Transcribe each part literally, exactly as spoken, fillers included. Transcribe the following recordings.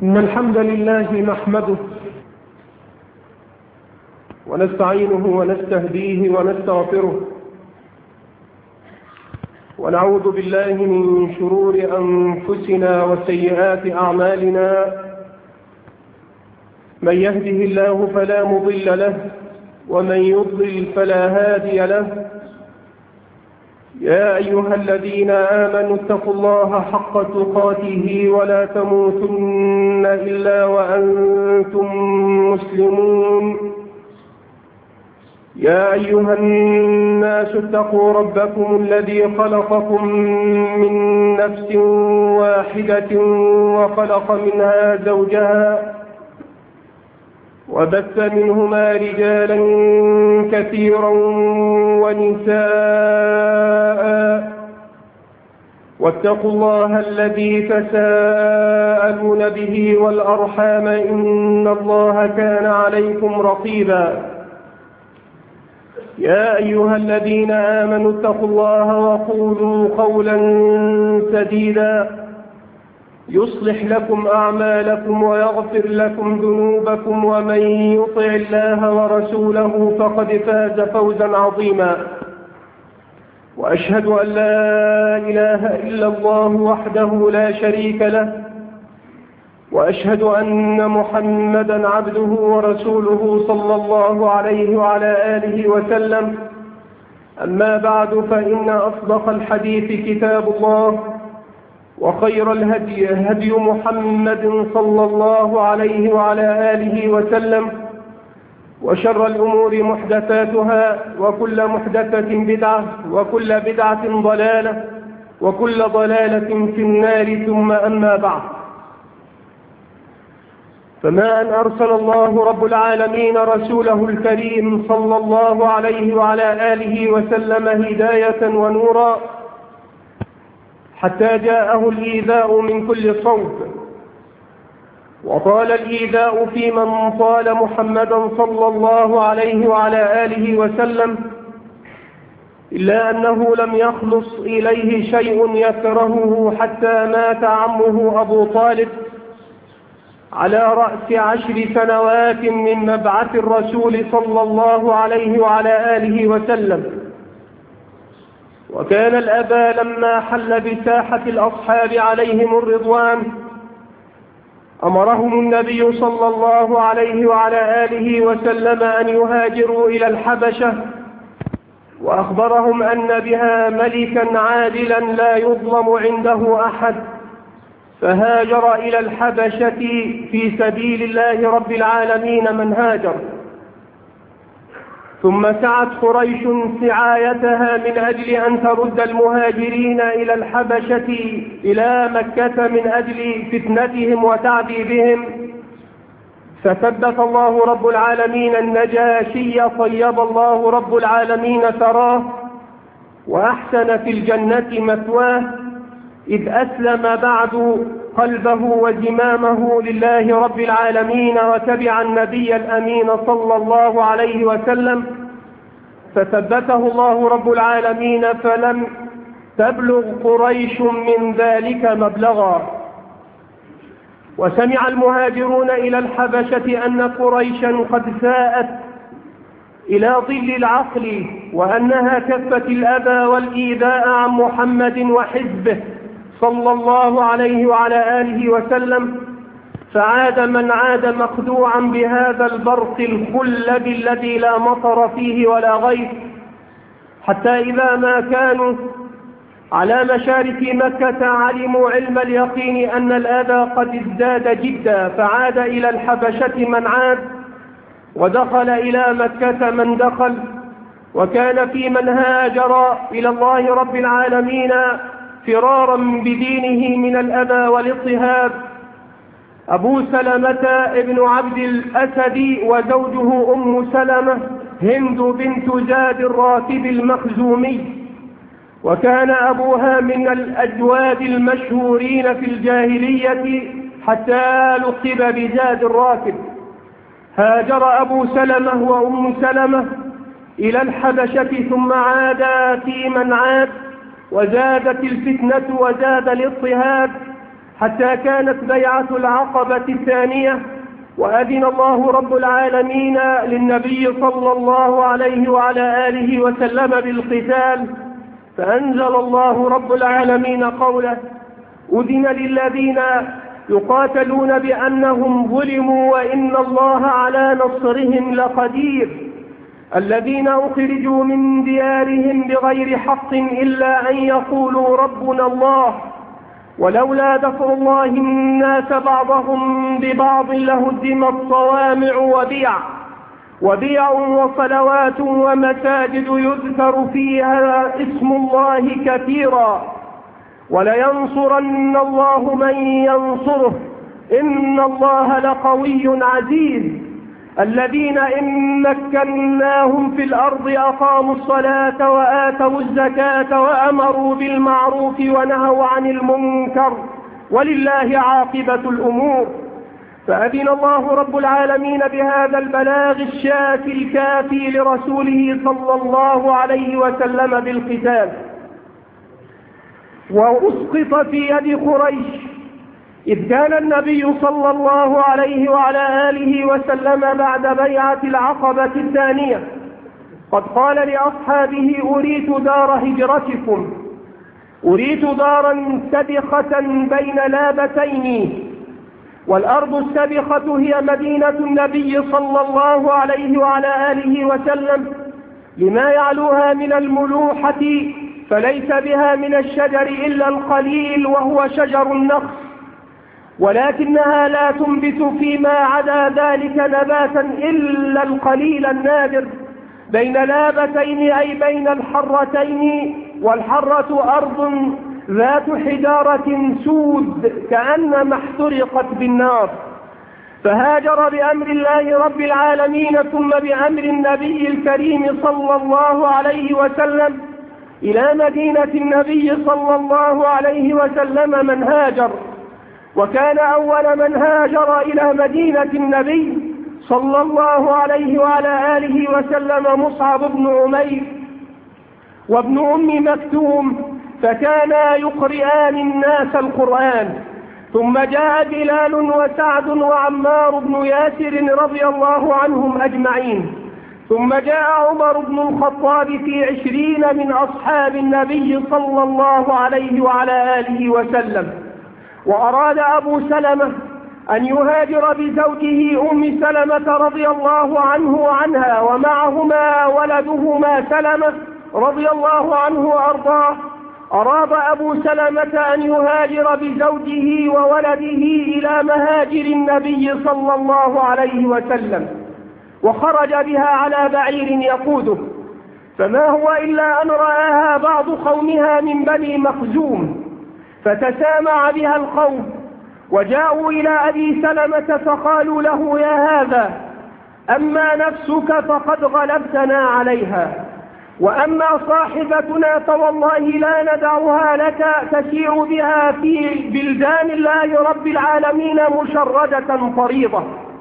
إن الحمد لله نحمده ونستعينه ونستهديه ونستغفره، ونعوذ بالله من شرور أنفسنا وسيئات أعمالنا. من يهده الله فلا مضل له، ومن يضلل فلا هادي له. يا أيها الذين آمنوا اتقوا الله حق تقاته ولا تموتن إلا وأنتم مسلمون. يا أيها الناس اتقوا ربكم الذي خلقكم من نفس واحدة وخلق منها زوجها وبث منهما رجالا كثيرا ونساء، واتقوا الله الذي تساءلون به والأرحام إن الله كان عليكم رقيبا. يا أيها الذين آمنوا اتقوا الله وقولوا قولا سديدا يصلح لكم أعمالكم ويغفر لكم ذنوبكم، ومن يطع الله ورسوله فقد فاز فوزا عظيما. وأشهد أن لا إله إلا الله وحده لا شريك له، وأشهد أن محمدا عبده ورسوله صلى الله عليه وعلى آله وسلم. أما بعد، فإن أصدق الحديث كتاب الله، وخير الهدي هدي محمد صلى الله عليه وعلى آله وسلم، وشر الأمور محدثاتها، وكل محدثة بدعة، وكل بدعة ضلالة، وكل ضلالة في النار. ثم أما بعد، فما أن أرسل الله رب العالمين رسوله الكريم صلى الله عليه وعلى آله وسلم هداية ونورا، حتى جاءه الإيذاء من كل صوب. وطال الإيذاء في من طال محمدا صلى الله عليه وعلى آله وسلم، إلا أنه لم يخلص إليه شيء يكرهه حتى مات عمه أبو طالب على رأس عشر سنوات من مبعث الرسول صلى الله عليه وعلى آله وسلم. وكان الأبا لما حل بساحة الأصحاب عليهم الرضوان أمرهم النبي صلى الله عليه وعلى آله وسلم أن يهاجروا إلى الحبشة، وأخبرهم أن بها ملكا عادلا لا يظلم عنده أحد، فهاجر إلى الحبشة في سبيل الله رب العالمين من هاجر. ثم سعت قريش سعايتها من أجل أن ترد المهاجرين إلى الحبشة إلى مكة من أجل فتنتهم وتعذيبهم، فثبت الله رب العالمين النجاشي طيب الله رب العالمين ثراه، وأحسن في الجنة مثواه، إذ أسلم بعد قلبه وزمامه لله رب العالمين، وتبع النبي الأمين صلى الله عليه وسلم، فثبته الله رب العالمين، فلم تبلغ قريش من ذلك مبلغا. وسمع المهاجرون إلى الحبشة أن قريشا قد ساءت إلى ظل العقل، وأنها كفت الأذى والإيذاء عن محمد وحزبه صلى الله عليه وعلى آله وسلم، فعاد من عاد مخدوعا بهذا البرق الخلد الذي لا مطر فيه ولا غيث، حتى إذا ما كانوا على مشارف مكة علموا علم اليقين أن الأذى قد ازداد جدا، فعاد إلى الحبشة من عاد، ودخل إلى مكة من دخل. وكان في من هاجر إلى الله رب العالمين فرارا بدينه من الأذى والاضطهاد أبو سلمة ابن عبد الأسد، وزوجه أم سلمة هند بنت زاد الراتب المخزومي، وكان أبوها من الأجواد المشهورين في الجاهلية حتى لقب بزاد الراتب. هاجر أبو سلمة وأم سلمة إلى الحبشة، ثم عادا في من عاد، وزادت الفتنة وزاد الاضطهاد، حتى كانت بيعة العقبة الثانية، وأذن الله رب العالمين للنبي صلى الله عليه وعلى آله وسلم بالقتال، فأنزل الله رب العالمين قوله: أذن للذين يقاتلون بأنهم ظلموا وإن الله على نصرهم لقدير، الذين أخرجوا من ديارهم بغير حق إلا أن يقولوا ربنا الله، ولولا دفع الله الناس بعضهم ببعض لهدمت صوامع وبيع وبيع وصلوات ومساجد يذكر فيها اسم الله كثيرا، ولينصرن الله من ينصره إن الله لقوي عزيز، الذين إن مكناهم في الأرض أقاموا الصلاة وآتوا الزكاة وأمروا بالمعروف ونهوا عن المنكر ولله عاقبة الأمور. فأذن الله رب العالمين بهذا البلاغ الشافي الكافي لرسوله صلى الله عليه وسلم بالقتال، وأسقط في يد قريش، إذ كان النبي صلى الله عليه وعلى آله وسلم بعد بيعة العقبة الثانية قد قال لأصحابه: أريت دار هجرتكم، أريت دارا سبخة بين لابتين، والأرض السبخة هي مدينة النبي صلى الله عليه وعلى آله وسلم لما يعلوها من الملوحة، فليس بها من الشجر إلا القليل وهو شجر النخل، ولكنها لا تنبت فيما عدا ذلك نباتا إلا القليل النادر، بين لابتين أي بين الحرتين، والحرة أرض ذات حجارة سود كأنما احترقت بالنار. فهاجر بأمر الله رب العالمين ثم بأمر النبي الكريم صلى الله عليه وسلم إلى مدينة النبي صلى الله عليه وسلم من هاجر، وكان أول من هاجر إلى مدينة النبي صلى الله عليه وعلى آله وسلم مصعب بن عمير وابن أم مكتوم، فكانا يقرئان الناس القرآن. ثم جاء بلال وسعد وعمار بن ياسر رضي الله عنهم أجمعين. ثم جاء عمر بن الخطاب في عشرين من أصحاب النبي صلى الله عليه وعلى آله وسلم. وأراد أبو سلمة أن يهاجر بزوجه أم سلمة رضي الله عنه وعنها، ومعهما ولدهما سلمة رضي الله عنه وأرضاه. أراد أبو سلمة أن يهاجر بزوجه وولده إلى مهاجر النبي صلى الله عليه وسلم، وخرج بها على بعير يقوده، فما هو إلا أن رآها بعض قومها من بني مخزوم، فتسامع بها القوم وجاءوا إلى أبي سلمة فقالوا له: يا هذا، أما نفسك فقد غلبتنا عليها، وأما صاحبتنا فوالله لا ندعها لك تسير بها في بلدان الله رب العالمين مشردة طريضة.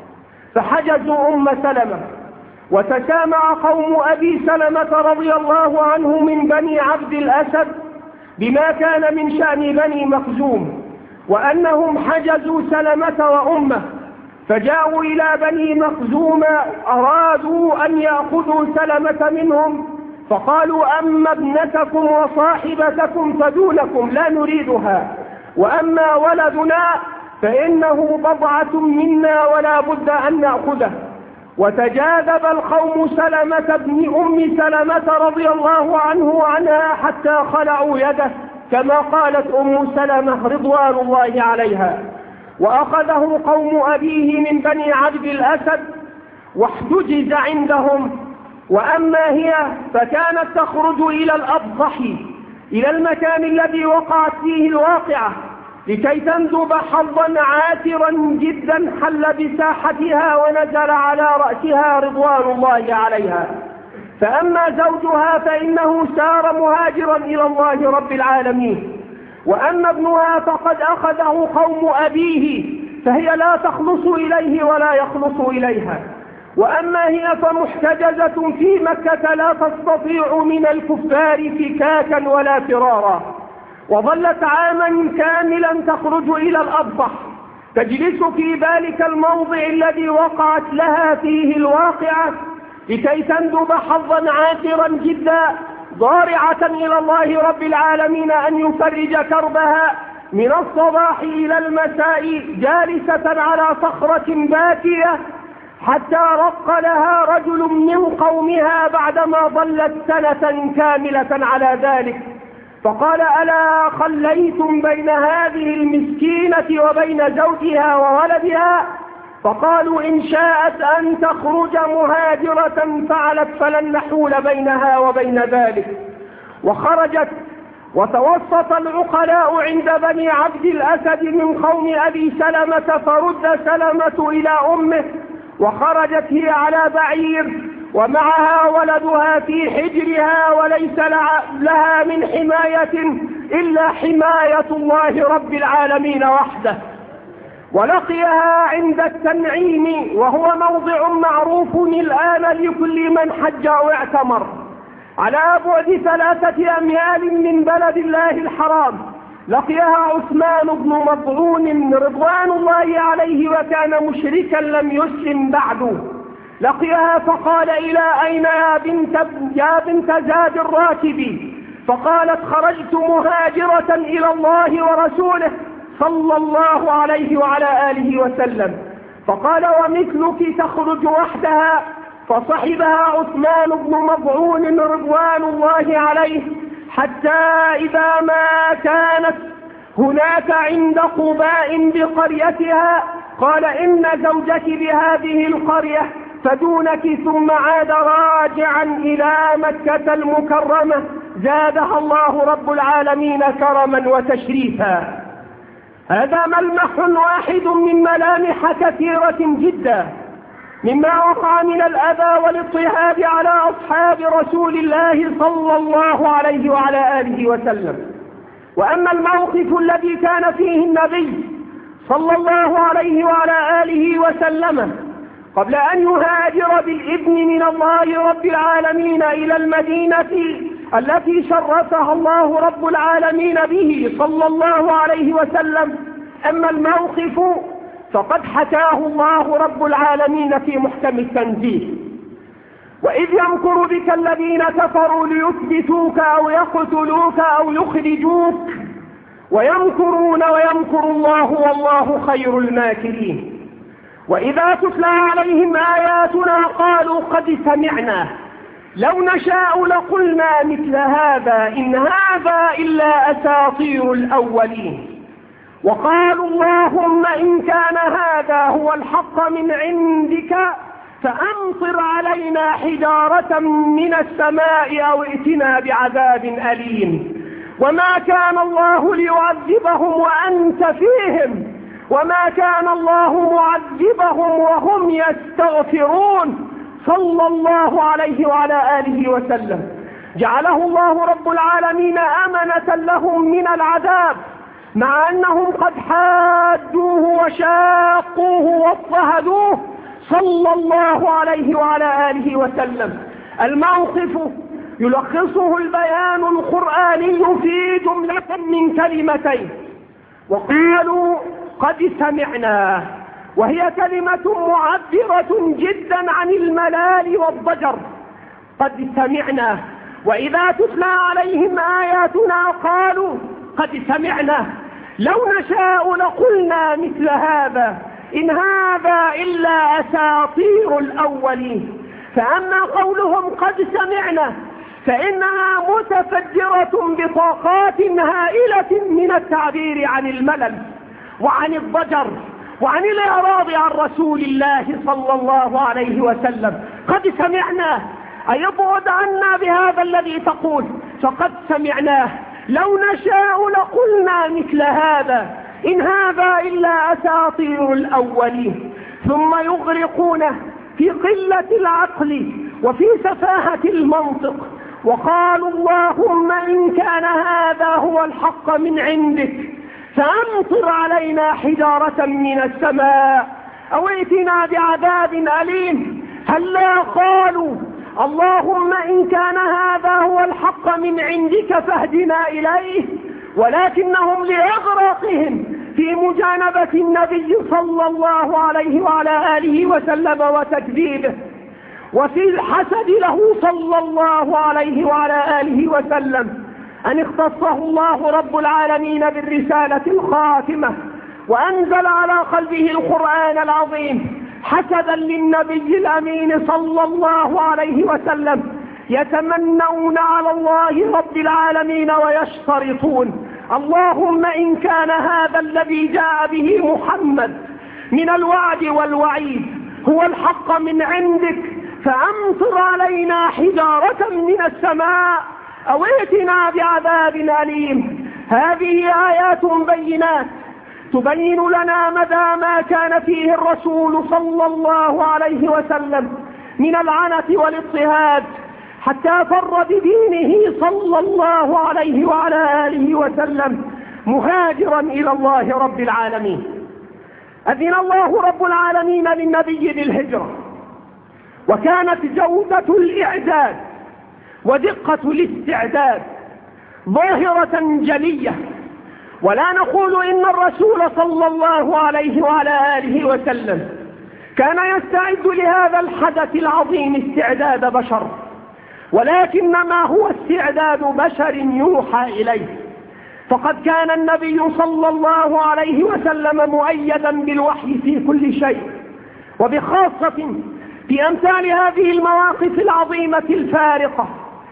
فحجزوا أم سلمة، وتسامع قوم أبي سلمة رضي الله عنه من بني عبد الأسد بما كان من شأن بني مخزوم، وأنهم حجزوا سلمة وأمه، فجاءوا إلى بني مخزوم أرادوا أن يأخذوا سلمة منهم، فقالوا: أما ابنتكم وصاحبتكم فدونكم لا نريدها، وأما ولدنا فإنه بضعة منا ولا بد أن نأخذه. وتجاذب القوم سلمة بن أم سلمة رضي الله عنه وعنها حتى خلعوا يده، كما قالت أم سلمة رضوان الله عليها. وأخذه قوم أبيه من بني عبد الأسد واحتجز عندهم. وأما هي فكانت تخرج إلى الأبطح، إلى المكان الذي وقعت فيه الواقعة، لكي تندب حظا عاثرا جدا حل بساحتها ونزل على رأسها رضوان الله عليها. فأما زوجها فإنه سار مهاجرا إلى الله رب العالمين، وأما ابنها فقد أخذه قوم أبيه، فهي لا تخلص إليه ولا يخلص إليها. وأما هي فمحتجزة في مكة لا تستطيع من الكفار فكاكا ولا فرارا. وظلت عاما كاملا تخرج إلى الأبطح، تجلس في ذلك الموضع الذي وقعت لها فيه الواقعة لكي تندب حظا عاثرا جدا، ضارعة إلى الله رب العالمين أن يفرج كربها من الصباح إلى المساء، جالسة على صخرة باكية، حتى رق لها رجل من قومها بعدما ظلت سنة كاملة على ذلك، فقال: ألا خليتم بين هذه المسكينة وبين زوجها وولدها؟ فقالوا: إن شاءت أن تخرج مهاجرة فعلت، فلن نحول بينها وبين ذلك. وخرجت، وتوسط العقلاء عند بني عبد الأسد من قوم أبي سلمة، فرد سلمة إلى أمه، وخرجت هي على بعير ومعها ولدها في حجرها، وليس لها من حماية إلا حماية الله رب العالمين وحده. ولقيها عند التنعيم، وهو موضع معروف الآن لكل من حج أو اعتمر، على بعد ثلاثة أميال من بلد الله الحرام. لقيها عثمان بن مظعون رضوان الله عليه، وكان مشركا لم يسلم بعد. لقيها فقال: إلى أين يا بنت, يا بنت زاد الراكب؟ فقالت: خرجت مهاجرة إلى الله ورسوله صلى الله عليه وعلى آله وسلم. فقال: ومثلك تخرج وحدها؟ فصحبها عثمان بن مظعون رضوان الله عليه، حتى إذا ما كانت هناك عند قباء بقريتها قال: إن زوجك بهذه القرية فدونك، ثم عاد راجعا إلى مكة المكرمة زادها الله رب العالمين كرما وتشريفا. هذا ملمح واحد من ملامح كثيرة جدا مما وقع من الأذى والاضطهاد على أصحاب رسول الله صلى الله عليه وعلى آله وسلم. وأما الموقف الذي كان فيه النبي صلى الله عليه وعلى آله وسلم قبل أن يهاجر بالإذن من الله رب العالمين إلى المدينة التي شرفها الله رب العالمين به صلى الله عليه وسلم، أما الموقف فقد حكاه الله رب العالمين في محكم التنزيل: وإذ يمكر بك الذين كفروا ليثبتوك أو يقتلوك أو يخرجوك ويمكرون ويمكر الله والله خير الماكرين. وإذا تتلى عليهم آياتنا قالوا: قد سمعنا لو نشاء لقلنا مثل هذا إن هذا إلا أساطير الأولين. وقالوا: اللهم إن كان هذا هو الحق من عندك فأمطر علينا حجارة من السماء أو ائتنا بعذاب أليم. وما كان الله ليعذبهم وأنت فيهم، وما كان الله معذبهم وهم يستغفرون، صلى الله عليه وعلى آله وسلم. جعله الله رب العالمين أمنة لهم من العذاب، مع أنهم قد حادوه وشاقوه واضطهدوه صلى الله عليه وعلى آله وسلم. الموقف يلخصه البيان القرآني في جملة من كلمتين: وقالوا قد سمعنا، وهي كلمة معبرة جدا عن الملال والضجر. قد سمعنا. وإذا تتلى عليهم آياتنا قالوا: قد سمعنا لو نشاء لقلنا مثل هذا إن هذا إلا أساطير الأولين. فأما قولهم قد سمعنا فإنها متفجرة بطاقات هائلة من التعبير عن الملل وعن الضجر وعن الإعراض عن رسول الله صلى الله عليه وسلم. قد سمعنا أي ابعد عنا بهذا الذي تقول، فقد سمعناه لو نشاء لقلنا مثل هذا إن هذا إلا أساطير الأولين. ثم يغرقونه في قلة العقل وفي سفاهة المنطق، وقالوا: اللهم إن كان هذا هو الحق من عندك فأمطر علينا حجارة من السماء أو ائتنا بعذاب أليم. هلا قالوا: اللهم إن كان هذا هو الحق من عندك فاهدنا إليه ولكنهم لإغراقهم في مجانبة النبي صلى الله عليه وعلى آله وسلم وتكذيبه، وفي الحسد له صلى الله عليه وعلى آله وسلم، أن اختصه الله رب العالمين بالرسالة الخاتمة وأنزل على قلبه القرآن العظيم حسدا للنبي الأمين صلى الله عليه وسلم، يتمنون على الله رب العالمين ويشترطون: اللهم إن كان هذا الذي جاء به محمد من الوعد والوعيد هو الحق من عندك فأمطر علينا حجارة من السماء أو ائتنا بعذاب أليم. هذه آيات بينات تبين لنا مدى ما كان فيه الرسول صلى الله عليه وسلم من العنة والاضطهاد، حتى فر بدينه صلى الله عليه وعلى آله وسلم مهاجرا إلى الله رب العالمين. أذن الله رب العالمين للنبي بالهجرة، وكانت جودة الإعداد ودقة الاستعداد ظاهرة جلية، ولا نقول إن الرسول صلى الله عليه وعلى آله وسلم كان يستعد لهذا الحدث العظيم استعداد بشر، ولكنما هو استعداد بشر يوحى إليه. فقد كان النبي صلى الله عليه وسلم مؤيدا بالوحي في كل شيء، وبخاصة في أمثال هذه المواقف العظيمة الفارقة،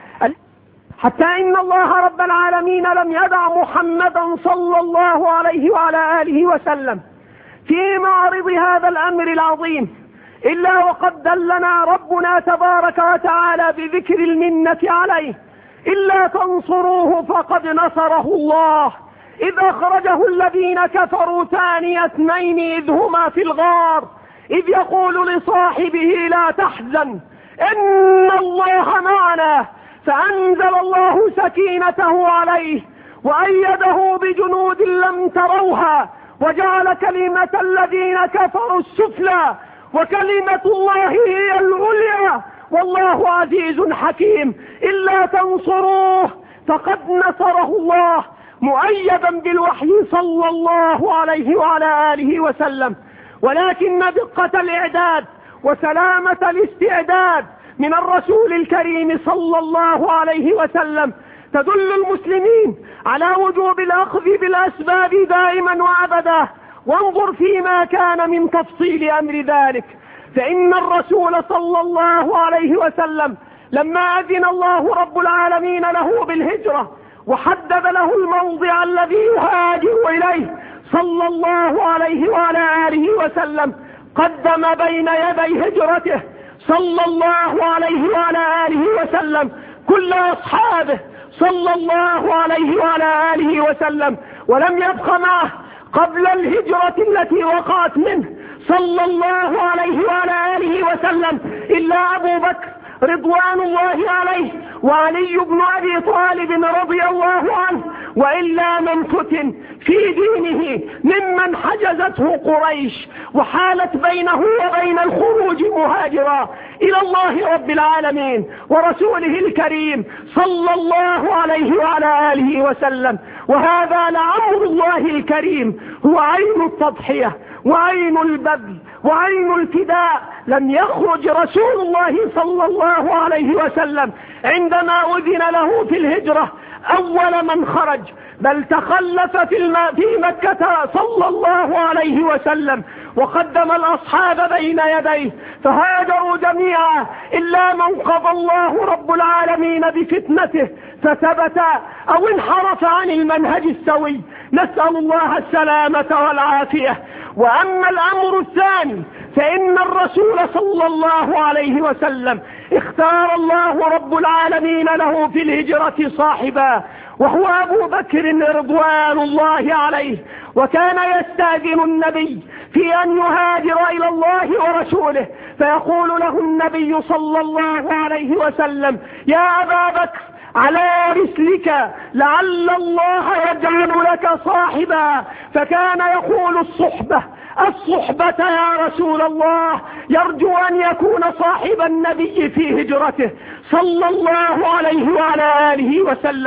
حتى إن الله رب العالمين لم يدع محمدا صلى الله عليه وعلى آله وسلم في معرض هذا الأمر العظيم إلا وقد دلنا ربنا تبارك وتعالى بذكر المنة عليه: إلا تنصروه فقد نصره الله إذ أخرجه الذين كفروا ثاني اثنين إذ هما في الغار إذ يقول لصاحبه لا تحزن إن الله معنا، فأنزل الله سكينته عليه وأيده بجنود لم تروها وجعل كلمة الذين كفروا السفلى وكلمة الله هي العليا والله عزيز حكيم. إلا تنصروه فقد نصره الله، مؤيدا بالوحي صلى الله عليه وعلى آله وسلم. ولكن دقة الإعداد وسلامة الاستعداد من الرسول الكريم صلى الله عليه وسلم تدل المسلمين على وجوب الأخذ بالأسباب دائما وأبدا. وانظر فيما كان من تفصيل أمر ذلك، فإن الرسول صلى الله عليه وسلم لما أذن الله رب العالمين له بالهجرة وحدد له الموضع الذي يهاجر إليه صلى الله عليه وعلى آله وسلم، قدم بين يدي هجرته صلى الله عليه وعلى آله وسلم كل أصحابه صلى الله عليه وعلى آله وسلم، ولم يبق معه قبل الهجرة التي وقعت منه صلى الله عليه وعلى آله وسلم إلا أبو بكر رضوان الله عليه وعلي بن أبي طالب رضي الله عنه، وإلا من فتن في دينه ممن حجزته قريش وحالت بينه وبين الخروج مهاجرا إلى الله رب العالمين ورسوله الكريم صلى الله عليه وعلى آله وسلم. وهذا لأمر الله الكريم هو عين التضحية وعين البذل وعين الفداء. لم يخرج رسول الله صلى الله عليه وسلم عندما أذن له في الهجرة أول من خرج، بل تخلف في, الم... في مكة صلى الله عليه وسلم وقدم الأصحاب بين يديه فهاجروا جميعا إلا من قضى الله رب العالمين بفتنته فثبت أو انحرف عن المنهج السوي، نسأل الله السلامة والعافية. وأما الأمر الثاني فإن الرسول صلى الله عليه وسلم اختار الله رب العالمين له في الهجرة صاحبا وهو أبو بكر رضوان الله عليه، وكان يستأذن النبي في أن يهاجر إلى الله ورسوله فيقول له النبي صلى الله عليه وسلم: يا أبا بكر على رسلك لعل الله يجعل لك صاحبا، فكان يقول الصحبة الصحبة يا رسول الله، يرجو أن يكون صاحب النبي في هجرته صلى الله عليه وعلى آله وسلم.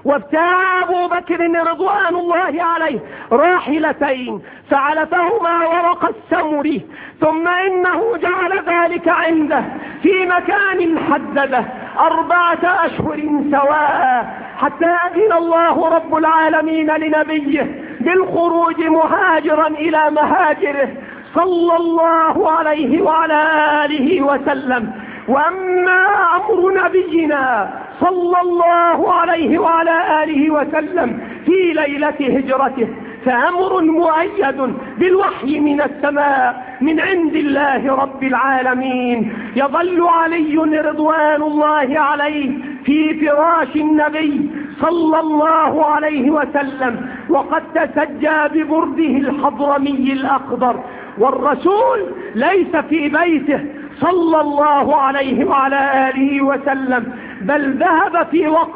وابتاع أبو بكر رضوان الله عليه راحلتين فعلفهما ورق السمر، ثم إنه جعل ذلك عنده في مكان حدده أربعة أشهر سواء، حتى أذن الله رب العالمين لنبيه بالخروج مهاجرا إلى مهاجره صلى الله عليه وعلى آله وسلم. وأما أمر نبينا صلى الله عليه وعلى آله وسلم في ليلة هجرته فأمر مؤيد بالوحي من السماء من عند الله رب العالمين. يظل علي رضوان الله عليه في فراش النبي صلى الله عليه وسلم وقد تسجى ببرده الحضرمي الأخضر، والرسول ليس في بيته صلى الله عليه وعلى آله وسلم، بل ذهب في وقت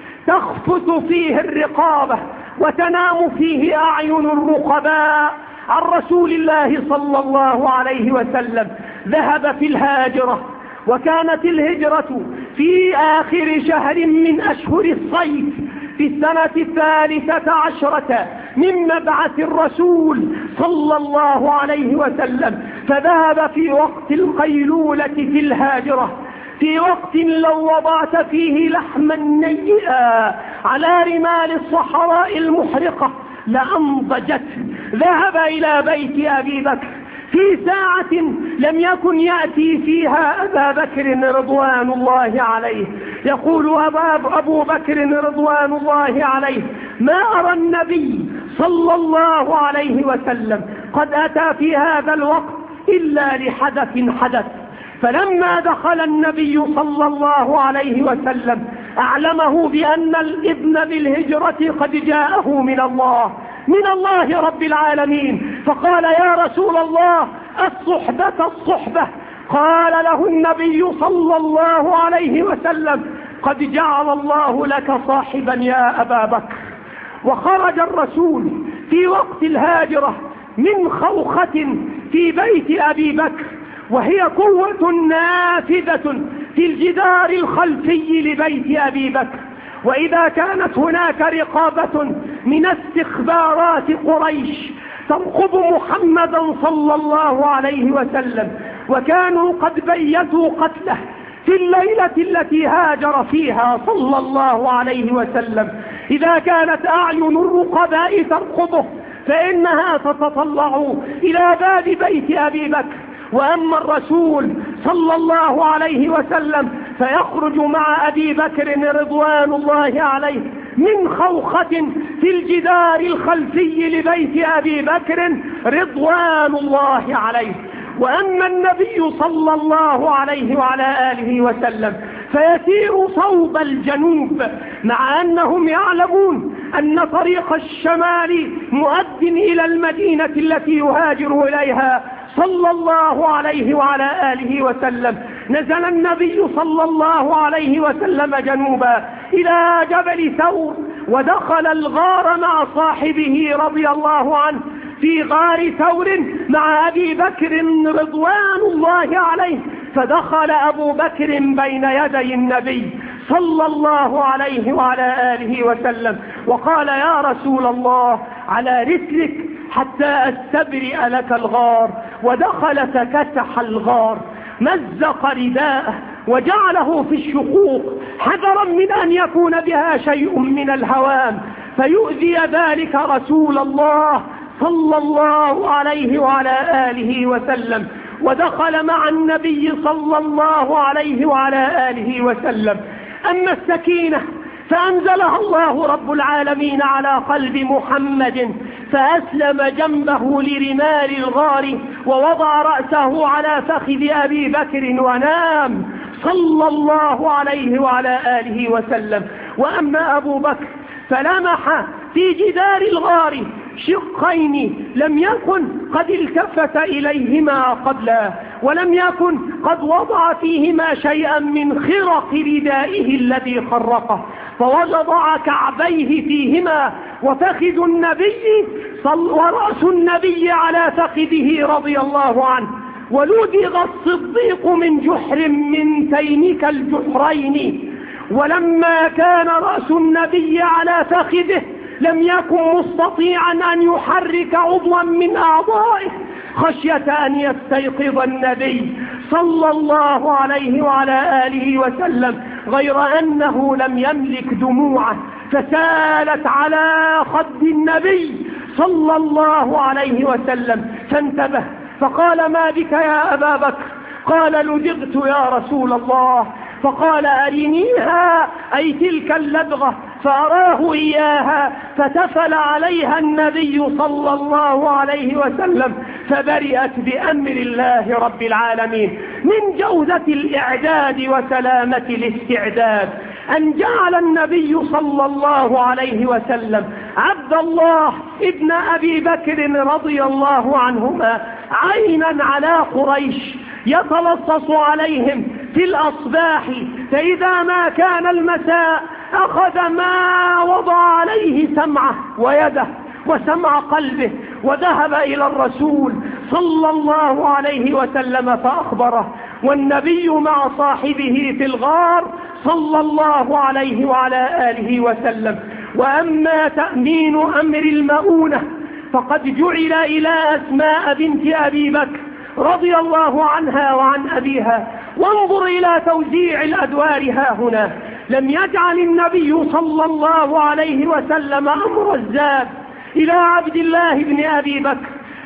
تخفت فيه الرقابة وتنام فيه أعين الرقباء عن رسول الله صلى الله عليه وسلم. ذهب في الهاجرة، وكانت الهجرة في آخر شهر من أشهر الصيف في السنة الثالثة عشرة من مبعث الرسول صلى الله عليه وسلم، فذهب في وقت القيلولة في الهاجرة، في وقت لو وضعت فيه لحما نيئا على رمال الصحراء المحرقة لأنضجت. ذهب إلى بيت أبي بكر في ساعة لم يكن يأتي فيها أبا بكر رضوان الله عليه. يقول أبو بكر رضوان الله عليه: ما أرى النبي صلى الله عليه وسلم قد أتى في هذا الوقت إلا لحدث حدث. فلما دخل النبي صلى الله عليه وسلم أعلمه بأن الإذن بالهجرة قد جاءه من الله من الله رب العالمين، فقال: يا رسول الله الصحبة الصحبة. قال له النبي صلى الله عليه وسلم: قد جعل الله لك صاحبا يا أبا بكر. وخرج الرسول في وقت الهاجرة من خوخة في بيت أبي بكر، وهي قوة نافذة في الجدار الخلفي لبيت أبي بكر. وإذا كانت هناك رقابة من استخبارات قريش ترقب محمدا صلى الله عليه وسلم، وكانوا قد بيتوا قتله في الليلة التي هاجر فيها صلى الله عليه وسلم، إذا كانت أعين الرقباء ترقبه فإنها تتطلع إلى باب بيت أبي بكر. وأما الرسول صلى الله عليه وسلم فيخرج مع أبي بكر رضوان الله عليه من خوخة في الجدار الخلفي لبيت أبي بكر رضوان الله عليه. وأما النبي صلى الله عليه وعلى آله وسلم فيسير صوب الجنوب، مع أنهم يعلمون أن طريق الشمال مؤد إلى المدينة التي يهاجر إليها صلى الله عليه وعلى آله وسلم. نزل النبي صلى الله عليه وسلم جنوبا إلى جبل ثور، ودخل الغار مع صاحبه رضي الله عنه في غار ثور مع أبي بكر رضوان الله عليه. فدخل أبو بكر بين يدي النبي صلى الله عليه وعلى آله وسلم وقال: يا رسول الله على رسلك حتى أستبرئ لك الغار. ودخل فكسح الغار، مزق رداءه وجعله في الشقوق حذرا من أن يكون بها شيء من الهوام فيؤذي ذلك رسول الله صلى الله عليه وعلى آله وسلم. ودخل مع النبي صلى الله عليه وعلى آله وسلم. أما السكينة فأنزلها الله رب العالمين على قلب محمد، فأسلم جنبه لرمال الغار ووضع رأسه على فخذ أبي بكر ونام صلى الله عليه وعلى آله وسلم. وأما أبو بكر فلمح في جدار الغار شقين لم يكن قد التفت إليهما قبلا، ولم يكن قد وضع فيهما شيئا من خرق ردائه الذي خرقه، فوضع كعبيه فيهما وفخذ النبي ورأس النبي على فخذه رضي الله عنه. ولدغ الصديق من جحر من تينك الجحرين، ولما كان رأس النبي على فخذه لم يكن مستطيعا أن يحرك عضوا من أعضائه خشية أن يستيقظ النبي صلى الله عليه وعلى آله وسلم، غير أنه لم يملك دموعه فسالت على خد النبي صلى الله عليه وسلم، فانتبه فقال: ما بك يا أبا بكر؟ قال: لدغت يا رسول الله. فقال: أرنيها، أي تلك اللدغة، فأراه إياها فتفل عليها النبي صلى الله عليه وسلم فبرئت بأمر الله رب العالمين. من جودة الإعداد وسلامة الاستعداد أن جعل النبي صلى الله عليه وسلم عبد الله ابن أبي بكر رضي الله عنهما عينا على قريش يتلصص عليهم في الأصباح، فإذا ما كان المساء أخذ ما وضع عليه سمعه ويده وسمع قلبه وذهب إلى الرسول صلى الله عليه وسلم فأخبره، والنبي مع صاحبه في الغار صلى الله عليه وعلى آله وسلم. وأما تأمين أمر المؤونة فقد جعل إلى أسماء بنت أبي بكر رضي الله عنها وعن أبيها. وانظر إلى توزيع الأدوار ها هنا، لم يجعل النبي صلى الله عليه وسلم أمر الزاد إلى عبد الله بن أبي بكر،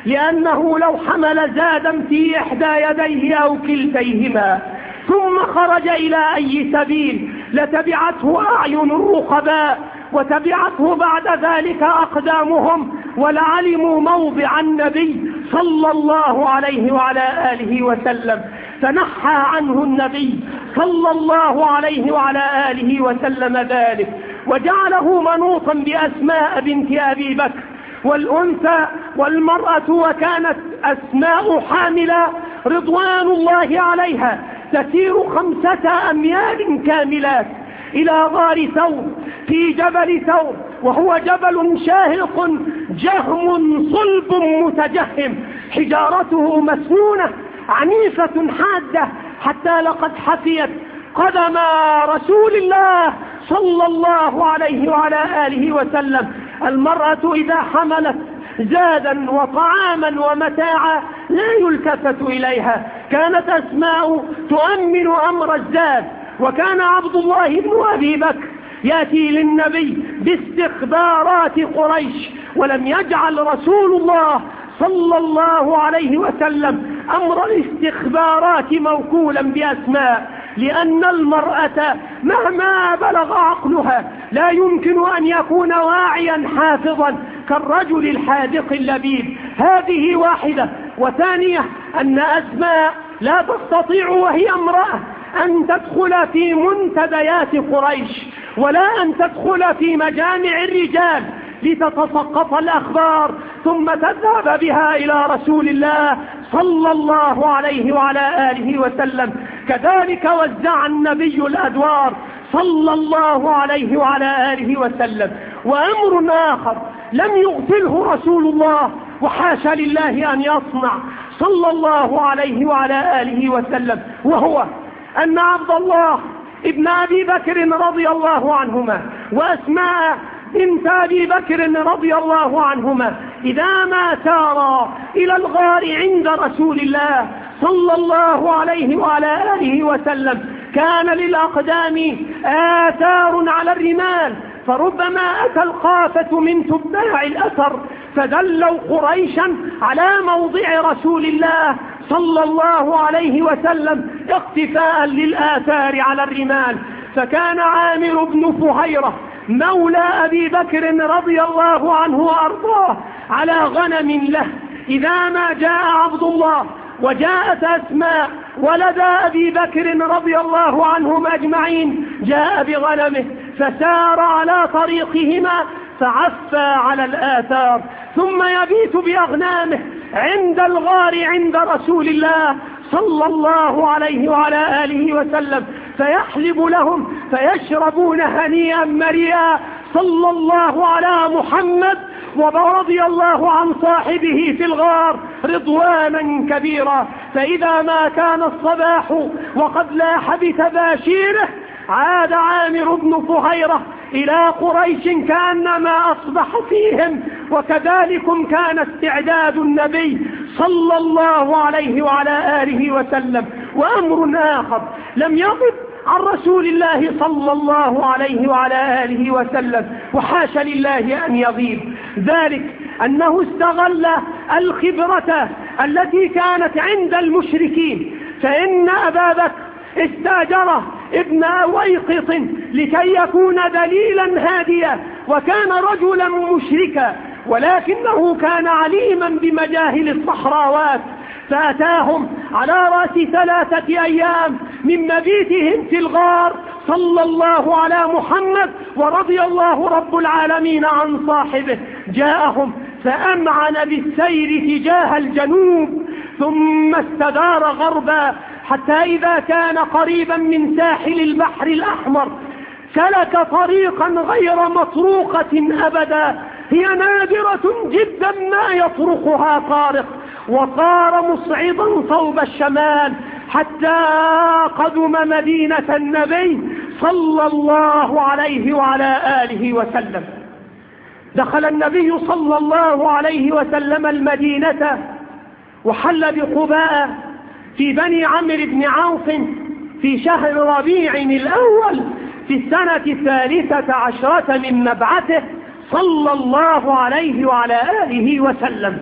لأنه لو حمل زادا في إحدى يديه أو كلتيهما ثم خرج إلى أي سبيل لتبعته أعين الرقباء وتبعته بعد ذلك أقدامهم ولعلموا موضع النبي صلى الله عليه وعلى آله وسلم، فنحى عنه النبي صلى الله عليه وعلى آله وسلم ذلك وجعله منوطا بأسماء بنت أبي بكر والأنثى والمرأة. وكانت أسماء حاملة رضوان الله عليها تسير خمسة أميال كاملات إلى غار ثور في جبل ثور، وهو جبل شاهق جهم صلب متجهم، حجارته مسنونة عنيفة حادة، حتى لقد حفيت قدم رسول الله صلى الله عليه وعلى آله وسلم. المرأة إذا حملت زادا وطعاما ومتاعا لا يلتفت إليها. كانت أسماء تؤمن أمر الزاد. وكان عبد الله بن أبي بكر يأتي للنبي باستخبارات قريش، ولم يجعل رسول الله صلى الله عليه وسلم أمر الاستخبارات موكولا بأسماء، لأن المرأة مهما بلغ عقلها لا يمكن أن يكون واعيا حافظا كالرجل الحاذق اللبيب. هذه واحدة. وثانية أن أسماء لا تستطيع وهي امرأة أن تدخل في منتديات قريش ولا أن تدخل في مجامع الرجال لتتسقط الأخبار ثم تذهب بها إلى رسول الله صلى الله عليه وعلى آله وسلم. كذلك وزع النبي الأدوار صلى الله عليه وعلى آله وسلم. وأمر آخر لم يغفله رسول الله وحاشا لله أن يصنع صلى الله عليه وعلى آله وسلم، وهو أن عبد الله ابن أبي بكر رضي الله عنهما وأسماء بنت أبي بكر رضي الله عنهما إذا ما سارا إلى الغار عند رسول الله صلى الله عليه وعلى آله وسلم كان للأقدام آثار على الرمال، فربما أتى القافة من تباع الأثر فدلوا قريشا على موضع رسول الله صلى الله عليه وسلم اقتفاء للآثار على الرمال. فكان عامر بن فهيرة مولى أبي بكر رضي الله عنه وأرضاه على غنم له، إذا ما جاء عبد الله وجاءت أسماء ولد أبي بكر رضي الله عنهم أجمعين جاء بغنمه فسار على طريقهما فعفى على الآثار، ثم يبيت بأغنامه عند الغار عند رسول الله صلى الله عليه وعلى آله وسلم فيحلب لهم فيشربون هنيئا مريئا صلى الله على محمد ورضي الله عن صاحبه في الغار رضوانا كبيرا. فإذا ما كان الصباح وقد لاح بتباشيره عاد عامر بن فهيرة إلى قريش كأنما أصبح فيهم، وكذلكم كان استعداد النبي صلى الله عليه وعلى آله وسلم. وأمر آخر لم يغب عن رسول الله صلى الله عليه وعلى آله وسلم، وحاش لله أن يغيب، ذلك أنه استغل الخبرة التي كانت عند المشركين، فإن أبا بكر استاجره ابن ويقط لكي يكون دليلا هاديا، وكان رجلا مشركا ولكنه كان عليما بمجاهل الصحراوات، فأتاهم على رأس ثلاثة أيام من مبيتهم في الغار صلى الله على محمد ورضي الله رب العالمين عن صاحبه. جاءهم فأمعن بالسير تجاه الجنوب ثم استدار غربا، حتى إذا كان قريبا من ساحل البحر الأحمر سلك طريقا غير مطروقة أبدا، هي نادرة جدا ما يطرقها طارق، وصار مصعدا صوب الشمال حتى قدم مدينة النبي صلى الله عليه وعلى آله وسلم. دخل النبي صلى الله عليه وسلم المدينة وحل بقباء في بني عمرو بن عوف في شهر ربيع الأول في السنة الثالثة عشرة من مبعثه صلى الله عليه وعلى آله وسلم.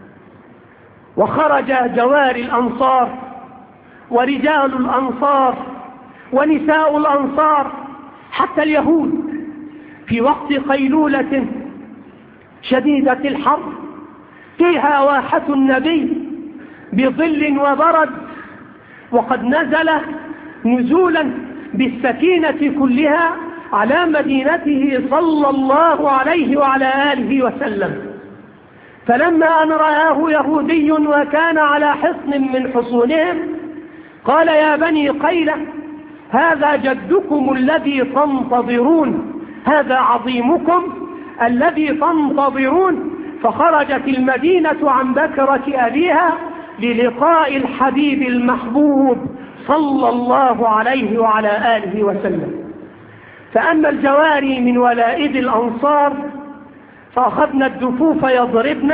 وخرج جواري الأنصار ورجال الأنصار ونساء الأنصار حتى اليهود في وقت قيلولة شديدة الحر فيها واحة النبي بظل وبرد، وقد نزل نزولا بالسكينة كلها على مدينته صلى الله عليه وعلى آله وسلم. فلما أن رآه يهودي وكان على حصن من حصونهم قال: يا بني قيلة، هذا جدكم الذي تنتظرون، هذا عظيمكم الذي تنتظرون. فخرجت المدينة عن بكرة أبيها للقاء الحبيب المحبوب صلى الله عليه وعلى آله وسلم. فأما الجواري من ولائد الأنصار فأخذن الدفوف يضربن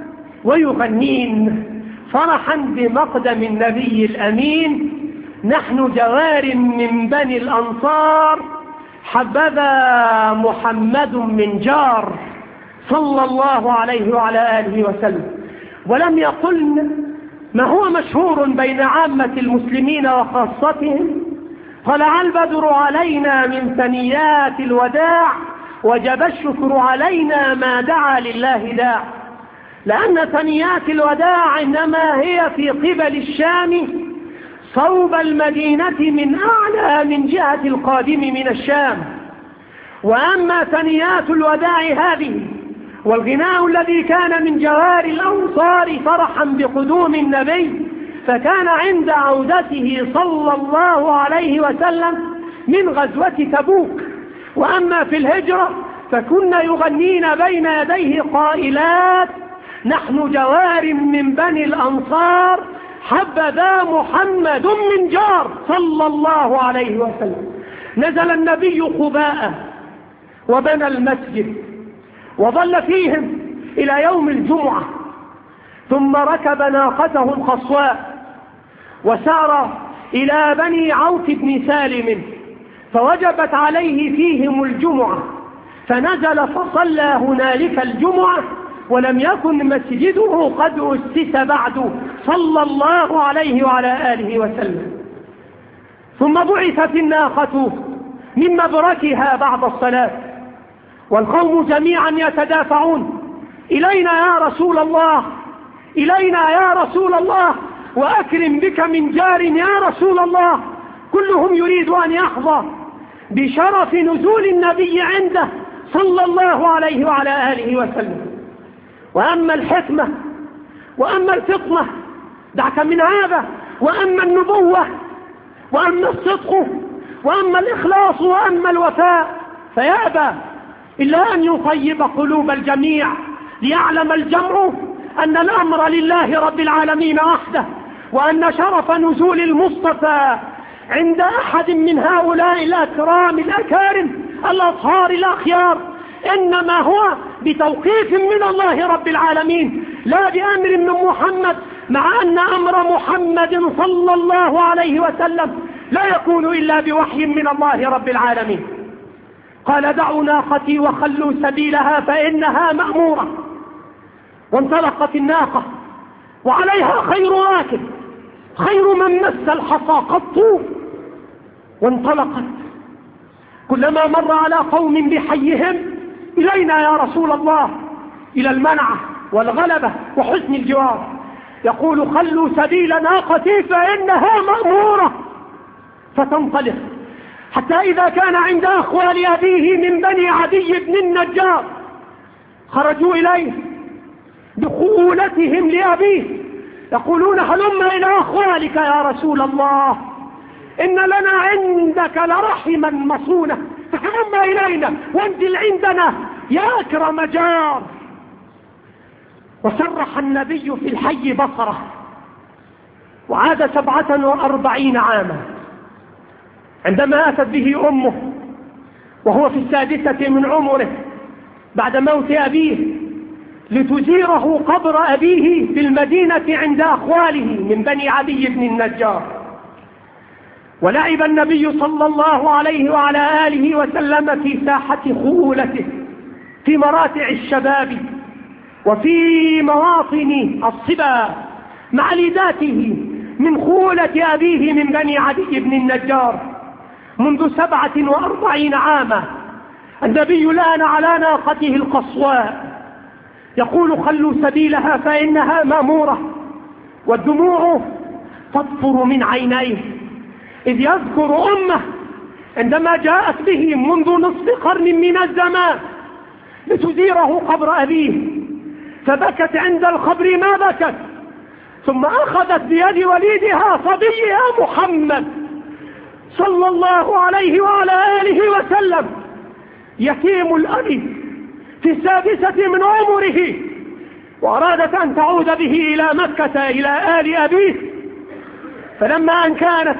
ويغنين فرحا بمقدم النبي الأمين: نحن جوار من بني الأنصار، حبذا محمد من جار صلى الله عليه وعلى آله وسلم. ولم يقلن ما هو مشهور بين عامة المسلمين وخاصتهم: طلع البدر علينا من ثنيات الوداع وجب الشكر علينا ما دعا لله داع. لأن ثنيات الوداع إنما هي في قبل الشام صوب المدينة من أعلى من جهة القادم من الشام. وأما ثنيات الوداع هذه والغناء الذي كان من جوار الأنصار فرحا بقدوم النبي فكان عند عودته صلى الله عليه وسلم من غزوة تبوك. وأما في الهجرة فكن يغنين بين يديه قائلات: نحن جوار من بني الأنصار، حبذا محمد من جار صلى الله عليه وسلم. نزل النبي قباء وبنى المسجد وظل فيهم إلى يوم الجمعة، ثم ركب ناقته القصواء وسار إلى بني عوف بن سالم، فوجبت عليه فيهم الجمعة، فنزل فصلى هنالك الجمعة، ولم يكن مسجده قد أسس بعد صلى الله عليه وعلى آله وسلم. ثم بعثت الناقة من مبركها بعد الصلاة، والقوم جميعا يتدافعون: إلينا يا رسول الله، إلينا يا رسول الله، وأكرم بك من جار يا رسول الله. كلهم يريد أن يحظى بشرف نزول النبي عنده صلى الله عليه وعلى آله وسلم. وأما الحكمة وأما الفطنة دعك من هذا، وأما النبوة وأما الصدق وأما الإخلاص وأما الوفاء، فيأبى إلا أن يطيب قلوب الجميع ليعلم الجمع أن الأمر لله رب العالمين وحده، وأن شرف نزول المصطفى عند أحد من هؤلاء الأكرام الأكارم الأطهار الأخيار، إنما هو بتوقيف من الله رب العالمين لا بأمر من محمد، مع أن أمر محمد صلى الله عليه وسلم لا يكون إلا بوحي من الله رب العالمين. قال دعوا ناقتي وخلوا سبيلها فإنها مأمورة. وانطلقت الناقة وعليها خير راكب، خير من مس الحصى قط. وانطلقت كلما مر على قوم بحيهم: إلينا يا رسول الله، إلى المنعة والغلبة وحسن الجوار، يقول: خلوا سبيل ناقتي فإنها مأمورة. فتنطلق حتى إذا كان عند أخوال أبيه من بني عدي بن النجار خرجوا إليه بخولتهم لأبيه، يقولون: هلم إلى أخوالك يا رسول الله، إن لنا عندك لرحما مصونة، فهلم إلينا وانزل عندنا يا أكرم جار. وسرح النبي في الحي بصره، وعاد سبعة وأربعين عاما عندما أتت به أمه وهو في السادسة من عمره بعد موت أبيه لتزيره قبر أبيه في المدينة عند أخواله من بني عدي بن النجار. ولعب النبي صلى الله عليه وعلى آله وسلم في ساحة خولته في مراتع الشباب وفي مواطن الصبا مع لذاته من خولة أبيه من بني عدي بن النجار منذ سبعة وأربعين عاما. النبي لان على ناقته القصواء يقول: خلوا سبيلها فإنها مأمورة. والدموع تطفر من عينيه إذ يذكر أمه عندما جاءت به منذ نصف قرن من الزمان لتزيره قبر أبيه، فبكت عند القبر ما بكت، ثم أخذت بيد وليدها صبيها محمد صلى الله عليه وعلى آله وسلم يتيم الأب في السادسة من عمره، وأرادت أن تعود به إلى مكة إلى آل أبيه. فلما أن كانت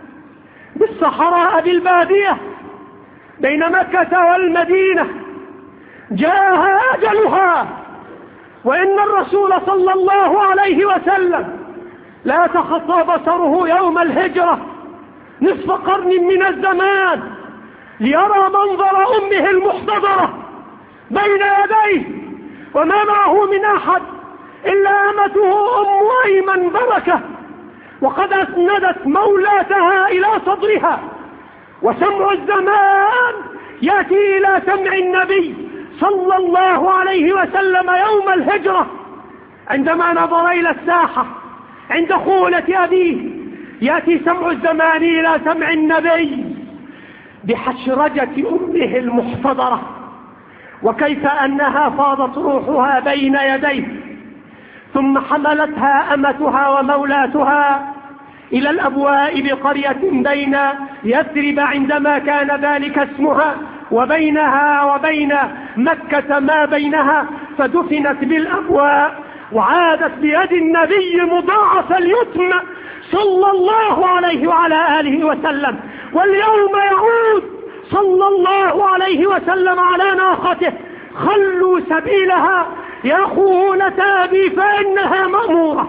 بالصحراء بالبادية بين مكة والمدينة جاءها أجلها، وإن الرسول صلى الله عليه وسلم لا تخطى بصره يوم الهجرة نصف قرن من الزمان ليرى منظر أمه المحتضرة بين يديه، وما معه من أحد إلا أمته أم أيمن بركة، وقد أسندت مولاتها إلى صدرها، وسمع الزمان يأتي إلى سمع النبي صلى الله عليه وسلم يوم الهجرة عندما نظر إلى الساحة عند خولة أبيه، يأتي سمع الزمان إلى سمع النبي بحشرجة أمه المحتضرة، وكيف أنها فاضت روحها بين يديه، ثم حملتها أمتها ومولاتها إلى الأبواء بقرية بين يثرب عندما كان ذلك اسمها، وبينها وبين مكة ما بينها، فدفنت بالأبواء، وعادت بيد النبي مضاعف اليتم صلى الله عليه وعلى آله وسلم. واليوم يعود صلى الله عليه وسلم على ناقته: خلوا سبيلها يا خولة أبي فإنها مأمورة.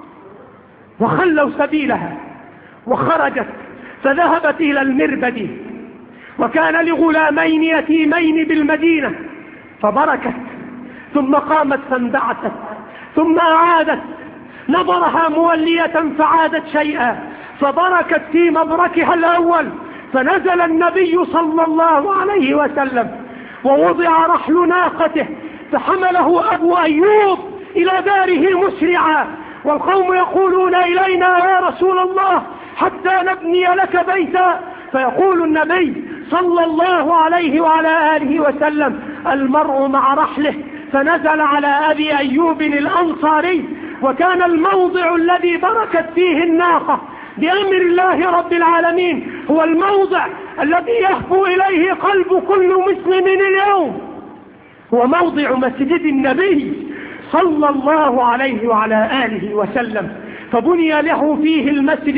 وخلوا سبيلها وخرجت فذهبت إلى المربد، وكان لغلامين يتيمين بالمدينة، فبركت ثم قامت فانبعثت ثم أعادت نظرها مولية فعادت شيئا، فبركت في مبركها الأول، فنزل النبي صلى الله عليه وسلم ووضع رحل ناقته، فحمله أبو أيوب إلى داره مسرعا، والقوم يقولون: إلينا يا رسول الله حتى نبني لك بيتا، فيقول النبي صلى الله عليه وعلى آله وسلم: المرء مع رحله، فنزل على أبي أيوب الأنصاري، وكان الموضع الذي بركت فيه الناقة بأمر الله رب العالمين هو الموضع الذي يهفو إليه قلب كل مسلم اليوم، هو موضع مسجد النبي صلى الله عليه وعلى آله وسلم، فبني له فيه المسجد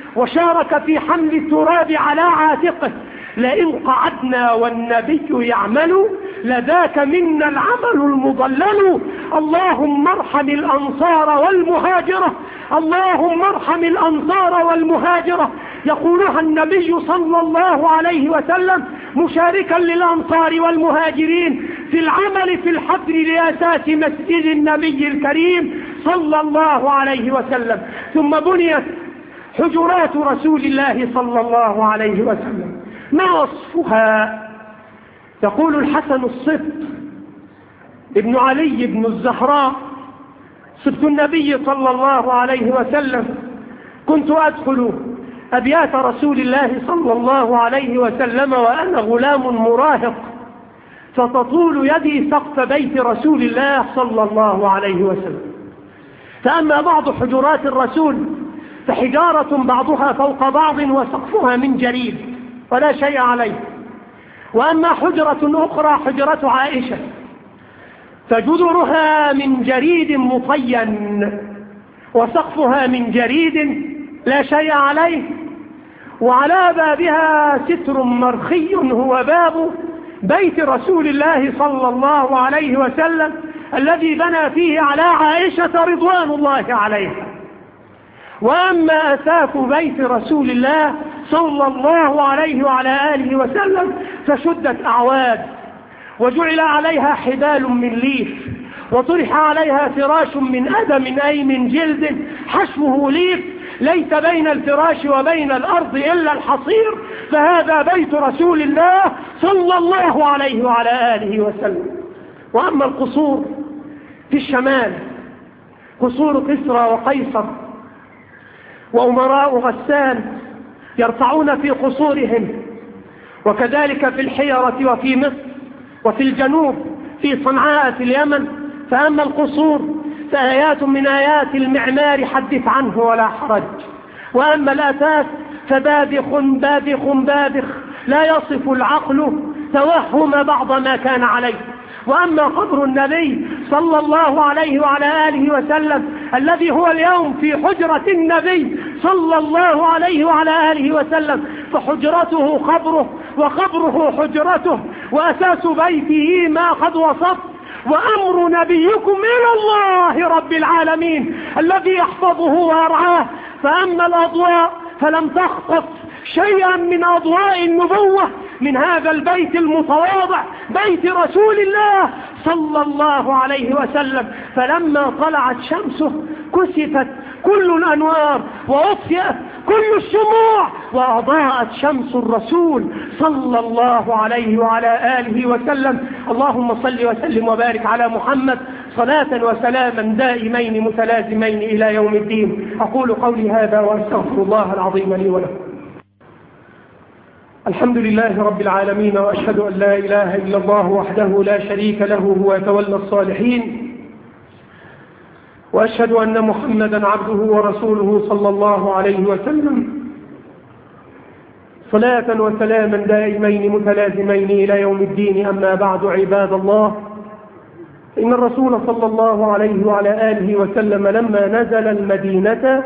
وشارك في حمل التراب على عاتقه: لئن قعدنا والنبي يعمل لذاك منا العمل المضلل. اللهم ارحم الأنصار والمهاجرة، اللهم ارحم الأنصار والمهاجرة. يقولها النبي صلى الله عليه وسلم مشاركا للأنصار والمهاجرين في العمل في الحفر لأساس مسجد النبي الكريم صلى الله عليه وسلم. ثم بنيت حجرات رسول الله صلى الله عليه وسلم. ما وصفها؟ يقول الحسن الصبت ابن علي بن الزهراء صبت النبي صلى الله عليه وسلم: كنت أدخل أبيات رسول الله صلى الله عليه وسلم وأنا غلام مراهق، فتطول يدي سقف بيت رسول الله صلى الله عليه وسلم. فأما بعض حجرات الرسول فحجارة بعضها فوق بعض وسقفها من جريد ولا شيء عليه. وأما حجرة أخرى حجرة عائشة فجدرها من جريد مطين وسقفها من جريد لا شيء عليه، وعلى بابها ستر مرخي هو باب بيت رسول الله صلى الله عليه وسلم الذي بنى فيه على عائشة رضوان الله عليها. وأما أساس بيت رسول الله صلى الله عليه وعلى آله وسلم فشدت أعواد وجعل عليها حبال من ليف وطرح عليها فراش من أدم أي من جلد حشوه ليف، ليس بين الفراش وبين الأرض إلا الحصير، فهذا بيت رسول الله صلى الله عليه وعلى آله وسلم. وأما القصور في الشمال قصور كسرى وقيصر وأمراء غسان يرفعون في قصورهم، وكذلك في الحيرة وفي مصر وفي الجنوب في صنعاء في اليمن. فأما القصور فآيات من آيات المعمار حدث عنه ولا حرج. وأما الأثاث فباذخ باذخ باذخ لا يصف العقل توهم بعض ما كان عليه. وأما قبر النبي صلى الله عليه وعلى آله وسلم الذي هو اليوم في حجرة النبي صلى الله عليه وعلى آله وسلم فحجرته قبره وقبره حجرته وأساس بيته ما قد وصف. وأمر نبيكم إلى الله رب العالمين الذي يحفظه ويرعاه. فأما الأضواء فلم تخطف شيئا من أضواء النبوة من هذا البيت المتواضع بيت رسول الله صلى الله عليه وسلم. فلما طلعت شمسه كسفت كل الأنوار وأطفئت كل الشموع وأضاءت شمس الرسول صلى الله عليه وعلى آله وسلم. اللهم صل وسلم وبارك على محمد صلاة وسلاما دائمين متلازمين إلى يوم الدين. أقول قولي هذا وأستغفر الله العظيم لي ولكم. الحمد لله رب العالمين، وأشهد أن لا إله إلا الله وحده لا شريك له هو يتولى الصالحين، وأشهد أن محمدا عبده ورسوله صلى الله عليه وسلم صلاة وسلاما دائمين متلازمين إلى يوم الدين. أما بعد عباد الله، إن الرسول صلى الله عليه وعلى آله وسلم لما نزل المدينة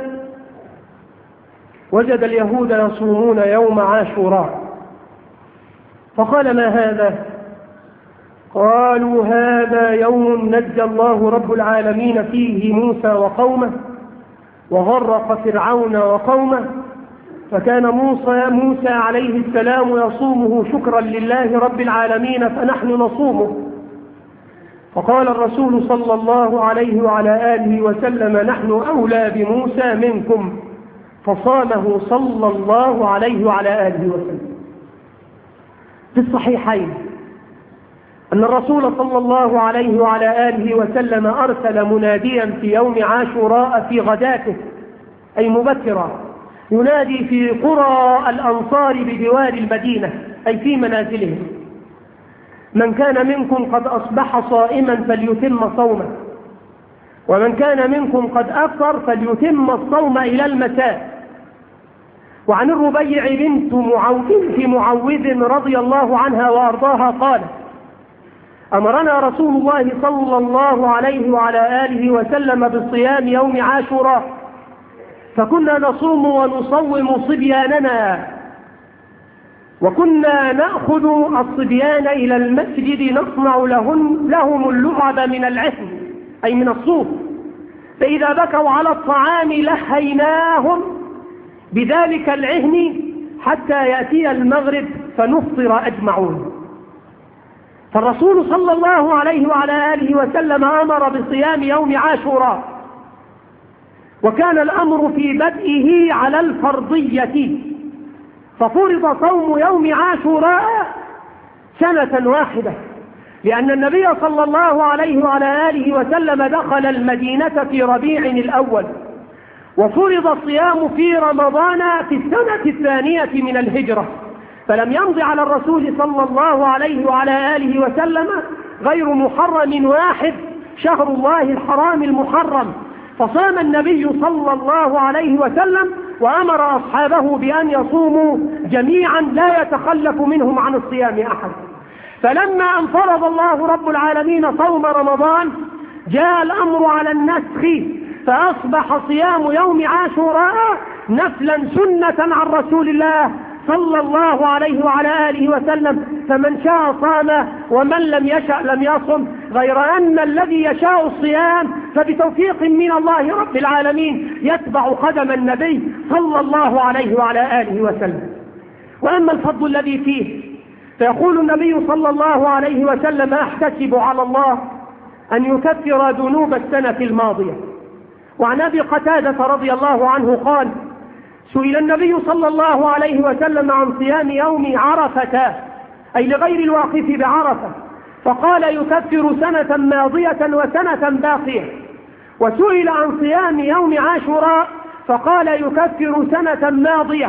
وجد اليهود يصومون يوم عاشوراء، فقال: ما هذا؟ قالوا: هذا يوم نجى الله رب العالمين فيه موسى وقومه وغرق فرعون وقومه، فكان موسى, موسى عليه السلام يصومه شكرا لله رب العالمين فنحن نصومه. فقال الرسول صلى الله عليه وعلى آله وسلم: نحن أولى بموسى منكم، فصامه صلى الله عليه وعلى آله وسلم. في الصحيحين أن الرسول صلى الله عليه وعلى آله وسلم أرسل مناديا في يوم عاشوراء في غداته أي مبكرا، ينادي في قرى الأنصار بجوار المدينة أي في منازلهم: من كان منكم قد أصبح صائما فليتم صومه، ومن كان منكم قد أفطر فليتم الصوم إلى المساء. وعن الربيع بنت معوذ معوذ رضي الله عنها وأرضاها قالت: أمرنا رسول الله صلى الله عليه وعلى آله وسلم بالصيام يوم عاشوراء، فكنا نصوم ونصوم صبياننا، وكنا نأخذ الصبيان إلى المسجد نصنع لهم, لهم اللعب من العهن أي من الصوف، فإذا بكوا على الطعام لهيناهم بذلك العهن حتى يأتي المغرب فنفطر أجمعون. فالرسول صلى الله عليه وعلى آله وسلم أمر بصيام يوم عاشوراء، وكان الأمر في بدئه على الفرضية، ففرض صوم يوم عاشوراء سنة واحدة، لأن النبي صلى الله عليه وعلى آله وسلم دخل المدينة في ربيع الأول، وفرض الصيام في رمضان في السنة الثانية من الهجرة، فلم يمض على الرسول صلى الله عليه وعلى آله وسلم غير محرم واحد، شهر الله الحرام المحرم، فصام النبي صلى الله عليه وسلم وأمر أصحابه بأن يصوموا جميعا لا يتخلف منهم عن الصيام أحد. فلما أن فرض الله رب العالمين صوم رمضان جاء الأمر على النسخ، فأصبح صيام يوم عاشوراء نفلا سنة عن رسول الله صلى الله عليه وعلى آله وسلم، فمن شاء صام ومن لم يشأ لم يصم، غير أن الذي يشاء الصيام فبتوفيق من الله رب العالمين يتبع قدم النبي صلى الله عليه وعلى آله وسلم. وأما الفضل الذي فيه فيقول النبي صلى الله عليه وسلم: أحتسب على الله أن يكفر ذنوب السنة الماضية. وعن أبي قتادة رضي الله عنه قال: سئل النبي صلى الله عليه وسلم عن صيام يوم عرفة أي لغير الواقف بعرفة، فقال: يكفر سنة ماضية وسنة باقية. وسئل عن صيام يوم عاشوراء فقال: يكفر سنة ماضية،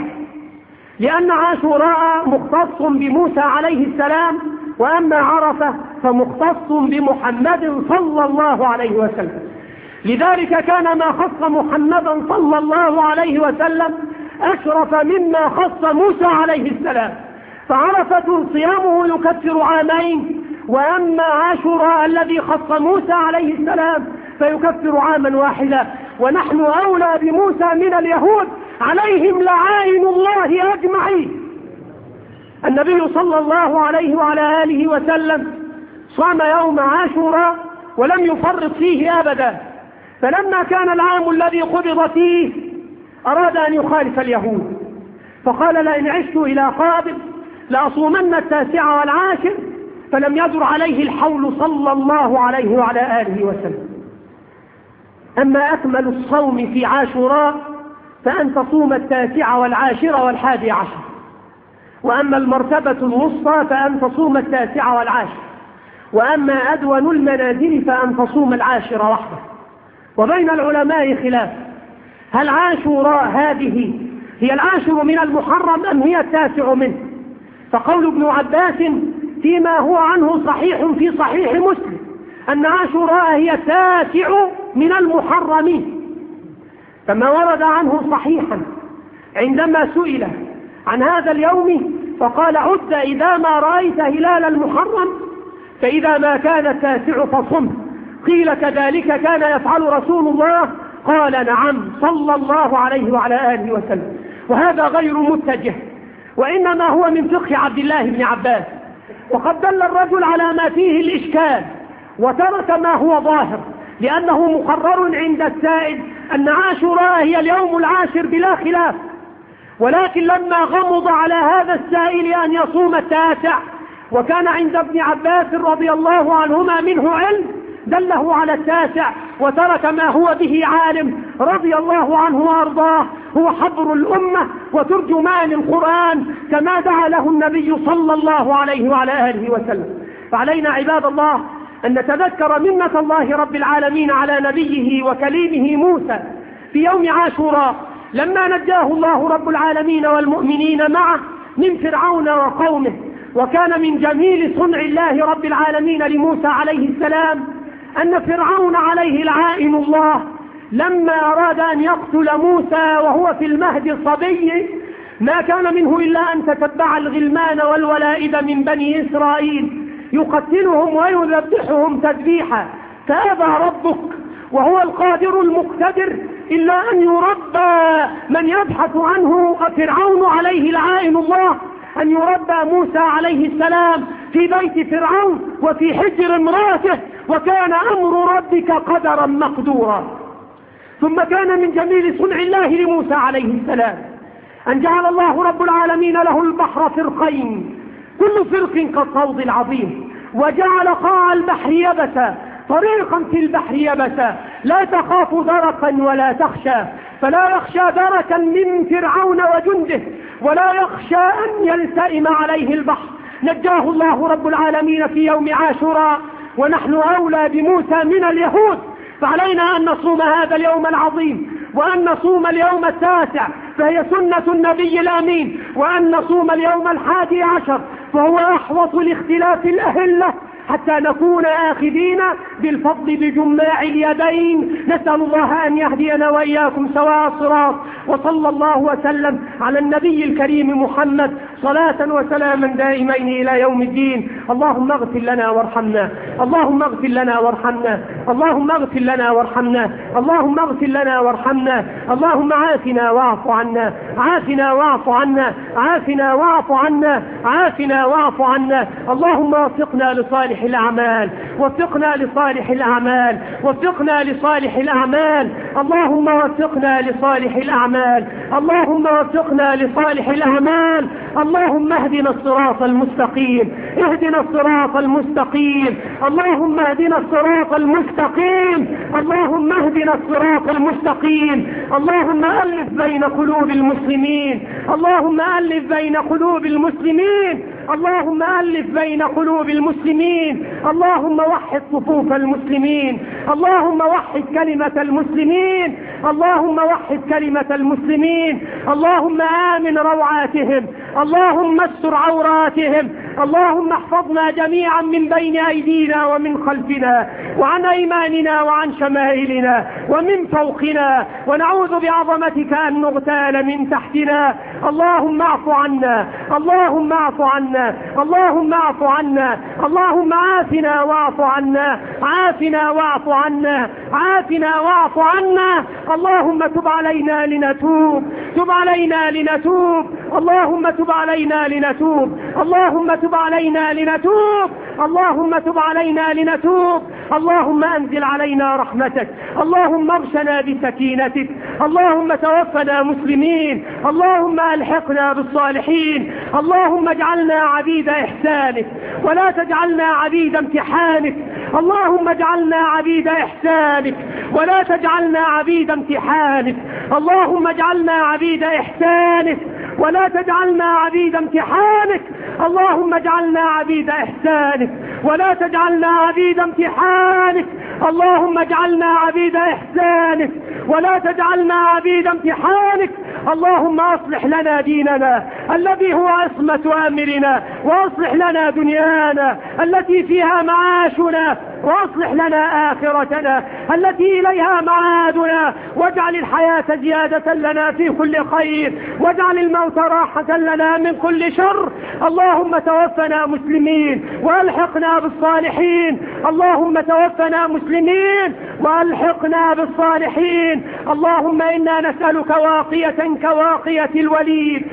لأن عاشوراء مختص بموسى عليه السلام، وأما عرفة فمختص بمحمد صلى الله عليه وسلم، لذلك كان ما خص محمدا صلى الله عليه وسلم أشرف مما خص موسى عليه السلام، فعرفة صيامه يكفر عامين، وأما عاشوراء الذي خص موسى عليه السلام فيكفر عاما واحدا. ونحن أولى بموسى من اليهود عليهم لعائن الله أجمعين. النبي صلى الله عليه وعلى آله وسلم صام يوم عاشوراء ولم يفرط فيه أبدا، فلما كان العام الذي قبض فيه أراد أن يخالف اليهود، فقال: لئن عشت إلى قابل لأصومن التاسع والعاشر، فلم يدر عليه الحول صلى الله عليه وعلى آله وسلم. أما أكمل الصوم في عاشوراء فأن تصوم التاسع والعاشر والحادي عشر، وأما المرتبة الوسطى فأن تصوم التاسع والعاشر، وأما أدون المنازل فأن تصوم العاشر وحده. وبين العلماء خلاف: هل عاشوراء هذه هي العاشر من المحرم أم هي التاسع منه؟ فقول ابن عباس فيما هو عنه صحيح في صحيح مسلم أن عاشوراء هي التاسع من المحرم، كما ورد عنه صحيحا عندما سئل عن هذا اليوم فقال: عد إذا ما رأيت هلال المحرم، فإذا ما كان التاسع فصم. قيل: كذلك كان يفعل رسول الله؟ قال: نعم صلى الله عليه وعلى آله وسلم. وهذا غير متجه، وإنما هو من فقه عبد الله بن عباس، وقد دل الرجل على ما فيه الإشكال وترك ما هو ظاهر، لأنه مقرر عند السائد أن عاشوراء هي اليوم العاشر بلا خلاف، ولكن لما غمض على هذا السائل أن يصوم التاسع، وكان عند ابن عباس رضي الله عنهما منه علم، دله على التاسع وترك ما هو به عالم رضي الله عنه وأرضاه، هو حبر الأمة وترجمان القرآن كما دعا له النبي صلى الله عليه وعلى آله وسلم. فعلينا عباد الله أن نتذكر منة الله رب العالمين على نبيه وكليمه موسى في يوم عاشوراء، لما نجاه الله رب العالمين والمؤمنين معه من فرعون وقومه. وكان من جميل صنع الله رب العالمين لموسى عليه السلام أن فرعون عليه لعائن الله لما أراد أن يقتل موسى وهو في المهد صبي، ما كان منه إلا أن تتبع الغلمان والولائد من بني إسرائيل يقتلهم ويذبحهم تذبيحا، فأبى ربك وهو القادر المقتدر إلا أن يربى من يبحث عنه فرعون عليه لعائن الله، أن يربى موسى عليه السلام في بيت فرعون وفي حجر امرأته، وكان أمر ربك قدرا مقدورا. ثم كان من جميل صنع الله لموسى عليه السلام أن جعل الله رب العالمين له البحر فرقين، كل فرق كالطود العظيم، وجعل قاع البحر يبسا، طريقا في البحر يبسا، لا تخاف دركا ولا تخشى، فلا يخشى دركا من فرعون وجنده، ولا يخشى أن يلتئم عليه البحر. نجاه الله رب العالمين في يوم عاشوراء، ونحن أولى بموسى من اليهود، فعلينا أن نصوم هذا اليوم العظيم، وأن نصوم اليوم التاسع فهي سنة النبي الأمين، وأن نصوم اليوم الحادي عشر فهو أحوط لاختلاف الأهلة، حتى نكون آخذين بالفضل بجماع اليدين. نسأل الله أن يهدينا وإياكم سواء الصراط. وصلى الله وسلم على النبي الكريم محمد صلاة وسلاما دائمين إلى يوم الدين. اللهم اغفر لنا وارحمنا، اللهم اغفر لنا وارحمنا، اللهم اغفر لنا وارحمنا، اللهم اغفر لنا وارحمنا، اللهم عافنا واعف عنا، عافنا واعف عنا، عافنا واعف عنا، عافنا واعف عنا. اللهم وفقنا لصالح الأعمال، وفقنا لصالح الأعمال، وفقنا لصالح الأعمال، اللهم وفقنا لصالح الأعمال، اللهم وفقنا لصالح الأعمال. اللهم اهدنا الصراط المستقيم، اهدنا الصراط المستقيم، اللهم اهدنا الصراط المستقيم، اللهم اهدنا الصراط المستقيم. اللهم ألف بين قلوب المسلمين، اللهم ألف بين قلوب المسلمين، اللهم ألف بين قلوب المسلمين، اللهم وحد صفوف المسلمين، اللهم وحد كلمة المسلمين، اللهم وحد كلمة المسلمين، اللهم آمن روعاتهم، اللهم استر عوراتهم، اللهم احفظنا جميعا من بين أيدينا ومن خلفنا وعن أيماننا وعن شمائلنا ومن فوقنا، ونعوذ بعظمتك أن نغتال من تحتنا. اللهم اعف عنا، اللهم اعف عنا، اللهم اعف عنا، اللهم عافنا واعف عنا، عافنا واعف عنا، عافنا واعف عنا. اللهم تب علينا لنتوب، تب علينا لنتوب، اللهم تب علينا لنتوب، اللهم تب علينا لنتوب، اللهم تب علينا لنتوب. اللهم أنزل علينا رحمتك، اللهم اغشنا بسكينتك، اللهم توفنا مسلمين، اللهم ألحقنا بالصالحين. اللهم اجعلنا عبيد إحسانك ولا تجعلنا عبيد امتحانك، اللهم اجعلنا عبيد إحسانك ولا تجعلنا عبيد امتحانك، اللهم اجعلنا عبيد إحسانك ولا تجعلنا عبيد امتحانك، اللهم اجعلنا عبيد إحسانك ولا تجعلنا عبيد امتحانك، اللهم اجعلنا عبيد إحسانك ولا تجعلنا عبيد امتحانك. اللهم أصلح لنا ديننا الذي هو عصمة أمرنا، وأصلح لنا دنيانا التي فيها معاشنا، وأصلح لنا آخرتنا التي إليها معادنا، واجعل الحياة زيادة لنا في كل خير، واجعل الموت راحة لنا من كل شر. اللهم توفنا مسلمين وألحقنا بالصالحين، اللهم توفنا مسلمين وألحقنا بالصالحين. اللهم إنا نسألك واقية كواقية الوليد،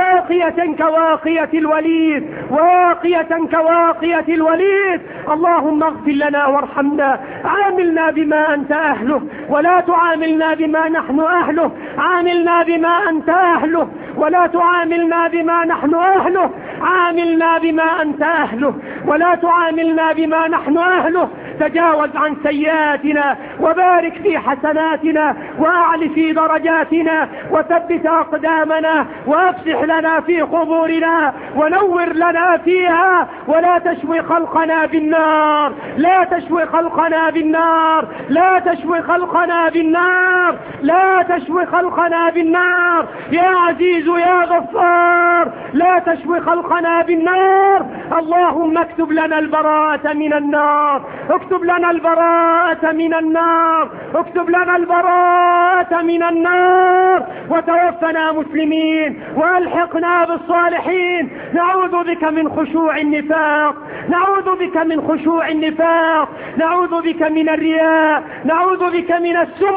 واقية كواقية الوليد، واقية كواقية الوليد. اللهم اغفر لنا وارحمنا، عاملنا بما أنت أهله ولا تعاملنا بما نحن أهله، عاملنا بما أنت أهله ولا تعاملنا بما نحن أهله، عاملنا بما أنت أهله ولا تعاملنا بما نحن أهله. تجاوز عن سيئاتنا وبارك في حسناتنا، وأعل في درجاتنا، وثبت أقدامنا، وأفسح لنا في قبورنا، ونور لنا فيها، ولا تشوي خلقنا بالنار، لا تشوي خلقنا بالنار، لا تشوي خلقنا بالنار، لا تشوي خلقنا بالنار يا عزيز يا غفار، لا تشوي خلقنا بالنار. اللهم اكتب لنا البراءة من النار، اكتب لنا البراءة من النار، اكتب لنا البراءة من النار، وتوفنا مسلمين وألحقنا بالصالحين. نعوذ بك من خشوع النفاق، نعوذ بك من خشوع النفاق، نعوذ بك من الرياء، نعوذ بك من السمعة.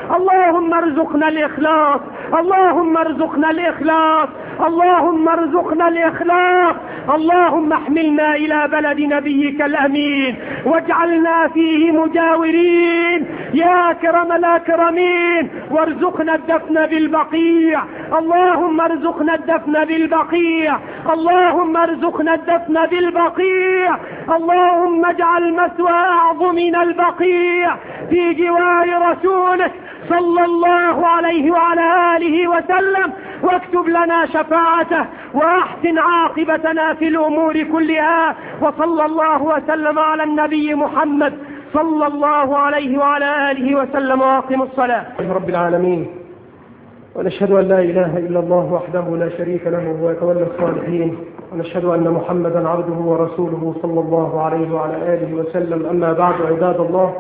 اللهم ارزقنا الإخلاص، اللهم ارزقنا الإخلاص، اللهم ارزقنا الإخلاص. اللهم احملنا إلى بلد نبيك الأمين واجعلنا فيه مجاورين يا أكرم الأكرمين، وارزقنا الدفن بالبقيع، اللهم ارزقنا الدفن بالبقيع، اللهم ارزقنا الدفن بالبقيع، اللهم اجعل مثوى أعظمنا البقيع في جوار رسولك صلى الله عليه وعلى آله وسلم، واكتب لنا شفاعته وأحسن عاقبتنا في الأمور كلها. وصلى الله وسلم على النبي محمد صلى الله عليه وعلى آله وسلم. واقم الصلاة. رب العالمين، ونشهد أن لا إله إلا الله وحده لا شريك له وهو يتولى الصالحين، ونشهد أن محمدا عبده ورسوله صلى الله عليه وعلى آله وسلم. أما بعد، عباد الله،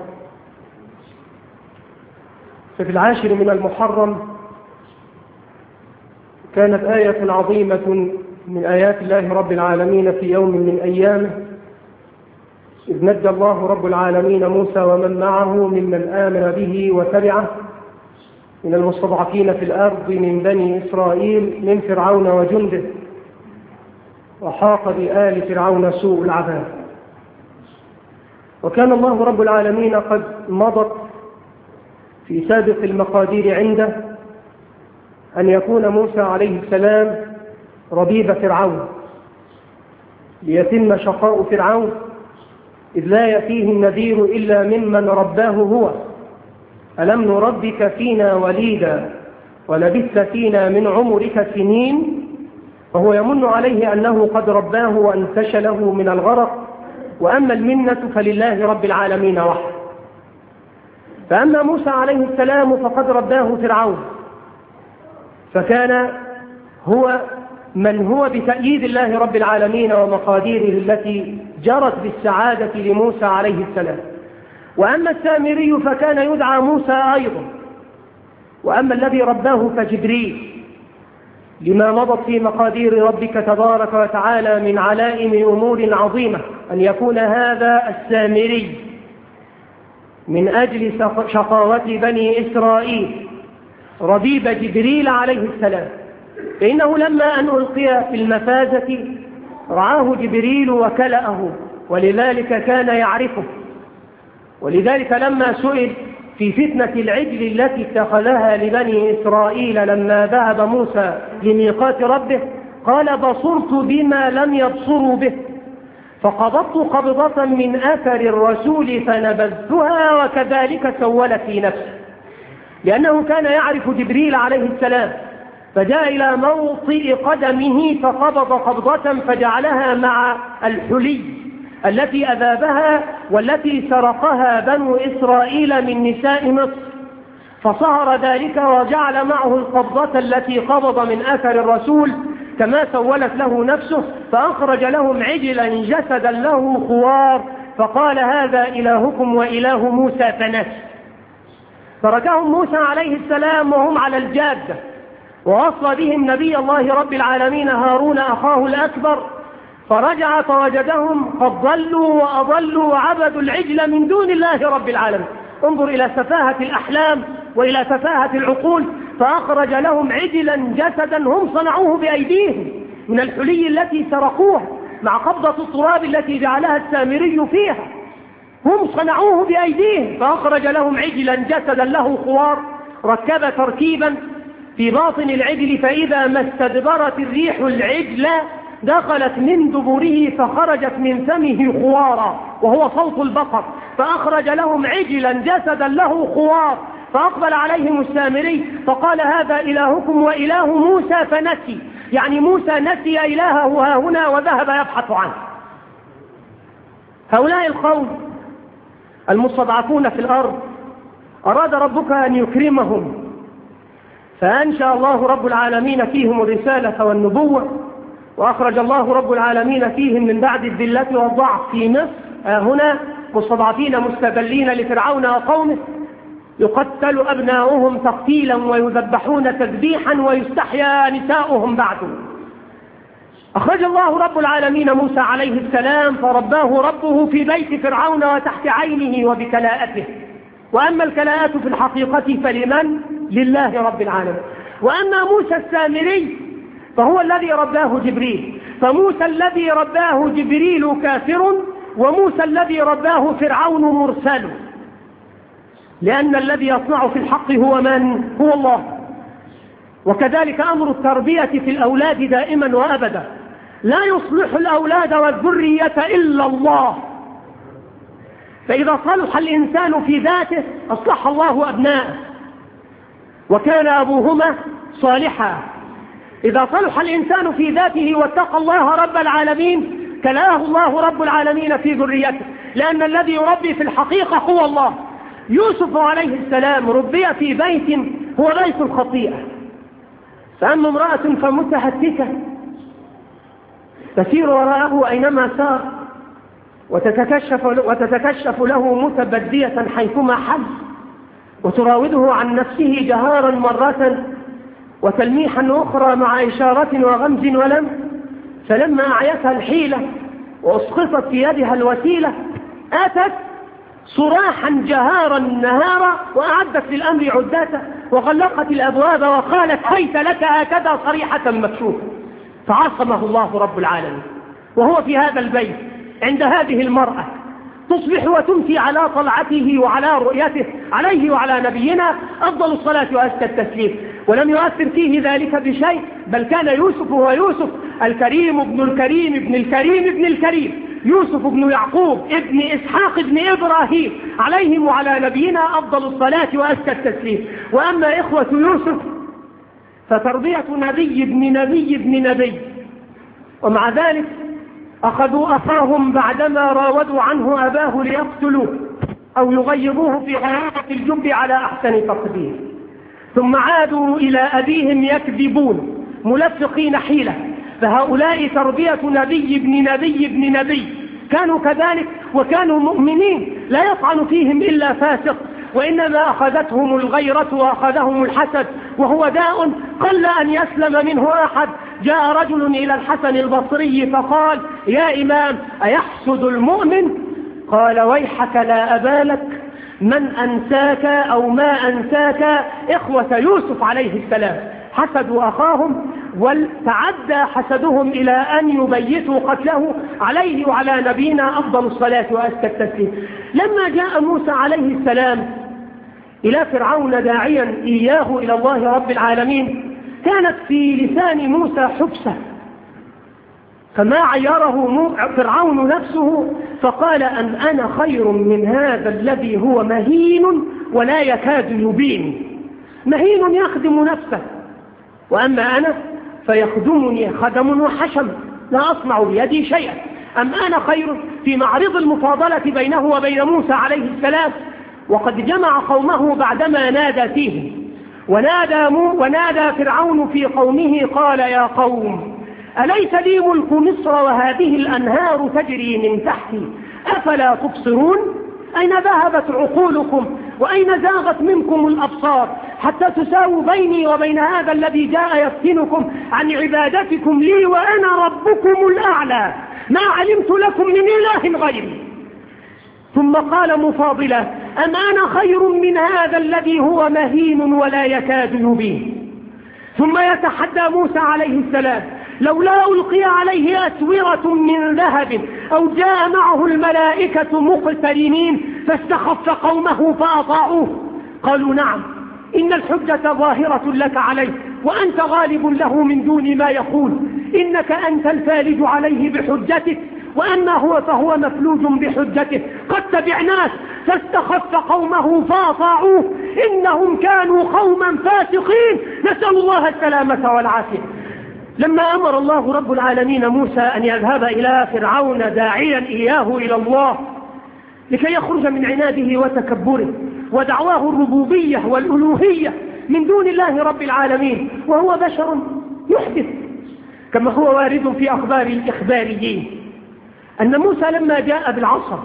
ففي العاشر من المحرم كانت آية عظيمة من آيات الله رب العالمين في يوم من أيامه، إذ نجى الله رب العالمين موسى ومن معه ممن آمن به وتبعه من المستضعفين في الأرض من بني إسرائيل من فرعون وجنده، وحاق بآل فرعون سوء العذاب. وكان الله رب العالمين قد مضت في سابق المقادير عنده أن يكون موسى عليه السلام ربيب فرعون، ليتم شقاء فرعون، إذ لا يأتيه النذير إلا ممن رباه هو. ألم نربك فينا وليدا ولبثت فينا من عمرك سنين. وهو يمن عليه أنه قد رباه وأنتش له من الغرق، وأما المنة فلله رب العالمين وحده. فأما موسى عليه السلام فقد رباه فرعون، فكان هو من هو بتأييد الله رب العالمين ومقاديره التي جرت بالسعادة لموسى عليه السلام. وأما السامري فكان يدعى موسى أيضا. وأما الذي رباه فجبريل، لما مضت في مقادير ربك تبارك وتعالى من علائم أمور عظيمة أن يكون هذا السامري من أجل شقاوة بني إسرائيل ربيب جبريل عليه السلام. فإنه لما أن ألقي في المفازة رعاه جبريل وكلأه، ولذلك كان يعرفه. ولذلك لما سئل في فتنة العجل التي اتخذها لبني إسرائيل لما ذهب موسى لميقات ربه، قال: بصرت بما لم يبصروا به، فقبضت قبضة من أثر الرسول فنبذتها وكذلك سولت في نفسه. لأنه كان يعرف جبريل عليه السلام، فجاء إلى موطئ قدمه فقبض قبضة فجعلها مع الحلي التي أذابها والتي سرقها بنو إسرائيل من نساء مصر، فصهر ذلك وجعل معه القبضة التي قبض من أثر الرسول كما سولت له نفسه، فأخرج لهم عجلا جسدا له خوار، فقال: هذا إلهكم وإله موسى فنسي. تركهم موسى عليه السلام وهم على الجادة، ووصى بهم نبي الله رب العالمين هارون أخاه الأكبر، فرجع فوجدهم قد ضلوا وأضلوا وعبدوا العجل من دون الله رب العالمين. انظر إلى سفاهة الأحلام وإلى سفاهة العقول. فأخرج لهم عجلا جسدا هم صنعوه بأيديهم من الحلي التي سرقوها مع قبضة التراب التي جعلها السامري فيها، هم صنعوه بأيديهم. فأخرج لهم عجلا جسدا له خوار، ركب تركيبا في باطن العجل، فإذا ما استدبرت الريح العجل دخلت من دبره فخرجت من فمه خوارا، وهو صوت البقر. فأخرج لهم عجلا جسدا له خوار، فأقبل عليهم السامري فقال: هذا إلهكم وإله موسى فنسي. يعني موسى نسي إلهه ها هنا وذهب يبحث عنه. هؤلاء القوم المستضعفون في الأرض أراد ربك أن يكرمهم، فأنشأ الله رب العالمين فيهم الرسالة والنبوة، وأخرج الله رب العالمين فيهم من بعد الذلة والضعف في مصر هنا مستضعفين مستذلين لفرعون وقومه، يقتل أبناؤهم تقتيلا ويذبحون تذبيحا ويستحيا نساؤهم بعده. أخرج الله رب العالمين موسى عليه السلام فرباه ربه في بيت فرعون وتحت عينه وبكلاءته، وأما الكلاءات في الحقيقة فلمن؟ لله رب العالمين. وأما موسى السامري فهو الذي رباه جبريل، فموسى الذي رباه جبريل كافر، وموسى الذي رباه فرعون مرسل، لأن الذي يصنع في الحق هو من؟ هو الله. وكذلك أمر التربية في الأولاد دائما وأبدا، لا يصلح الأولاد والذرية إلا الله، فإذا صلح الإنسان في ذاته أصلح الله أبناءه، وكان أبوهما صالحا. إذا صلح الإنسان في ذاته واتقى الله رب العالمين كلاه الله رب العالمين في ذريته، لأن الذي يربي في الحقيقة هو الله. يوسف عليه السلام ربي في بيت هو بيت الخطيئة، فأما امرأة فمتهتكة تسير وراءه أينما سار، وتتكشف, وتتكشف له متبدية حيثما حل، وتراوده عن نفسه جهارا مرة وتلميحا أخرى مع إشارة وغمز ولم، فلما أعيتها الحيلة وأسقطت في يدها الوسيلة آتت صراحا جهارا نهارا، وأعدت للأمر عداته، وغلقت الأبواب وقالت هيت لك هكذا صريحة مكشوفة، فعصمه الله رب العالمين. وهو في هذا البيت عند هذه المرأة تصبح وتمسي على طلعته وعلى رؤيته عليه وعلى نبينا أفضل الصلاة وأزكى التسليم، ولم يؤثر فيه ذلك بشيء، بل كان يوسف هو يوسف الكريم ابن الكريم ابن الكريم ابن الكريم، يوسف ابن يعقوب ابن إسحاق ابن إبراهيم عليهم وعلى نبينا أفضل الصلاة وأزكى التسليم. وأما إخوة يوسف فتربية نبي ابن نبي ابن نبي، ومع ذلك أخذوا أخاهم بعدما راودوا عنه أباه ليقتلوه أو يغيبوه في حياة الجب على أحسن تقدير، ثم عادوا إلى أبيهم يكذبون ملفقين حيلة. فهؤلاء تربية نبي ابن نبي ابن نبي، كانوا كذلك وكانوا مؤمنين لا يطعن فيهم إلا فاسق، وإنما أخذتهم الغيرة وأخذهم الحسد، وهو داء قل أن يسلم منه أحد. جاء رجل إلى الحسن البصري فقال يا إمام أيحسد المؤمن؟ قال ويحك لا أبالك من أنساك أو ما أنساك إخوة يوسف عليه السلام، حسدوا أخاهم وتعدى حسدهم إلى أن يبيتوا قتله عليه وعلى نبينا أفضل الصلاة وأزكى التسليم. لما جاء موسى عليه السلام إلى فرعون داعيا إياه إلى الله رب العالمين، كانت في لسان موسى حبسة، فما عيره فرعون نفسه فقال أن أنا خير من هذا الذي هو مهين ولا يكاد يبين. مهين يخدم نفسه، وأما أنا فيخدمني خدم وحشم لا أصنع بيدي شيئا. أم أنا خير في معرض المفاضلة بينه وبين موسى عليه السلام، وقد جمع قومه بعدما نادى فيهم، ونادى, ونادى فرعون في قومه قال يا قوم أليس لي ملك مصر وهذه الأنهار تجري من تحتي أفلا تبصرون؟ أين ذهبت عقولكم وأين زاغت منكم الأبصار حتى تساووا بيني وبين هذا الذي جاء يفتنكم عن عبادتكم لي وأنا ربكم الأعلى ما علمت لكم من إله غيري. ثم قال مفاضلا أم أنا خير من هذا الذي هو مهين ولا يكاد يبين. ثم يتحدى موسى عليه السلام لولا ألقي عليه أسورة من ذهب أو جاء معه الملائكة مقترنين فاستخف قومه فأطاعوه. قالوا نعم إن الحجة ظاهرة لك عليه وأنت غالب له من دون ما يقول، إنك أنت الفالج عليه بحجتك وأما هو فهو مفلوج بحجته، قد تبعناه فاستخف قومه فأطاعوه إنهم كانوا قوما فاسقين، نسأل الله السلامة والعافية. لما أمر الله رب العالمين موسى أن يذهب إلى فرعون داعيا إياه إلى الله لكي يخرج من عناده وتكبره ودعواه الربوبية والألوهية من دون الله رب العالمين، وهو بشر يحدث كما هو وارد في أخبار الإخباريين، أن موسى لما جاء بالعصا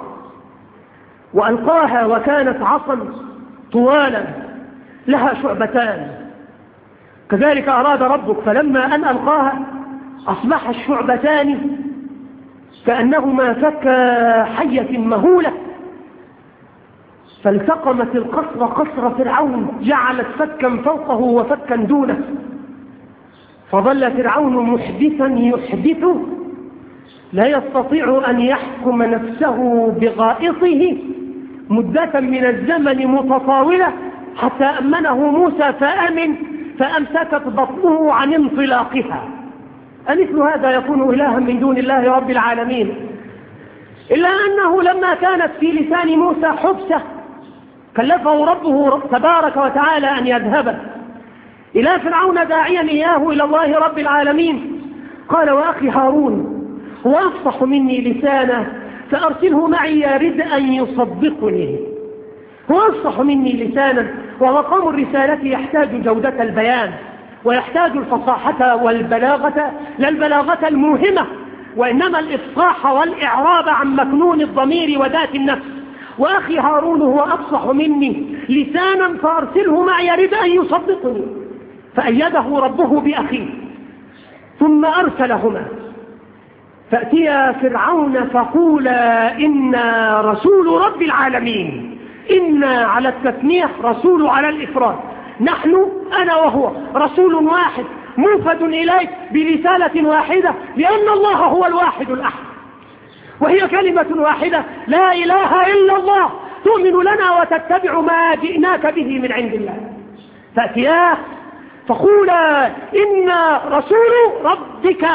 وألقاها وكانت عصا طوالا لها شعبتان، كذلك أراد ربك فلما أن ألقاها أصبح الشعبتان كأنهما فك حية مهولة، فالتقمت القصر قصر فرعون، جعلت فكا فوقه وفكا دونه، فظل فرعون محدثا يحدث لا يستطيع أن يحكم نفسه بغائطه مدة من الزمن متطاولة، حتى أمنه موسى فأمن فأمسكت بطنه عن انطلاقها. أمثل هذا يكون إلها من دون الله رب العالمين؟ إلا أنه لما كانت في لسان موسى حبسة كلفه ربه تبارك وتعالى أن يذهب إلى فرعون داعيا إياه إلى الله رب العالمين، قال: وأخي هارون هو أفصح مني لسانا فأرسله معي يرد أن يصدقني. هو أفصح مني لسانا، ومقام الرسالة يحتاج جودة البيان، ويحتاج الفصاحة والبلاغة، لا البلاغة الموهمة، وإنما الإفصاح والإعراب عن مكنون الضمير وذات النفس. وأخي هارون هو أفصح مني لسانا فأرسله معي يرد أن يصدقني. فأيده ربه بأخيه، ثم أرسلهما فأتيا فرعون فقولا إنا رسول رب العالمين. إنا على التثنية، رسول على الإفراد. نحن أنا وهو رسول واحد موفد إليك برسالة واحدة، لأن الله هو الواحد الأحد، وهي كلمة واحدة: لا إله إلا الله، تؤمن لنا وتتبع ما جئناك به من عند الله. فأتياه فقولا إنا رسول ربك.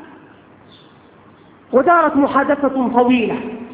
ودارت محادثة طويلة،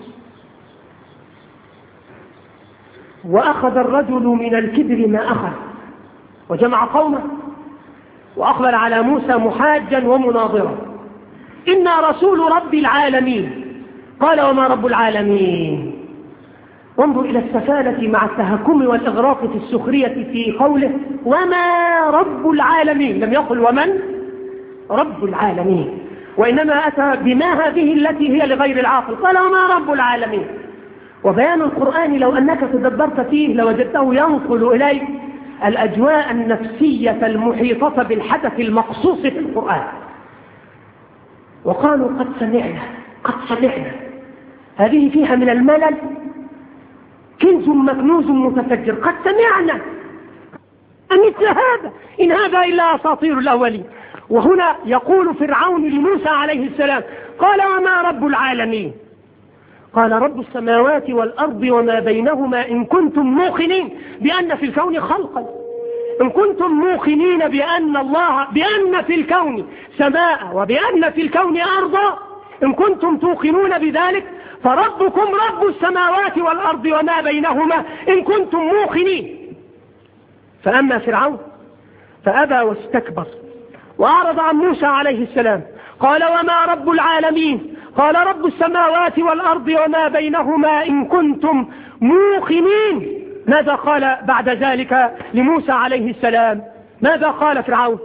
وأخذ الرجل من الكبر ما أخذ، وجمع قومه وأقبل على موسى محاجا ومناظرا. إنا رسول رب العالمين. قال: وما رب العالمين؟ وانظر إلى السفالة مع التهكم والإغراق في السخرية في قوله وما رب العالمين، لم يقل ومن رب العالمين، وإنما أتى بما هذه التي هي لغير العاقل، قال: وما رب العالمين. وبيان القرآن لو أنك تدبرت فيه لوجدته ينقل إليك الأجواء النفسية المحيطة بالحدث المقصوص في القرآن. وقالوا: قد سمعنا قد سمعنا. هذه فيها من الملل كنز مكنوز متفجر. قد سمعنا مثل هذا، إن هذا إلا أساطير الأولين. وهنا يقول فرعون لموسى عليه السلام: قال: وما رب العالمين؟ قال: رب السماوات والأرض وما بينهما، إن كنتم موقنين بأن في الكون خلقا، إن كنتم موقنين بأن الله بأن في الكون سماء وبأن في الكون أرضا، إن كنتم توقنون بذلك فربكم رب السماوات والأرض وما بينهما إن كنتم موقنين. فأما فرعون فأبى واستكبر وأعرض عن موسى عليه السلام. قال: وما رب العالمين؟ قال: رب السماوات والأرض وما بينهما إن كنتم موقنين. ماذا قال بعد ذلك لموسى عليه السلام؟ ماذا قال فرعون؟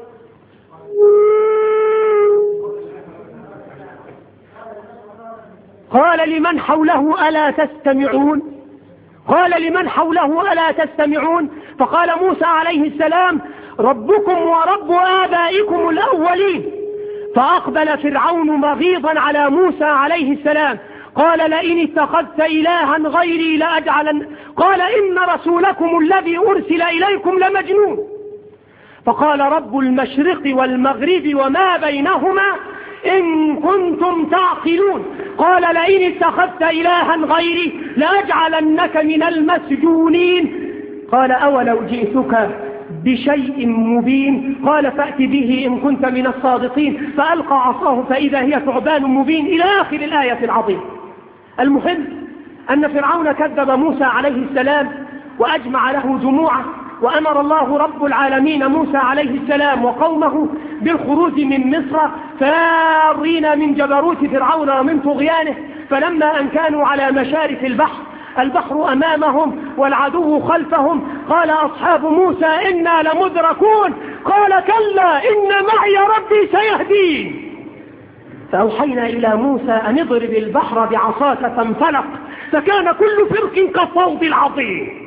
قال لمن حوله ألا تستمعون؟ قال لمن حوله ألا تستمعون؟ فقال موسى عليه السلام: ربكم ورب آبائكم الأولين. فأقبل فرعون مغيظا على موسى عليه السلام، قال: لئن اتخذت إلها غيري لأجعلن. قال: إن رسولكم الذي أرسل إليكم لمجنون. فقال: رب المشرق والمغرب وما بينهما إن كنتم تعقلون. قال: لئن اتخذت إلها غيري لأجعلنك من المسجونين. قال: أولو جئتك بشيء مبين؟ قال: فأت به إن كنت من الصادقين. فألقى عصاه فإذا هي ثعبان مبين، إلى آخر الآية العظيمة. المهم أن فرعون كذب موسى عليه السلام وأجمع له جموعه، وأمر الله رب العالمين موسى عليه السلام وقومه بالخروج من مصر فارين من جبروت فرعون ومن طغيانه. فلما أن كانوا على مشارف البحر، البحر أمامهم والعدو خلفهم، قال أصحاب موسى: إنا لمدركون. قال: كلا إن معي ربي سيهدين. فأوحينا إلى موسى أن اضرب البحر بعصاك فانفلق فكان كل فرق كالطود العظيم.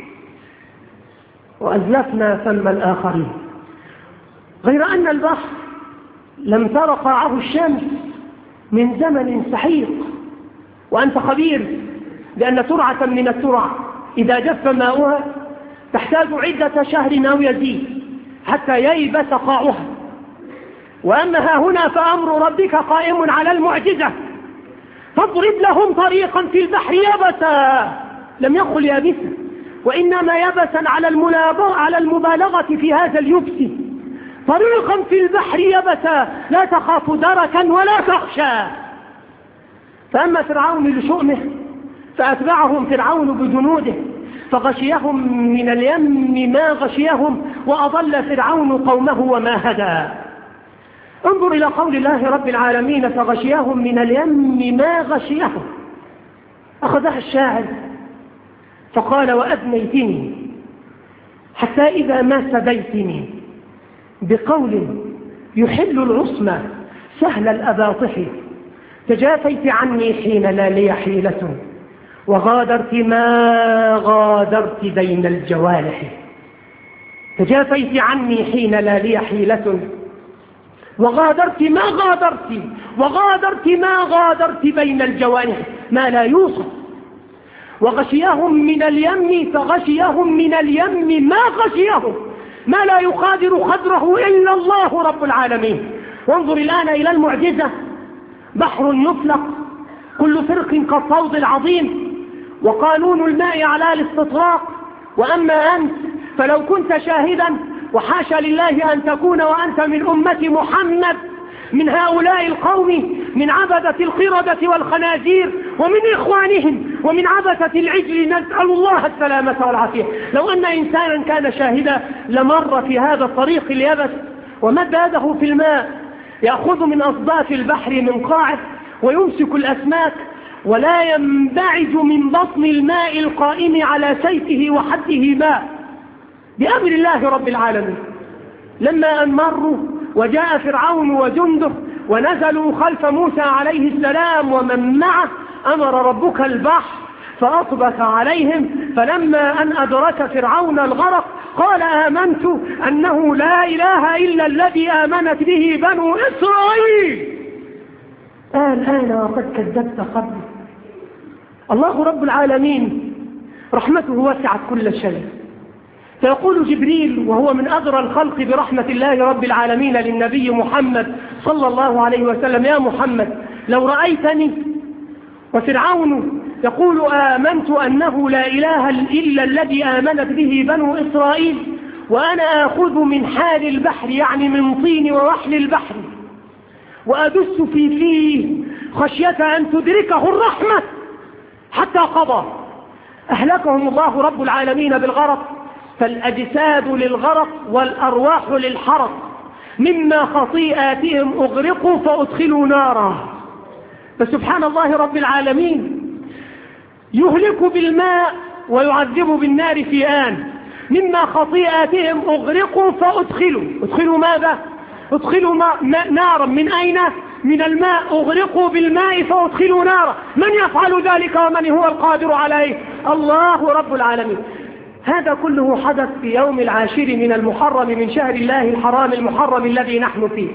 وأزلفنا ثم الآخرين. غير أن البحر لم تر قاعه الشمس من زمن سحيق، وأنت خبير بأن ترعة من الترع إذا جف ماؤها تحتاج عدة شهر أو يزيد حتى ييبس قاعها. وأما ها هنا فأمر ربك قائم على المعجزة، فاضرب لهم طريقا في البحر يبسا، لم يقل يابسا، وإنما يبسا على المبالغة في هذا اليبس، طريقا في البحر يبسا لا تخاف دركا ولا تخشى. فأما فرعون لشؤمه فأتبعهم فرعون بجنوده فغشيهم من اليم ما غشيهم وأضل فرعون قومه وما هدى. انظر إلى قول الله رب العالمين فغشيهم من اليم ما غشيهم. أخذها الشاعر فقال وأدنيتني حتى إذا ما سبيتني بقول يحل العصمة سهل الأباطح تجافيت عني حين لا لي حيلة وغادرت ما غادرت بين الجوارح. تجافيت عني حين لا لي حيلة وغادرت ما غادرت وغادرت ما غادرت بين الجوارح ما لا يوصف. وغشيهم من اليم فغشيهم من اليم ما غشيهم ما لا يقادر قدره إلا الله رب العالمين. وانظر الآن إلى المعجزة، بحر يفلق كل فرق كالصوت العظيم وقانون الماء على الاستطراق. وأما أنت فلو كنت شاهدا، وحاشا لله أن تكون وأنت من أمة محمد، من هؤلاء القوم من عبدة القردة والخنازير ومن إخوانهم ومن عبدة العجل، نسأل الله السلامة والعافية. لو أن إنسانا كان شاهدا لمر في هذا الطريق اليبس ومد يده في الماء يأخذ من أصداف البحر من قاعه ويمسك الأسماك ولا ينبعج من بطن الماء القائم على سيفه وحده ماء بأمر الله رب العالمين. لما أن مروا وجاء فرعون وجنده ونزلوا خلف موسى عليه السلام ومن معه أمر ربك البحر فأطبق عليهم، فلما أن أدرك فرعون الغرق قال آمنت أنه لا إله إلا الذي آمنت به بنو إسرائيل. الآن وقد كذبت قبل. الله رب العالمين رحمته وسعت كل شيء، فيقول جبريل وهو من أدرى الخلق برحمة الله رب العالمين للنبي محمد صلى الله عليه وسلم: يا محمد لو رأيتني وفرعون يقول آمنت أنه لا إله إلا الذي آمنت به بنو إسرائيل وأنا آخذ من حال البحر يعني من طين ووحل البحر وأدس في فيه خشية أن تدركه الرحمة حتى قضى، أهلكهم الله رب العالمين بالغرق. فالأجساد للغرق والأرواح للحرق، مما خطيئاتهم أغرقوا فأدخلوا نارا. فسبحان الله رب العالمين يهلك بالماء ويعذب بالنار في آن. مما خطيئاتهم أغرقوا فأدخلوا أدخلوا ماذا؟ أدخلوا نارا. من أين؟ من الماء. أغرقوا بالماء فأدخلوا نارا. من يفعل ذلك ومن هو القادر عليه؟ الله رب العالمين. هذا كله حدث في يوم العاشر من المحرم من شهر الله الحرام المحرم الذي نحن فيه.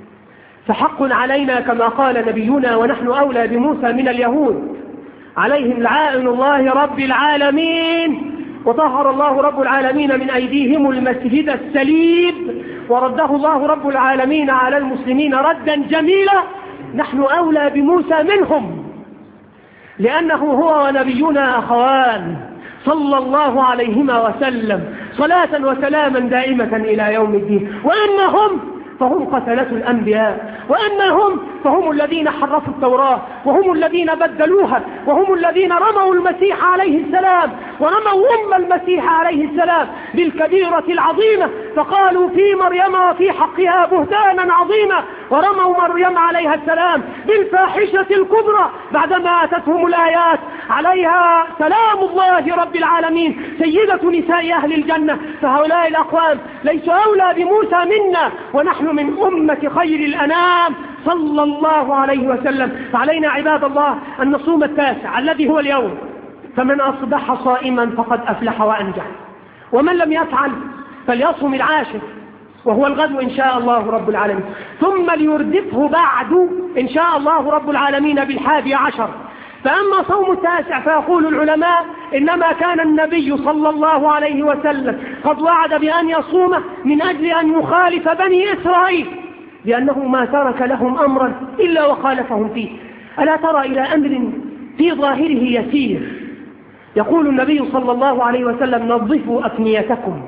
فحق علينا كما قال نبينا ونحن أولى بموسى من اليهود عليهم لعائن الله رب العالمين، وطهر الله رب العالمين من أيديهم المسجد السليب ورده الله رب العالمين على المسلمين ردا جميلا. نحن أولى بموسى منهم لأنه هو ونبينا أخوان صلى الله عليهما وسلم صلاة وسلاما دائمة إلى يوم الدين. وأنهم فهم قتلة الأنبياء، وأنهم فهم الذين حرفوا التوراة وهم الذين بدلوها وهم الذين رموا المسيح عليه السلام ورموا أم المسيح عليه السلام بالكبيرة العظيمة، فقالوا في مريم وفي حقها بهتانا عظيما، ورموا مريم عليها السلام بالفاحشة الكبرى بعدما أتتهم الآيات عليها سلام الله رب العالمين سيدة نساء أهل الجنة. فهؤلاء الأقوام ليسوا أولى بموسى منا، ونحن من أمة خير الأنام صلى الله عليه وسلم. فعلينا عباد الله أن نصوم التاسع الذي هو اليوم، فمن أصبح صائما فقد أفلح وأنجح، ومن لم يفعل فليصوم العاشر وهو الغد إن شاء الله رب العالمين، ثم ليردفه بعد إن شاء الله رب العالمين بالحادي عشر. فأما صوم التاسع فيقول العلماء إنما كان النبي صلى الله عليه وسلم قد وعد بأن يصوم من أجل أن يخالف بني إسرائيل، لأنه ما ترك لهم أمرا إلا وخالفهم فيه. ألا ترى إلى أمر في ظاهره يسير، يقول النبي صلى الله عليه وسلم: نظفوا أفنيتكم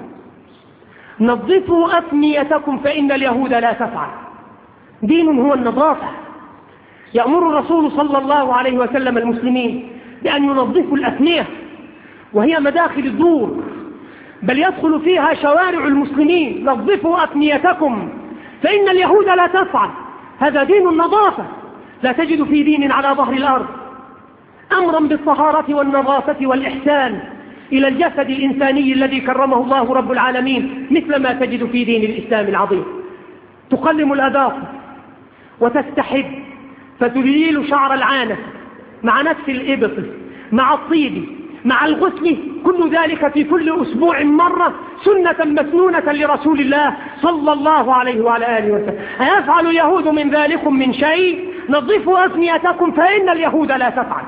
نظفوا أفنيتكم فإن اليهود لا تفعل. دين هو النظافة. يأمر الرسول صلى الله عليه وسلم المسلمين بأن ينظفوا الأفنية، وهي مداخل الدور، بل يدخل فيها شوارع المسلمين. نظفوا أفنيتكم فإن اليهود لا تفعل. هذا دين النظافة، لا تجد في دين على ظهر الأرض أمرا بالطهارة والنظافة والإحسان إلى الجسد الإنساني الذي كرمه الله رب العالمين مثل ما تجد في دين الإسلام العظيم. تقلم الأظافر وتستحب فتليل شعر العانة مع نتف الإبط مع الطيب مع الغسل، كل ذلك في كل أسبوع مرة، سنة مسنونة لرسول الله صلى الله عليه وعلى آله وسلم. أيفعل اليهود من ذلكم من شيء؟ نظفوا أفنيتكم فإن اليهود لا تفعل.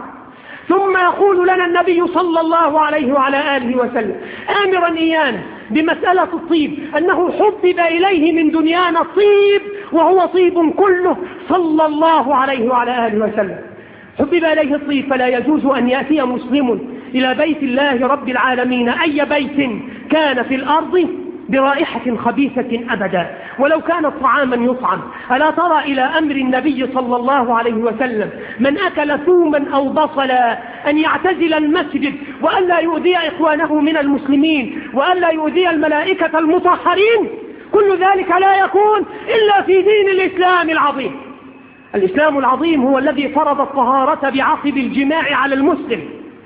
ثم يقول لنا النبي صلى الله عليه وعلى آله وسلم آمرا إيانا بمسألة الطيب، أنه حبب إليه من دنيانا الطيب وهو طيب كله صلى الله عليه وعلى آله وسلم. حبب إليه الطيب، فلا يجوز أن يأتي مسلم إلى بيت الله رب العالمين أي بيت كان في الأرض برائحة خبيثة أبدا، ولو كان طعاما يطعم. ألا ترى إلى أمر النبي صلى الله عليه وسلم: من أكل ثوما أو بصلا أن يعتزل المسجد، وأن لا يؤذي إخوانه من المسلمين، وأن لا يؤذي الملائكة المطهرين. كل ذلك لا يكون إلا في دين الإسلام العظيم. الإسلام العظيم هو الذي فرض الطهارة بعقب الجماع على المسلم،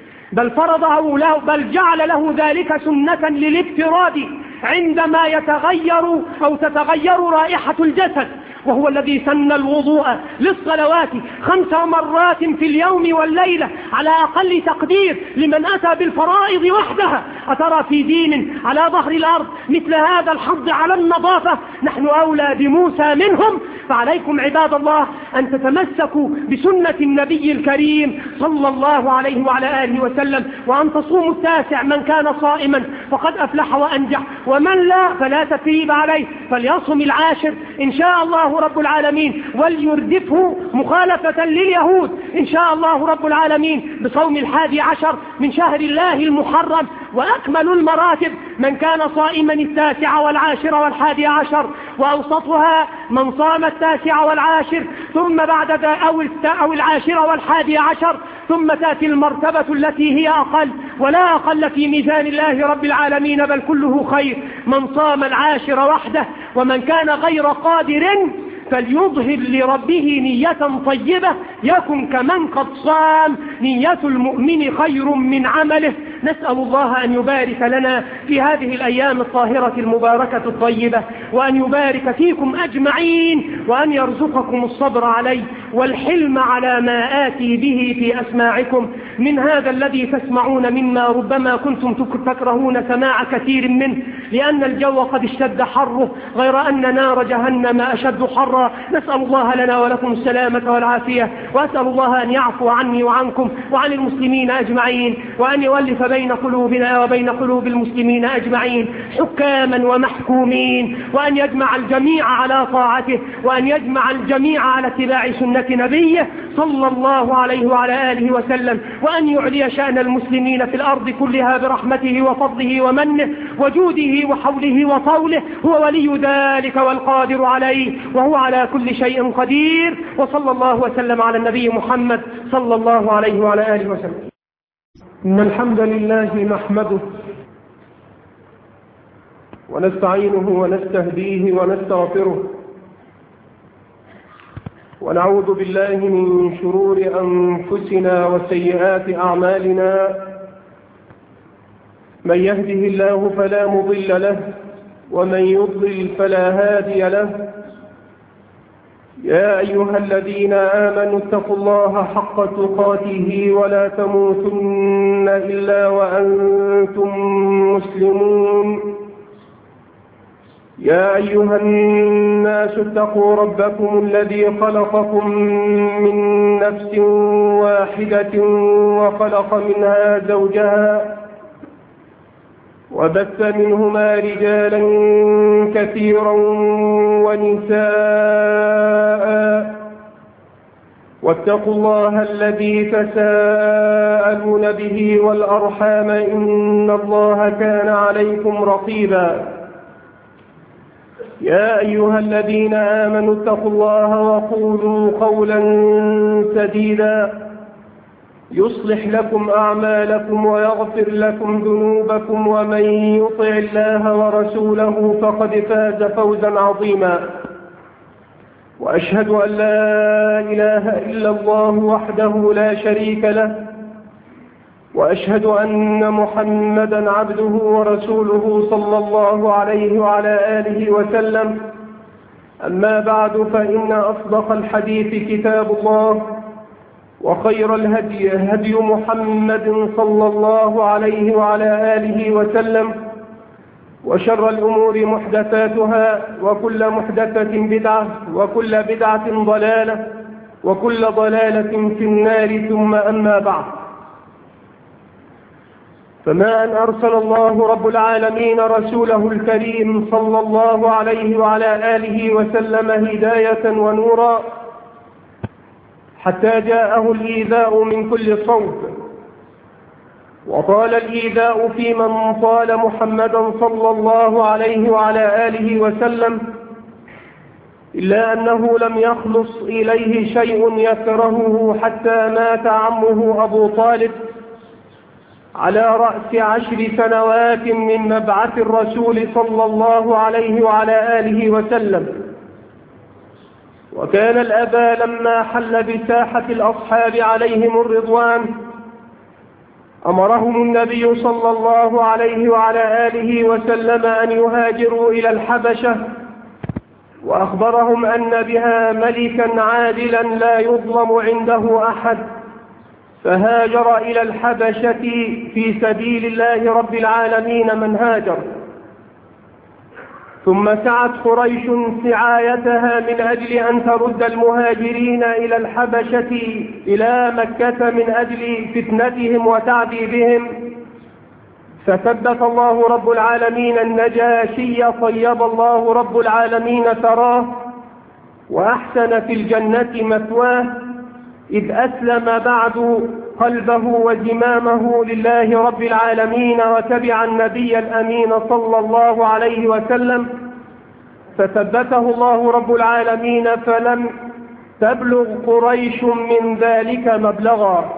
بل فرضه له، بل جعل له ذلك سنة للافتراض عندما يتغير أو تتغير رائحة الجسد، وهو الذي سن الوضوء للصلوات خمس مرات في اليوم والليلة على أقل تقدير لمن أتى بالفرائض وحدها. أترى في دين على ظهر الأرض مثل هذا الحض على النظافة؟ نحن أولى بموسى منهم. فعليكم عباد الله أن تتمسكوا بسنة النبي الكريم صلى الله عليه وعلى آله وسلم، وأن تصوموا التاسع من كان صائما فقد أفلح وأنجح، ومن لا فلا تثريب عليه، فليصم العاشر إن شاء الله رب العالمين، وليردفه مخالفة لليهود إن شاء الله رب العالمين بصوم الحادي عشر من شهر الله المحرم. وأكمل المراتب من كان صائما التاسع والعاشر والحادي عشر، وأوسطها من صام التاسع والعاشر ثم بعد ذا أو, أو العاشر والحادي عشر، ثم تأتي المرتبة التي هي أقل ولا أقل في ميزان الله رب العالمين، بل كله خير، من صام العاشر وحده. ومن كان غير قادر فليظهر لربه نية طيبة، يكن كمن قد صام. نية المؤمن خير من عمله. نسأل الله أن يبارك لنا في هذه الأيام الطاهرة المباركة الطيبة، وأن يبارك فيكم أجمعين، وأن يرزقكم الصبر عليه والحلم على ما آتي به في أسماعكم من هذا الذي تسمعون مما ربما كنتم تكرهون سماع كثير منه، لأن الجو قد اشتد حره، غير أن نار جهنم أشد حرا. نسأل الله لنا ولكم السلامة والعافية، وأسأل الله أن يعفو عني وعنكم وعن المسلمين أجمعين، وأن يولف بين قلوبنا وبين قلوب المسلمين أجمعين حكاما ومحكومين، وأن يجمع الجميع على طاعته، وأن يجمع الجميع على اتباع سنة نبيه صلى الله عليه وعلى آله وسلم، وأن يعلي شأن المسلمين في الأرض كلها برحمته وفضله ومنه وجوده وحوله وطوله. هو ولي ذلك والقادر عليه، وهو على كل شيء قدير. وصلى الله وسلم على النبي محمد صلى الله عليه وعلى آله وسلم. إن الحمد لله نحمده ونستعينه ونستهديه ونستغفره، ونعوذ بالله من شرور أنفسنا وسيئات أعمالنا. من يهده الله فلا مضل له، ومن يضلل فلا هادي له. يا أيها الذين آمنوا اتقوا الله حق تقاته ولا تموتن إلا وأنتم مسلمون. يا أيها الناس اتقوا ربكم الذي خلقكم من نفس واحدة وخلق منها زوجها وبث منهما رجالا كثيرا ونساء، واتقوا الله الذي تساءلون به والأرحام إن الله كان عليكم رقيبا. يا أيها الذين آمنوا اتقوا الله وقولوا قولا سديدا يصلح لكم أعمالكم ويغفر لكم ذنوبكم، ومن يطع الله ورسوله فقد فاز فوزا عظيما. وأشهد أن لا إله إلا الله وحده لا شريك له، وأشهد أن محمدا عبده ورسوله صلى الله عليه وعلى آله وسلم. أما بعد، فإن أصدق الحديث كتاب الله، وخير الهدي هدي محمد صلى الله عليه وعلى آله وسلم، وشر الأمور محدثاتها، وكل محدثة بدعة، وكل بدعة ضلالة، وكل ضلالة في النار. ثم أما بعد، فما أن أرسل الله رب العالمين رسوله الكريم صلى الله عليه وعلى آله وسلم هداية ونورا، حتى جاءه الإيذاء من كل صوب، وطال الإيذاء في من طال محمدا صلى الله عليه وعلى آله وسلم، إلا أنه لم يخلص إليه شيء يكرهه حتى مات عمه أبو طالب على رأس عشر سنوات من مبعث الرسول صلى الله عليه وعلى آله وسلم. وكان الأبا لما حل بساحة الأصحاب عليهم الرضوان أمرهم النبي صلى الله عليه وعلى آله وسلم أن يهاجروا إلى الحبشة، وأخبرهم أن بها ملكا عادلا لا يظلم عنده أحد، فهاجر إلى الحبشة في سبيل الله رب العالمين من هاجر. ثم سعت قريش سعايتها من أجل أن ترد المهاجرين إلى الحبشة إلى مكة من أجل فتنتهم وتعذيبهم، فثبت الله رب العالمين النجاشي طيب الله رب العالمين ثراه، وأحسن في الجنة مثواه، إذ أسلم بعد قلبه وزمامه لله رب العالمين، وتبع النبي الأمين صلى الله عليه وسلم، فثبته الله رب العالمين، فلم تبلغ قريش من ذلك مبلغا.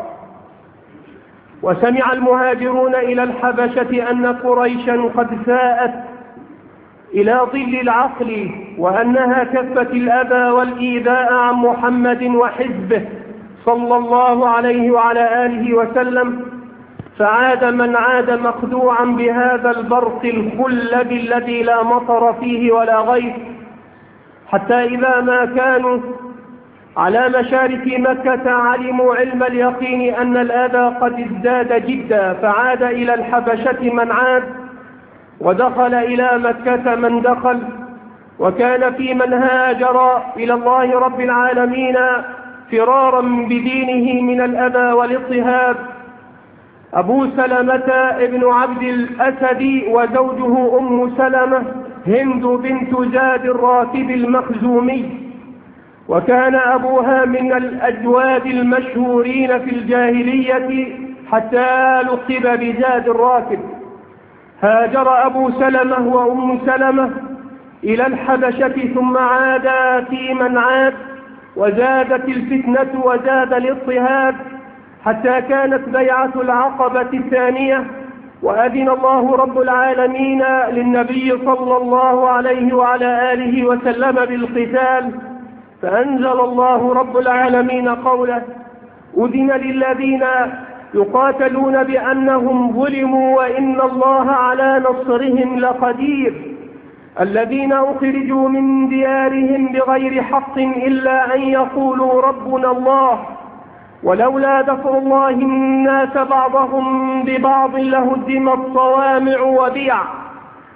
وسمع المهاجرون إلى الحبشة أن قريشا قد ساءت إلى ظل العقل، وأنها كفت الأذى والإيذاء عن محمد وحزبه صلى الله عليه وعلى آله وسلم، فعاد من عاد مخدوعا بهذا البرق الخلب الذي لا مطر فيه ولا غيث، حتى إذا ما كانوا على مشارف مكة علموا علم اليقين أن الأذى قد ازداد جدا، فعاد إلى الحبشة من عاد، ودخل إلى مكة من دخل، وكان في من هاجر إلى الله رب العالمين فرارا بدينه من الأذى والاضطهاد أبو سلمة ابن عبد الأسد، وزوجه أم سلمة هند بنت زاد الراتب المخزومي، وكان أبوها من الأجواد المشهورين في الجاهلية حتى لقب بزاد الراتب. هاجر أبو سلمة وأم سلمة إلى الحبشة، ثم عادا في من عاد، وزادت الفتنة وزاد الاضطهاد، حتى كانت بيعة العقبة الثانية، وأذن الله رب العالمين للنبي صلى الله عليه وعلى آله وسلم بالقتال، فأنزل الله رب العالمين قوله: أذن للذين يقاتلون بأنهم ظلموا وإن الله على نصرهم لقدير، الذين أخرجوا من ديارهم بغير حق إلا أن يقولوا ربنا الله، ولولا دفع الله الناس بعضهم ببعض لهدمت صوامع وبيع،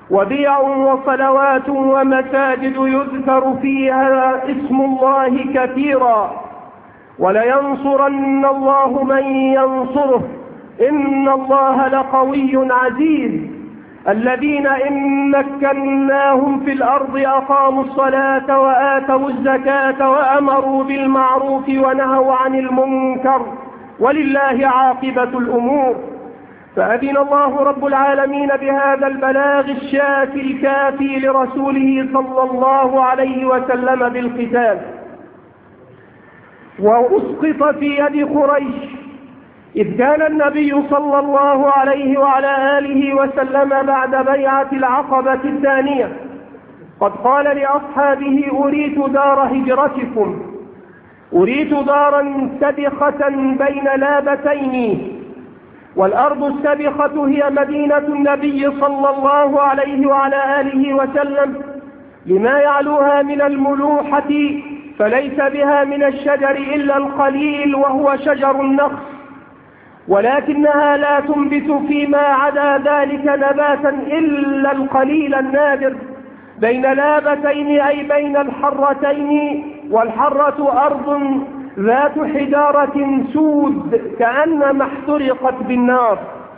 وبيع وصلوات ومساجد يذكر فيها اسم الله كثيرا، ولينصرن الله من ينصره إن الله لقوي عزيز. الذين إن مكناهم في الأرض أقاموا الصلاة وآتوا الزكاة وأمروا بالمعروف ونهوا عن المنكر ولله عاقبة الأمور. فأذن الله رب العالمين بهذا البلاغ الشافي الكافي لرسوله صلى الله عليه وسلم بالقتال، وأسقط في يد قريش، إذ كان النبي صلى الله عليه وعلى آله وسلم بعد بيعة العقبة الثانية قد قال لأصحابه: أريت دار هجرتكم، أريت دارا سبخة بين لابتين. والأرض السبخة هي مدينة النبي صلى الله عليه وعلى آله وسلم لما يعلوها من الملوحة، فليس بها من الشجر إلا القليل وهو شجر النخل، ولكنها لا تنبت فيما عدا ذلك نباتا إلا القليل النادر بين لابتين، أي بين الحرتين. والحرة أرض ذات حجارة سود كأنما احترقت بالنار.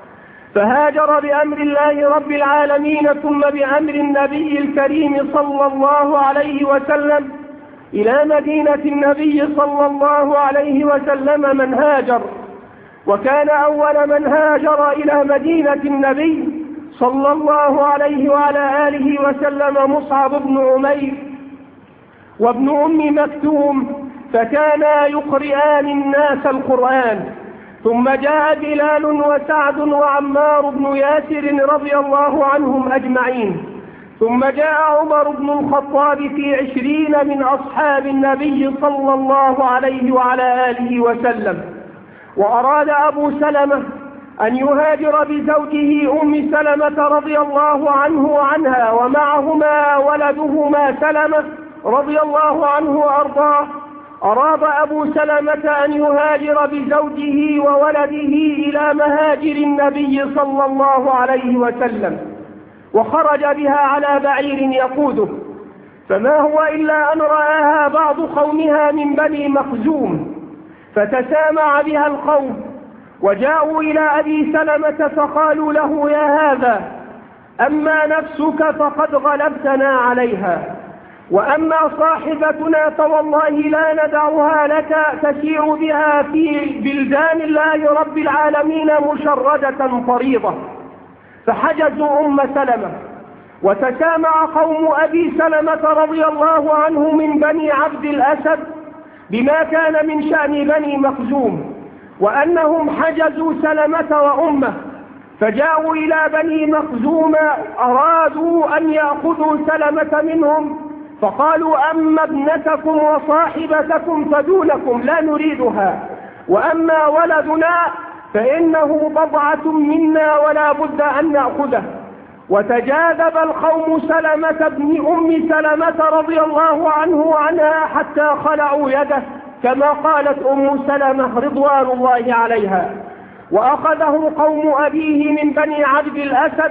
فهاجر بأمر الله رب العالمين ثم بأمر النبي الكريم صلى الله عليه وسلم إلى مدينة النبي صلى الله عليه وسلم من هاجر. وكان أول من هاجر إلى مدينة النبي صلى الله عليه وعلى آله وسلم مصعب بن عمير وابن أم مكتوم، فكانا يقرئان الناس القرآن. ثم جاء بلال وسعد وعمار بن ياسر رضي الله عنهم أجمعين. ثم جاء عمر بن الخطاب في عشرين من أصحاب النبي صلى الله عليه وعلى آله وسلم. وأراد أبو سلمة أن يهاجر بزوجه أم سلمة رضي الله عنه وعنها، ومعهما ولدهما سلمة رضي الله عنه وأرضاه. أراد أبو سلمة أن يهاجر بزوجه وولده إلى مهاجر النبي صلى الله عليه وسلم، وخرج بها على بعير يقوده، فما هو إلا أن رآها بعض قومها من بني مخزوم، فتسامع بها القوم وجاءوا إلى أبي سلمة فقالوا له: يا هذا، أما نفسك فقد غلبتنا عليها، وأما صاحبتنا فوالله لا ندعها لك تسير بها في بلدان الله رب العالمين مشردة طريضة. فحجزوا أم سلمة، وتسامع قوم أبي سلمة رضي الله عنه من بني عبد الأسد بما كان من شأن بني مخزوم، وأنهم حجزوا سلمة وأمه. فجاءوا إلى بني مخزوم أرادوا أن يأخذوا سلمة منهم، فقالوا: أما ابنتكم وصاحبتكم فدونكم لا نريدها، وأما ولدنا فإنه بضعة منا ولا بد أن نأخذه. وتجاذب القوم سلمة بن أم سلمة رضي الله عنه وعنها حتى خلعوا يده، كما قالت أم سلمة رضوان الله عليها. وأخذه قوم أبيه من بني عبد الأسد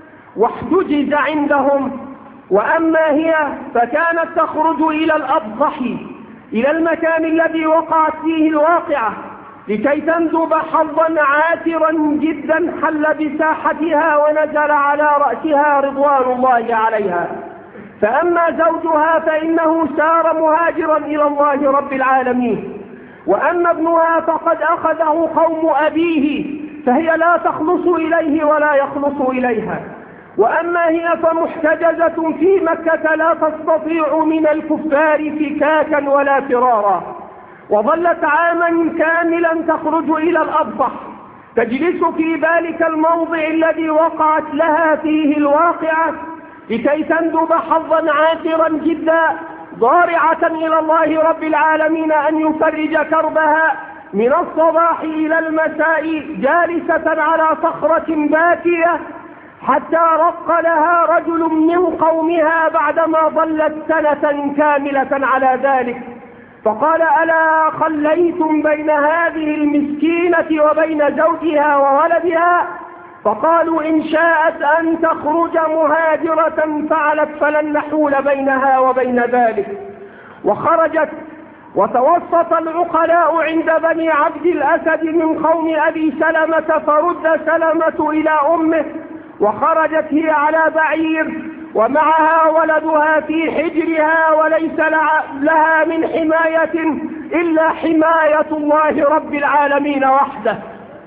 واحتجز عندهم. وأما هي فكانت تخرج إلى الأبطح، إلى المكان الذي وقعت فيه الواقعة، لكي تندب حظا عاثرا جدا حل بساحتها ونزل على رأسها رضوان الله عليها. فأما زوجها فإنه سار مهاجرا إلى الله رب العالمين، وأما ابنها فقد أخذه قوم أبيه، فهي لا تخلص إليه ولا يخلص إليها. وأما هي فمحتجزة في مكة لا تستطيع من الكفار فكاكا ولا فرارا. وظلت عاما كاملا تخرج إلى الأبطح، تجلس في ذلك الموضع الذي وقعت لها فيه الواقعة لكي تندب حظا عاثرا جدا، ضارعة إلى الله رب العالمين أن يفرج كربها من الصباح إلى المساء، جالسة على صخرة باكية، حتى رق لها رجل من قومها بعدما ظلت سنة كاملة على ذلك، فقال: ألا خليتم بين هذه المسكينة وبين زوجها وولدها؟ فقالوا إن شاءت أن تخرج مهاجرة فعلت فلن نحول بينها وبين ذلك. وخرجت وتوسط العقلاء عند بني عبد الأسد من قوم أبي سلمة، فرد سلمة إلى أمه، وخرجت هي على بعير ومعها ولدها في حجرها، وليس لها من حماية إلا حماية الله رب العالمين وحده.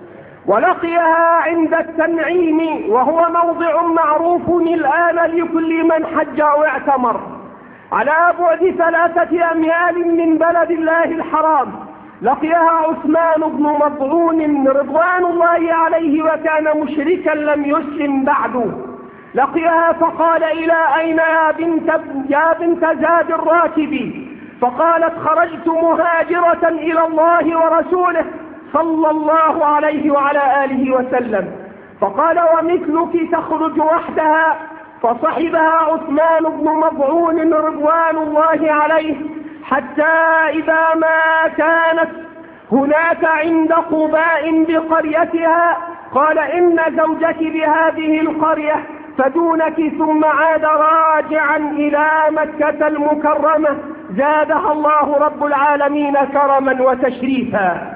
ولقيها عند التنعيم، وهو موضع معروف الآن لكل من حج أو اعتمر، على بعد ثلاثة أميال من بلد الله الحرام. لقيها عثمان بن مظعون رضوان الله عليه، وكان مشركا لم يسلم بعد. لقيها فقال إلى أين يا بنت, يا بنت زاد الراكب؟ فقالت خرجت مهاجرة إلى الله ورسوله صلى الله عليه وعلى آله وسلم. فقال ومثلك تخرج وحدها؟ فصحبها عثمان بن مظعون رضوان الله عليه، حتى إذا ما كانت هناك عند قباء بقريتها قال إن زوجك بهذه القرية فدونك، ثم عاد راجعا إلى مكة المكرمة زادها الله رب العالمين كرما وتشريفا.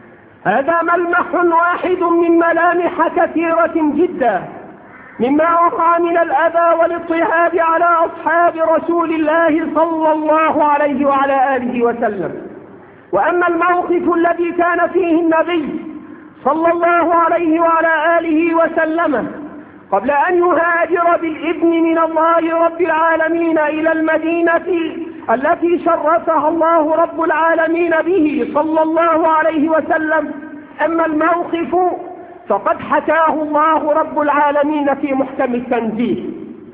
هذا ملمح واحد من ملامح كثيرة جدا مما وقع من الأذى والاضطهاد على أصحاب رسول الله صلى الله عليه وعلى آله وسلم. وأما الموقف الذي كان فيه النبي صلى الله عليه وعلى آله وسلم قبل أن يهاجر بالإذن من الله رب العالمين إلى المدينة التي شرفها الله رب العالمين به صلى الله عليه وسلم، أما الموقف فقد حكاه الله رب العالمين في محكم التنزيل: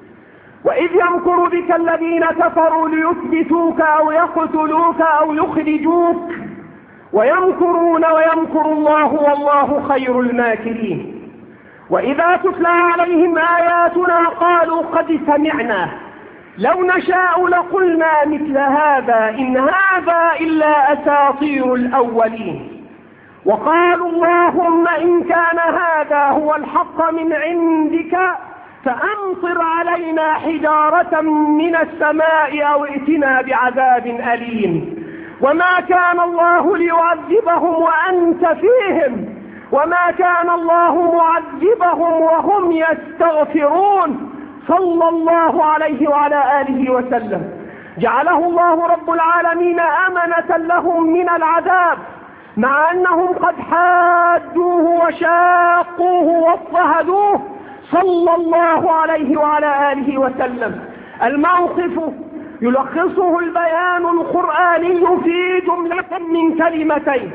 وإذ يمكر بك الذين كفروا ليثبتوك أو يقتلوك أو يخرجوك ويمكرون ويمكر الله والله خير الماكرين. وإذا تتلى عليهم آياتنا قالوا قد سمعنا لو نشاء لقلنا مثل هذا إن هذا إلا أساطير الأولين. وقالوا اللهم إن كان هذا هو الحق من عندك فأمطر علينا حجارة من السماء أو ائتنا بعذاب أليم. وما كان الله ليعذبهم وأنت فيهم وما كان الله معذبهم وهم يستغفرون صلى الله عليه وعلى آله وسلم. جعله الله رب العالمين أمنة لهم من العذاب، مع أنهم قد حادوه وشاقوه واضطهدوه صلى الله عليه وعلى آله وسلم. الموقف يلخصه البيان القرآني في جملة من كلمتين: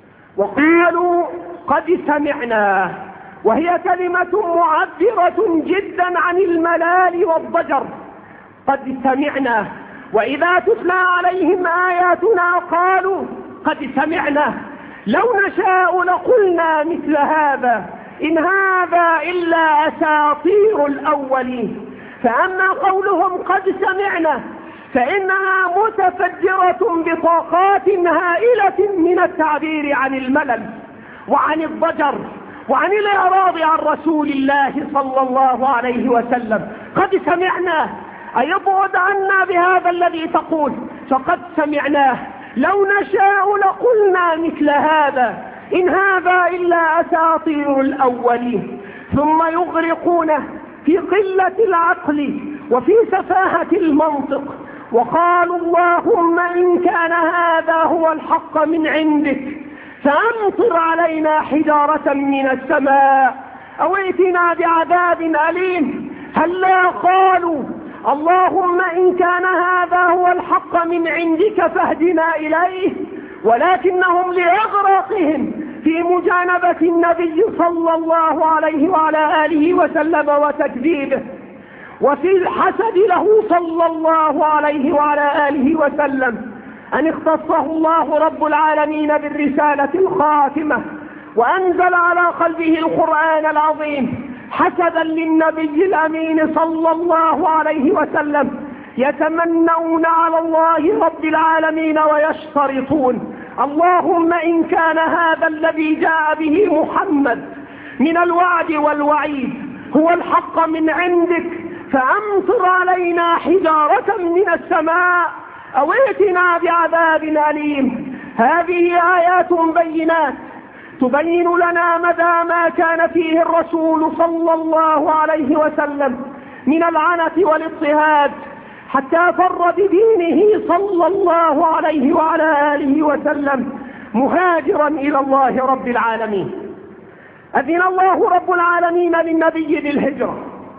وقالوا قد سمعنا، وهي كلمة معبرة جدا عن الملال والضجر. قد سمعنا. وإذا تتلى عليهم آياتنا قالوا قد سمعنا لو نشاء لقلنا مثل هذا إن هذا إلا أساطير الأولين. فأما قولهم قد سمعنا فإنها متفجرة بطاقات هائلة من التعبير عن الملل وعن الضجر وعن الإعراض عن رسول الله صلى الله عليه وسلم. قد سمعنا أي ابعد عنا بهذا الذي تقول، فقد سمعناه لو نشاء لقلنا مثل هذا إن هذا إلا أساطير الأولين. ثم يغرقونه في قلة العقل وفي سفاهة المنطق، وقالوا اللهم إن كان هذا هو الحق من عندك فأمطر علينا حجارة من السماء أو ائتنا بعذاب أليم. هلا قالوا اللهم إن كان هذا هو الحق من عندك فاهدنا إليه، ولكنهم لإغراقهم في مجانبة النبي صلى الله عليه وعلى آله وسلم وتكذيبه وفي الحسد له صلى الله عليه وعلى آله وسلم أن اختصه الله رب العالمين بالرسالة الخاتمة وأنزل على قلبه القرآن العظيم حسدا للنبي الأمين صلى الله عليه وسلم، يتمنون على الله رب العالمين ويشترطون اللهم إن كان هذا الذي جاء به محمد من الوعد والوعيد هو الحق من عندك، فأمطر علينا حجارة من السماء أو ائتنا بعذاب أليم. هذه آيات بينات تبين لنا مدى ما كان فيه الرسول صلى الله عليه وسلم من العنت والاضطهاد، حتى فر بدينه صلى الله عليه وعلى آله وسلم مهاجرا إلى الله رب العالمين. أذن الله رب العالمين للنبي بالهجرة،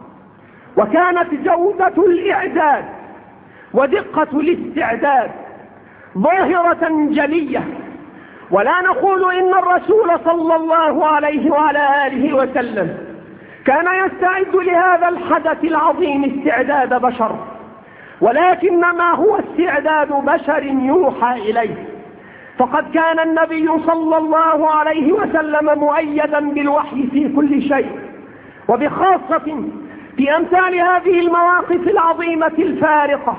وكانت جودة الإعداد ودقة الاستعداد ظاهرة جلية، ولا نقول إن الرسول صلى الله عليه وعلى آله وسلم كان يستعد لهذا الحدث العظيم استعداد بشر، ولكنما هو استعداد بشر يوحى إليه. فقد كان النبي صلى الله عليه وسلم مؤيدا بالوحي في كل شيء، وبخاصة في أمثال هذه المواقف العظيمة الفارقة،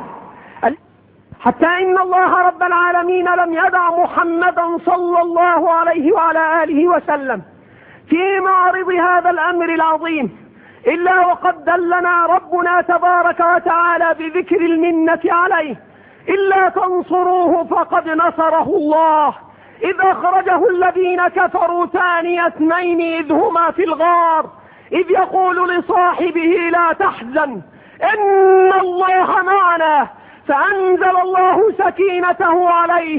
حتى إن الله رب العالمين لم يدع محمدا صلى الله عليه وعلى آله وسلم في معرض هذا الأمر العظيم إلا وقد دلنا ربنا تبارك وتعالى بذكر المنة عليه: إلا تنصروه فقد نصره الله إذ أخرجه الذين كفروا ثاني اثنين إذ هما في الغار إذ يقول لصاحبه لا تحزن إن الله معنا، فأنزل الله سكينته عليه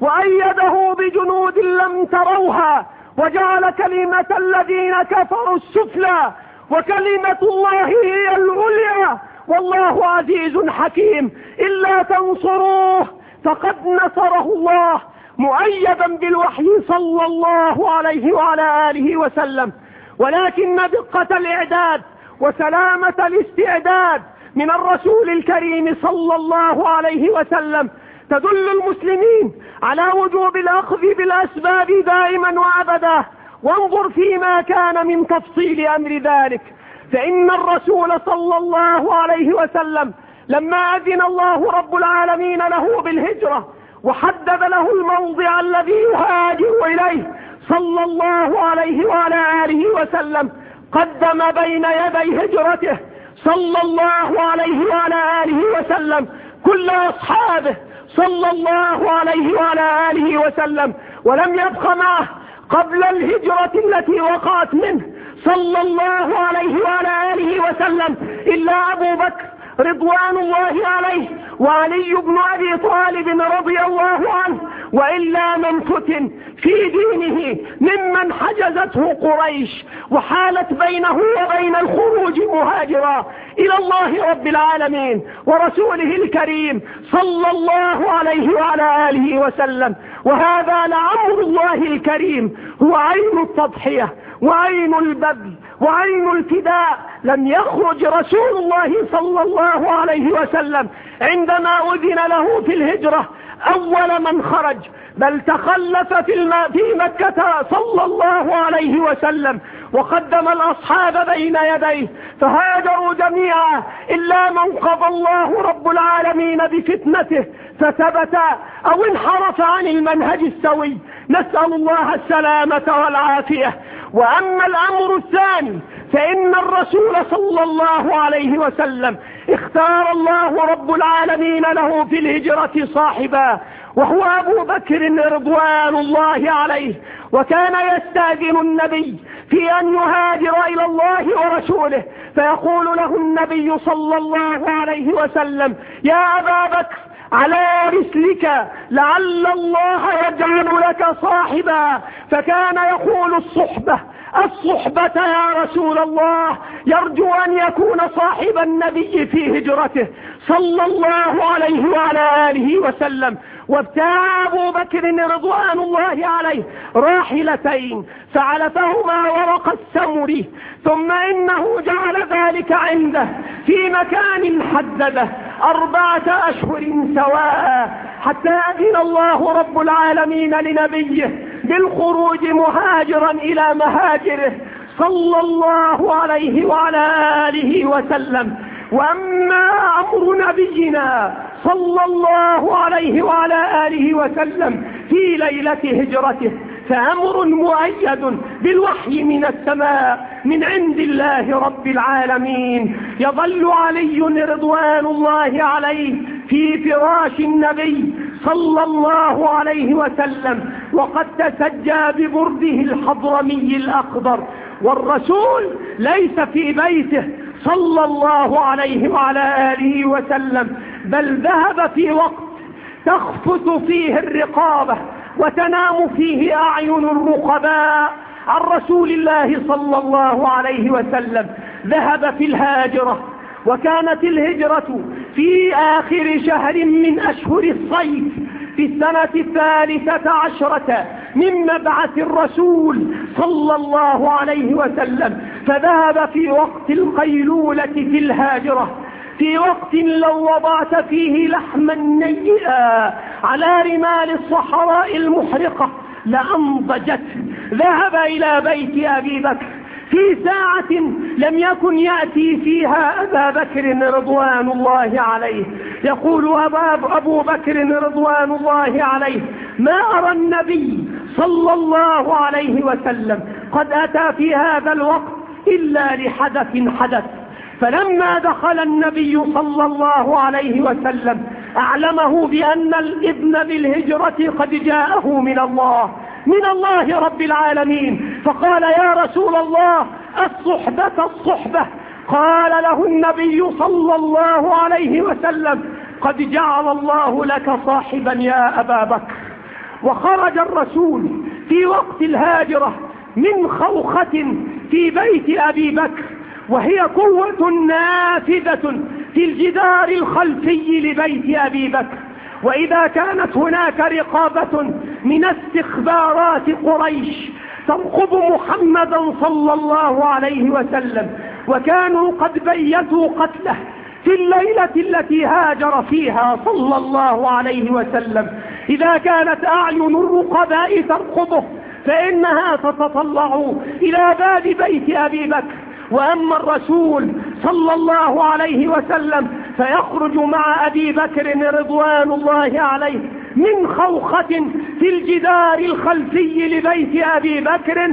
وأيده بجنود لم تروها وجعل كلمة الذين كفروا السفلى وكلمة الله هي العليا والله عزيز حكيم. إلا تنصروه فقد نصره الله، مؤيدا بالوحي صلى الله عليه وعلى آله وسلم. ولكن دقة الإعداد وسلامة الاستعداد من الرسول الكريم صلى الله عليه وسلم تدل المسلمين على وجوب الأخذ بالأسباب دائما وأبدا. وانظر فيما كان من تفصيل أمر ذلك، فإن الرسول صلى الله عليه وسلم لما أذن الله رب العالمين له بالهجرة وحدد له الموضع الذي يهاجر إليه صلى الله عليه وعلى آله وسلم، قدم بين يدي هجرته صلى الله عليه وعلى آله وسلم كل أصحابه صلى الله عليه وعلى آله وسلم، ولم يبق معه قبل الهجرة التي وقعت منه صلى الله عليه وعلى آله وسلم إلا أبو بكر رضوان الله عليه وعلي بن أبي طالب رضي الله عنه، وإلا من فتن في دينه ممن حجزته قريش وحالت بينه وبين الخروج مهاجرا إلى الله رب العالمين ورسوله الكريم صلى الله عليه وعلى آله وسلم. وهذا لأمر الله الكريم هو عين التضحية وعين البذل وعين الفداء. لم يخرج رسول الله صلى الله عليه وسلم عندما أذن له في الهجرة أول من خرج، بل تخلف في, الم... في مكة صلى الله عليه وسلم وقدم الأصحاب بين يديه فهاجروا جميعا إلا من قضى الله رب العالمين بفتنته فثبت أو انحرف عن المنهج السوي، نسأل الله السلامة والعافية. وأما الأمر الثاني فإن الرسول صلى الله عليه وسلم اختار الله رب العالمين له في الهجرة صاحبا، وهو أبو بكر رضوان الله عليه، وكان يستأذن النبي في أن يهاجر إلى الله ورسوله فيقول له النبي صلى الله عليه وسلم: يا أبا بكر على رسلك لعل الله يجعل لك صاحبا، فكان يقول الصحبة الصحبة يا رسول الله، يرجو أن يكون صاحب النبي في هجرته صلى الله عليه وعلى آله وسلم. وابتاع أبو بكر رضوان الله عليه راحلتين فعلفهما ورق السمر، ثم إنه جعل ذلك عنده في مكان حدده أربعة أشهر سواء، حتى أذن الله رب العالمين لنبيه بالخروج مهاجرا إلى مهاجره صلى الله عليه وعلى آله وسلم. وأما أمر نبينا صلى الله عليه وعلى آله وسلم في ليلة هجرته فأمر مؤيد بالوحي من السماء من عند الله رب العالمين. يظل علي رضوان الله عليه في فراش النبي صلى الله عليه وسلم وقد تسجى ببرده الحضرمي الأخضر، والرسول ليس في بيته صلى الله عليه وعلى آله وسلم، بل ذهب في وقت تخفت فيه الرقابة وتنام فيه أعين الرقباء عن رسول الله صلى الله عليه وسلم. ذهب في الهاجرة، وكانت الهجرة في آخر شهر من أشهر الصيف في السنة الثالثة عشرة من مبعث الرسول صلى الله عليه وسلم، فذهب في وقت القيلولة في الهاجرة، في وقت لو وضعت فيه لحما نيئا على رمال الصحراء المحرقة لأنضجت. ذهب إلى بيت أبي بكر في ساعة لم يكن يأتي فيها أبا بكر رضوان الله عليه. يقول أبو بكر رضوان الله عليه: ما أرى النبي صلى الله عليه وسلم قد أتى في هذا الوقت إلا لحدث حدث. فلما دخل النبي صلى الله عليه وسلم أعلمه بأن الإذن بالهجرة قد جاءه من الله من الله رب العالمين، فقال: يا رسول الله، الصحبة الصحبة. قال له النبي صلى الله عليه وسلم: قد جعل الله لك صاحبا يا أبا بكر. وخرج الرسول في وقت الهاجرة من خوخة في بيت أبي بكر، وهي قوة نافذة في الجدار الخلفي لبيت أبي بكر. وإذا كانت هناك رقابة من استخبارات قريش ترقب محمدا صلى الله عليه وسلم، وكانوا قد بيتوا قتله في الليلة التي هاجر فيها صلى الله عليه وسلم، إذا كانت أعين الرقباء ترقبه فإنها تتطلع إلى باب بيت أبي بكر. وأما الرسول صلى الله عليه وسلم فيخرج مع أبي بكر رضوان الله عليه من خوخة في الجدار الخلفي لبيت أبي بكر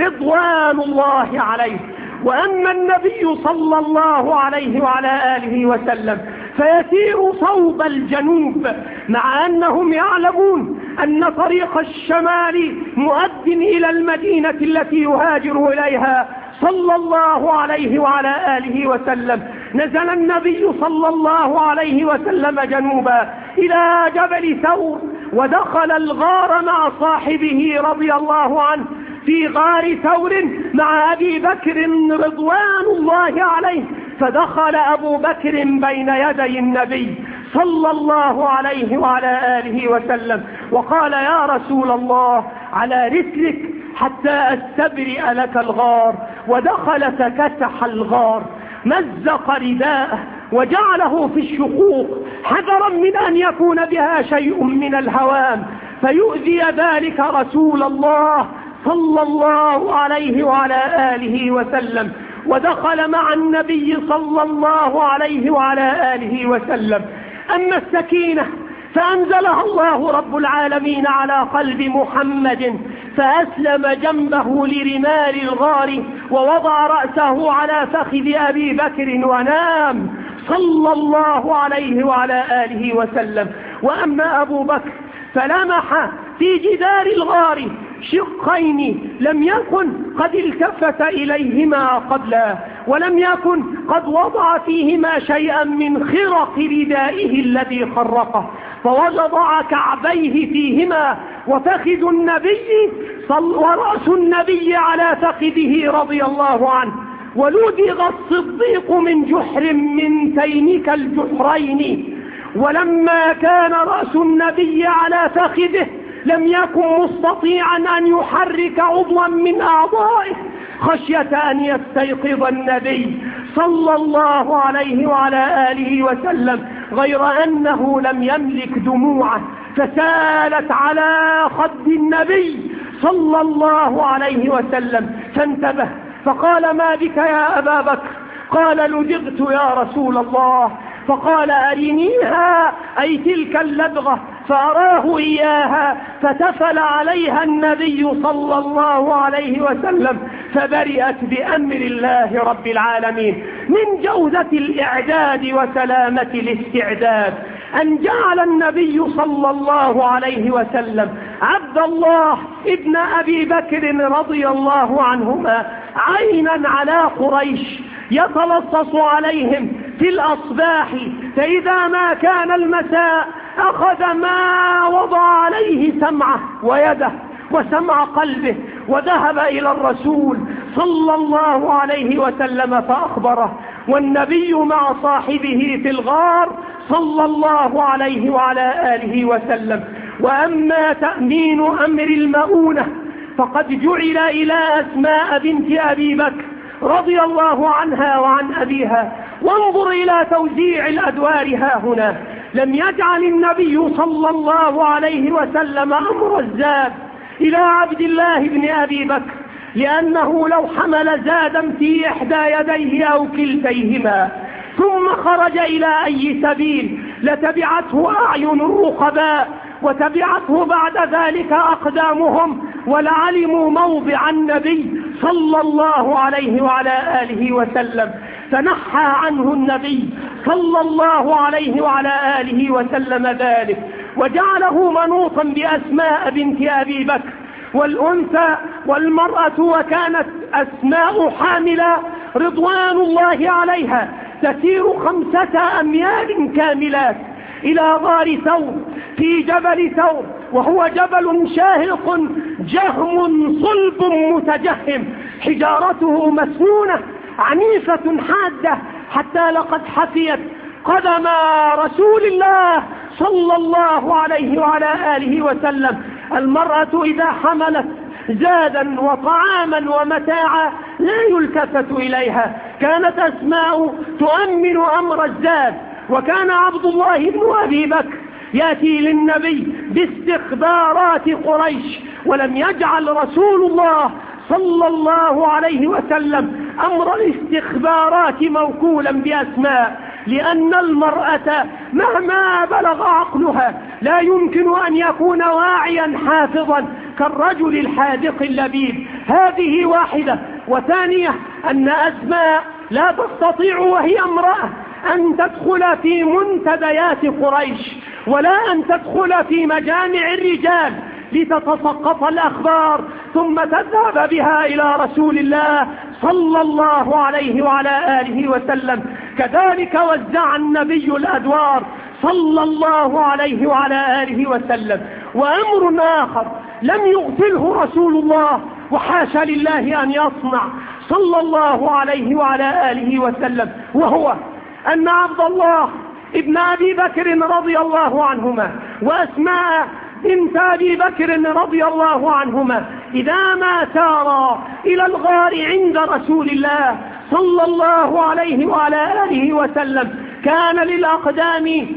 رضوان الله عليه. وأما النبي صلى الله عليه وعلى آله وسلم فيسير صوب الجنوب، مع أنهم يعلمون أن طريق الشمال مؤد إلى المدينة التي يهاجر إليها صلى الله عليه وعلى آله وسلم. نزل النبي صلى الله عليه وسلم جنوبا إلى جبل ثور، ودخل الغار مع صاحبه رضي الله عنه في غار ثور مع أبي بكر رضوان الله عليه. فدخل أبو بكر بين يدي النبي صلى الله عليه وعلى آله وسلم وقال: يا رسول الله، على رسلك حتى أستبرئ لك الغار. ودخل فكسح الغار، مزق رداءه وجعله في الشقوق حذرا من أن يكون بها شيء من الهوام فيؤذي ذلك رسول الله صلى الله عليه وعلى آله وسلم. ودخل مع النبي صلى الله عليه وعلى آله وسلم. أما السكينة فأنزلها الله رب العالمين على قلب محمد، فأسلم جنبه لرمال الغار ووضع رأسه على فخذ أبي بكر ونام صلى الله عليه وعلى آله وسلم. وأما أبو بكر فلمح في جدار الغار شقين لم يكن قد التفت إليهما قبلا، ولم يكن قد وضع فيهما شيئا من خرق ردائه الذي خرقه، فوضع كعبيه فيهما وفخذ النبي ورأس النبي على فخذه رضي الله عنه. ولدغ الصديق من جحر من تينك الجحرين، ولما كان رأس النبي على فخذه لم يكن مستطيعا أن يحرك عضوا من أعضائه خشية أن يستيقظ النبي صلى الله عليه وعلى آله وسلم، غير أنه لم يملك دموعه فسالت على خد النبي صلى الله عليه وسلم، فانتبه فقال: ما بك يا أبا بكر؟ قال: لدغت يا رسول الله. فقال أرنيها أي تلك اللدغة، فأراه إياها فتفل عليها النبي صلى الله عليه وسلم فبرئت بأمر الله رب العالمين. من جودة الإعداد وسلامة الاستعداد أن جعل النبي صلى الله عليه وسلم عبد الله ابن أبي بكر رضي الله عنهما عينا على قريش يتلصص عليهم في الأصباح، فإذا ما كان المساء أخذ ما وضع عليه سمعه ويده وسمع قلبه وذهب إلى الرسول صلى الله عليه وسلم فأخبره، والنبي مع صاحبه في الغار صلى الله عليه وعلى آله وسلم. وأما تأمين أمر المؤونة فقد جعل إلى أسماء بنت أبي بكر رضي الله عنها وعن أبيها. وانظر إلى توزيع الأدوار ها هنا، لم يجعل النبي صلى الله عليه وسلم أمر الزاد إلى عبد الله بن أبي بكر، لأنه لو حمل زادا في إحدى يديه أو كلتيهما ثم خرج إلى أي سبيل لتبعته أعين الرقباء وتبعته بعد ذلك أقدامهم ولعلموا موضع النبي صلى الله عليه وعلى آله وسلم، فنحى عنه النبي صلى الله عليه وعلى آله وسلم ذلك وجعله منوطا بأسماء بنت أبي بكر. والأنثى والمرأة وكانت أسماء حاملة رضوان الله عليها تسير خمسة أميال كاملات إلى غار ثور في جبل ثور، وهو جبل شاهق جهم صلب متجهم، حجارته مسنونة عنيفة حادة، حتى لقد حفيت قدم رسول الله صلى الله عليه وعلى آله وسلم. المرأة إذا حملت زادا وطعاما ومتاعا لا يلتفت إليها. كانت أسماء تؤمن أمر الزاد، وكان عبد الله بن أبي بكر يأتي للنبي باستخبارات قريش، ولم يجعل رسول الله صلى الله عليه وسلم أمر الاستخبارات موكولا بأسماء، لأن المرأة مهما بلغ عقلها لا يمكن أن يكون واعيا حافظا كالرجل الحاذق اللبيب. هذه واحدة. وثانية أن أسماء لا تستطيع وهي امرأة أن تدخل في منتديات قريش ولا أن تدخل في مجامع الرجال لتتسقط الأخبار ثم تذهب بها إلى رسول الله صلى الله عليه وعلى آله وسلم. كذلك وزع النبي الأدوار صلى الله عليه وعلى آله وسلم. وأمر آخر لم يغفله رسول الله وحاشا لله أن يصنع صلى الله عليه وعلى آله وسلم، وهو أن عبد الله ابن أبي بكر رضي الله عنهما وأسماء بنت أبي بكر رضي الله عنهما إذا ما سارا إلى الغار عند رسول الله صلى الله عليه وعلى آله وسلم كان للأقدام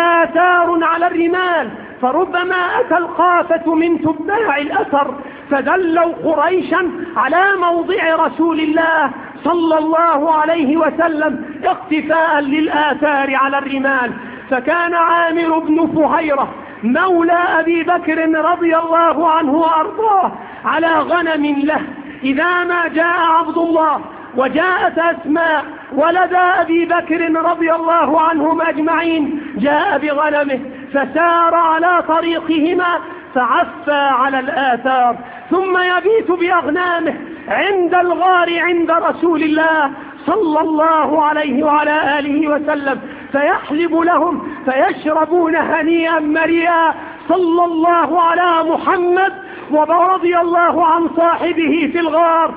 آثار على الرمال، فربما أتى القافة من تباع الأثر فدلوا قريشا على موضع رسول الله صلى الله عليه وسلم اقتفاء للآثار على الرمال. فكان عامر بن فهيرة مولى أبي بكر رضي الله عنه وأرضاه على غنم له، إذا ما جاء عبد الله وجاءت أسماء ولد أبي بكر رضي الله عنهم أجمعين جاء بغنمه فسار على طريقهما فعفى على الآثار، ثم يبيت بأغنامه عند الغار عند رسول الله صلى الله عليه وعلى آله وسلم فيحلب لهم فيشربون هنيئا مريئا صلى الله على محمد ورضي الله عن صاحبه في الغار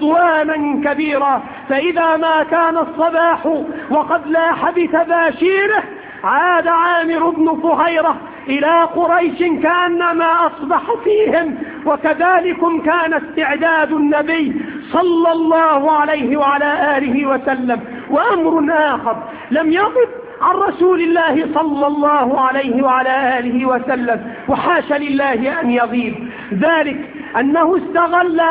رضوانا كبيرا. فإذا ما كان الصباح وقد لاح بتباشيره عاد عامر بن فهيرة إلى قريش كأنما أصبح فيهم، وكذلك كان استعداد النبي صلى الله عليه وعلى آله وسلم. وأمر آخر لم يضب عن رسول الله صلى الله عليه وعلى آله وسلم وحاش لله أن يغيب، ذلك أنه استغل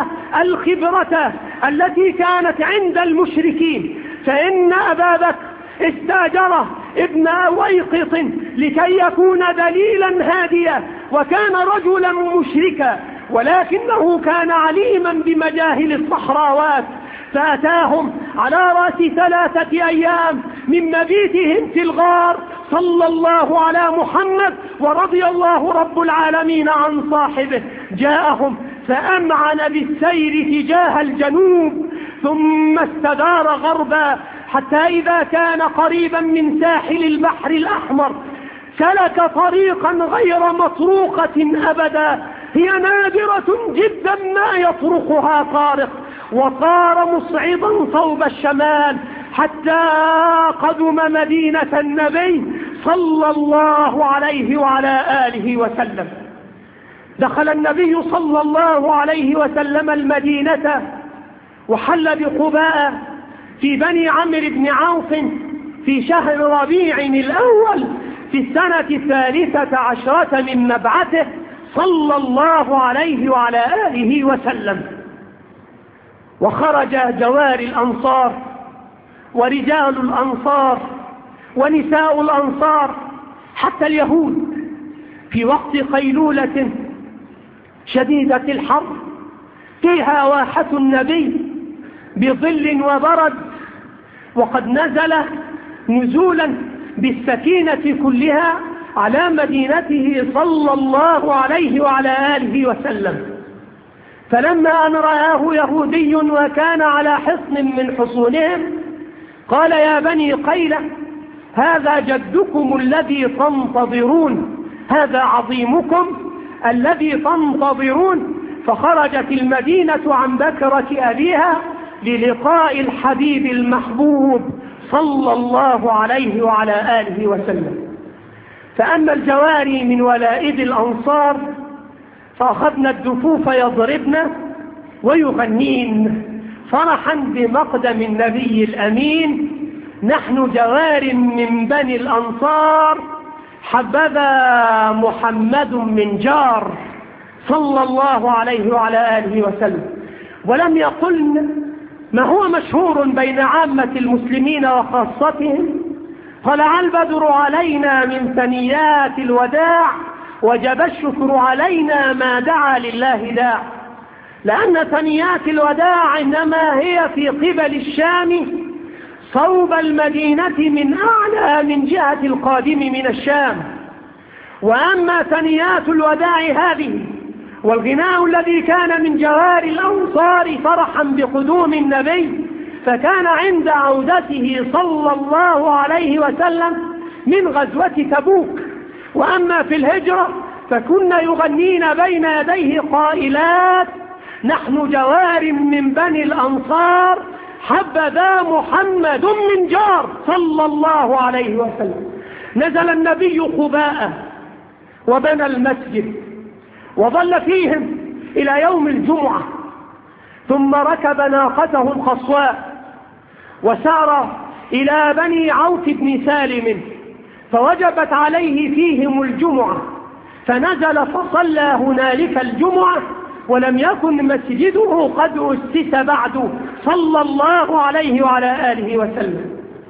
الخبرة التي كانت عند المشركين، فإن أبا بكر استاجره ابن أويقط لكي يكون دليلا هاديا، وكان رجلا مشركا ولكنه كان عليما بمجاهل الصحراوات، فأتاهم على رأس ثلاثة أيام من مبيتهم في الغار صلى الله على محمد ورضي الله رب العالمين عن صاحبه. جاءهم فأمعن بالسير تجاه الجنوب ثم استدار غربا حتى إذا كان قريبا من ساحل البحر الأحمر سلك طريقا غير مطروقة أبدا، هي نادرة جدا ما يطرقها طارق، وصار مصعدا صوب الشمال حتى قدم مدينة النبي صلى الله عليه وعلى آله وسلم. دخل النبي صلى الله عليه وسلم المدينة وحل بقباء في بني عمرو بن عوف في شهر ربيع الأول في السنة الثالثة عشرة من مبعثه صلى الله عليه وعلى آله وسلم. وخرج جواري الأنصار ورجال الأنصار ونساء الأنصار حتى اليهود في وقت قيلولة شديدة الحر فيها واحة النبي بظل وبرد، وقد نزل نزولا بالسكينة كلها على مدينته صلى الله عليه وعلى آله وسلم. فلما أن رآه يهودي وكان على حصن من حصونهم قال: يا بني قيلة، هذا جدكم الذي تنتظرون، هذا عظيمكم الذي تنتظرون. فخرجت المدينة عن بكرة أبيها للقاء الحبيب المحبوب صلى الله عليه وعلى آله وسلم. فأما الجواري من ولائد الأنصار فأخذن الدفوف يضربن ويغنين فرحا بمقدم النبي الأمين: نحن جوار من بني الأنصار، حبذا محمد من جار صلى الله عليه وعلى آله وسلم. ولم يقلن ما هو مشهور بين عامة المسلمين وخاصتهم: طلع البدر علينا من ثنيات الوداع وجب الشكر علينا ما دعا لله داع. لأن ثنيات الوداع إنما هي في قبل الشام صوب المدينة من أعلى من جهة القادم من الشام. وأما ثنيات الوداع هذه والغناء الذي كان من جوار الأنصار فرحا بقدوم النبي فكان عند عودته صلى الله عليه وسلم من غزوة تبوك. وأما في الهجرة فكن يغنين بين يديه قائلات: نحن جوار من بني الأنصار، حبذا محمد من جار صلى الله عليه وسلم. نزل النبي قباء وبنى المسجد وظل فيهم إلى يوم الجمعة، ثم ركب ناقته القصواء وسار إلى بني عوف بن سالم، فوجبت عليه فيهم الجمعة، فنزل فصلى هنالك الجمعة، ولم يكن مسجده قد أسس بعد صلى الله عليه وعلى آله وسلم.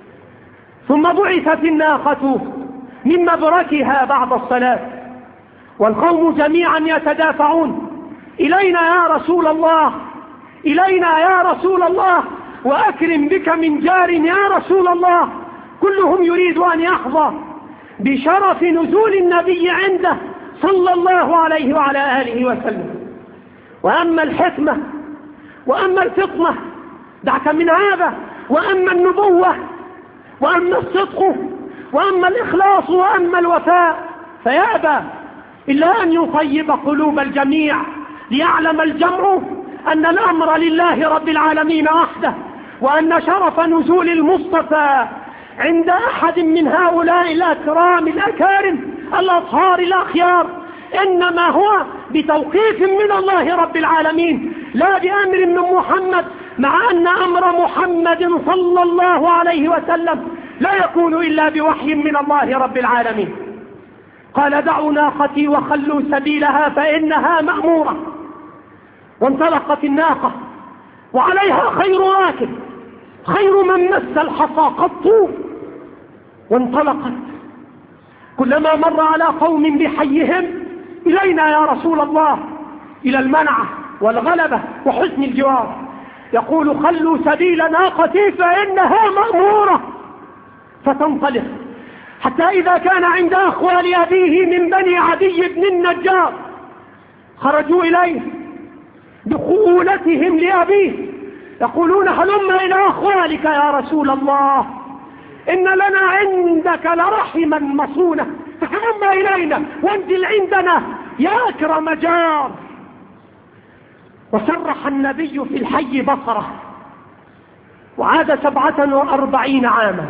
ثم بعثت الناقة من مبركها بعد الصلاة، والقوم جميعا يتدافعون: إلينا يا رسول الله، إلينا يا رسول الله، وأكرم بك من جار يا رسول الله. كلهم يريد أن يحظى بشرف نزول النبي عنده صلى الله عليه وعلى آله وسلم. وأما الحكمة وأما الفطنة دعك من هذا، وأما النبوة وأما الصدق وأما الإخلاص وأما الوفاء فيأبى إلا أن يطيب قلوب الجميع ليعلم الجمع أن الأمر لله رب العالمين وحده، وأن شرف نزول المصطفى عند أحد من هؤلاء الأكرام الأكارم الأطهار الأخيار إنما هو بتوقيف من الله رب العالمين لا بأمر من محمد، مع أن أمر محمد صلى الله عليه وسلم لا يكون إلا بوحي من الله رب العالمين. قال: دعوا ناقتي وخلوا سبيلها فإنها مأمورة. وانطلقت الناقة وعليها خير راكب، خير من مس الحصى قط، وانطلقت كلما مر على قوم بحيهم: إلينا يا رسول الله، إلى المنعة والغلبة وحسن الجوار. يقول: خلوا سبيل ناقتي فإنها مأمورة. فتنطلق حتى إذا كان عند أخوال أبيه من بني عدي بن النجار خرجوا إليه بخولتهم لأبيه، يقولون: هلم إلى أخوالك يا رسول الله، إن لنا عندك لرحما مصونة، فهلم إلينا وانزل عندنا يا أكرم جار. وسرح النبي في الحي بصره، وعاد سبعة وأربعين عاما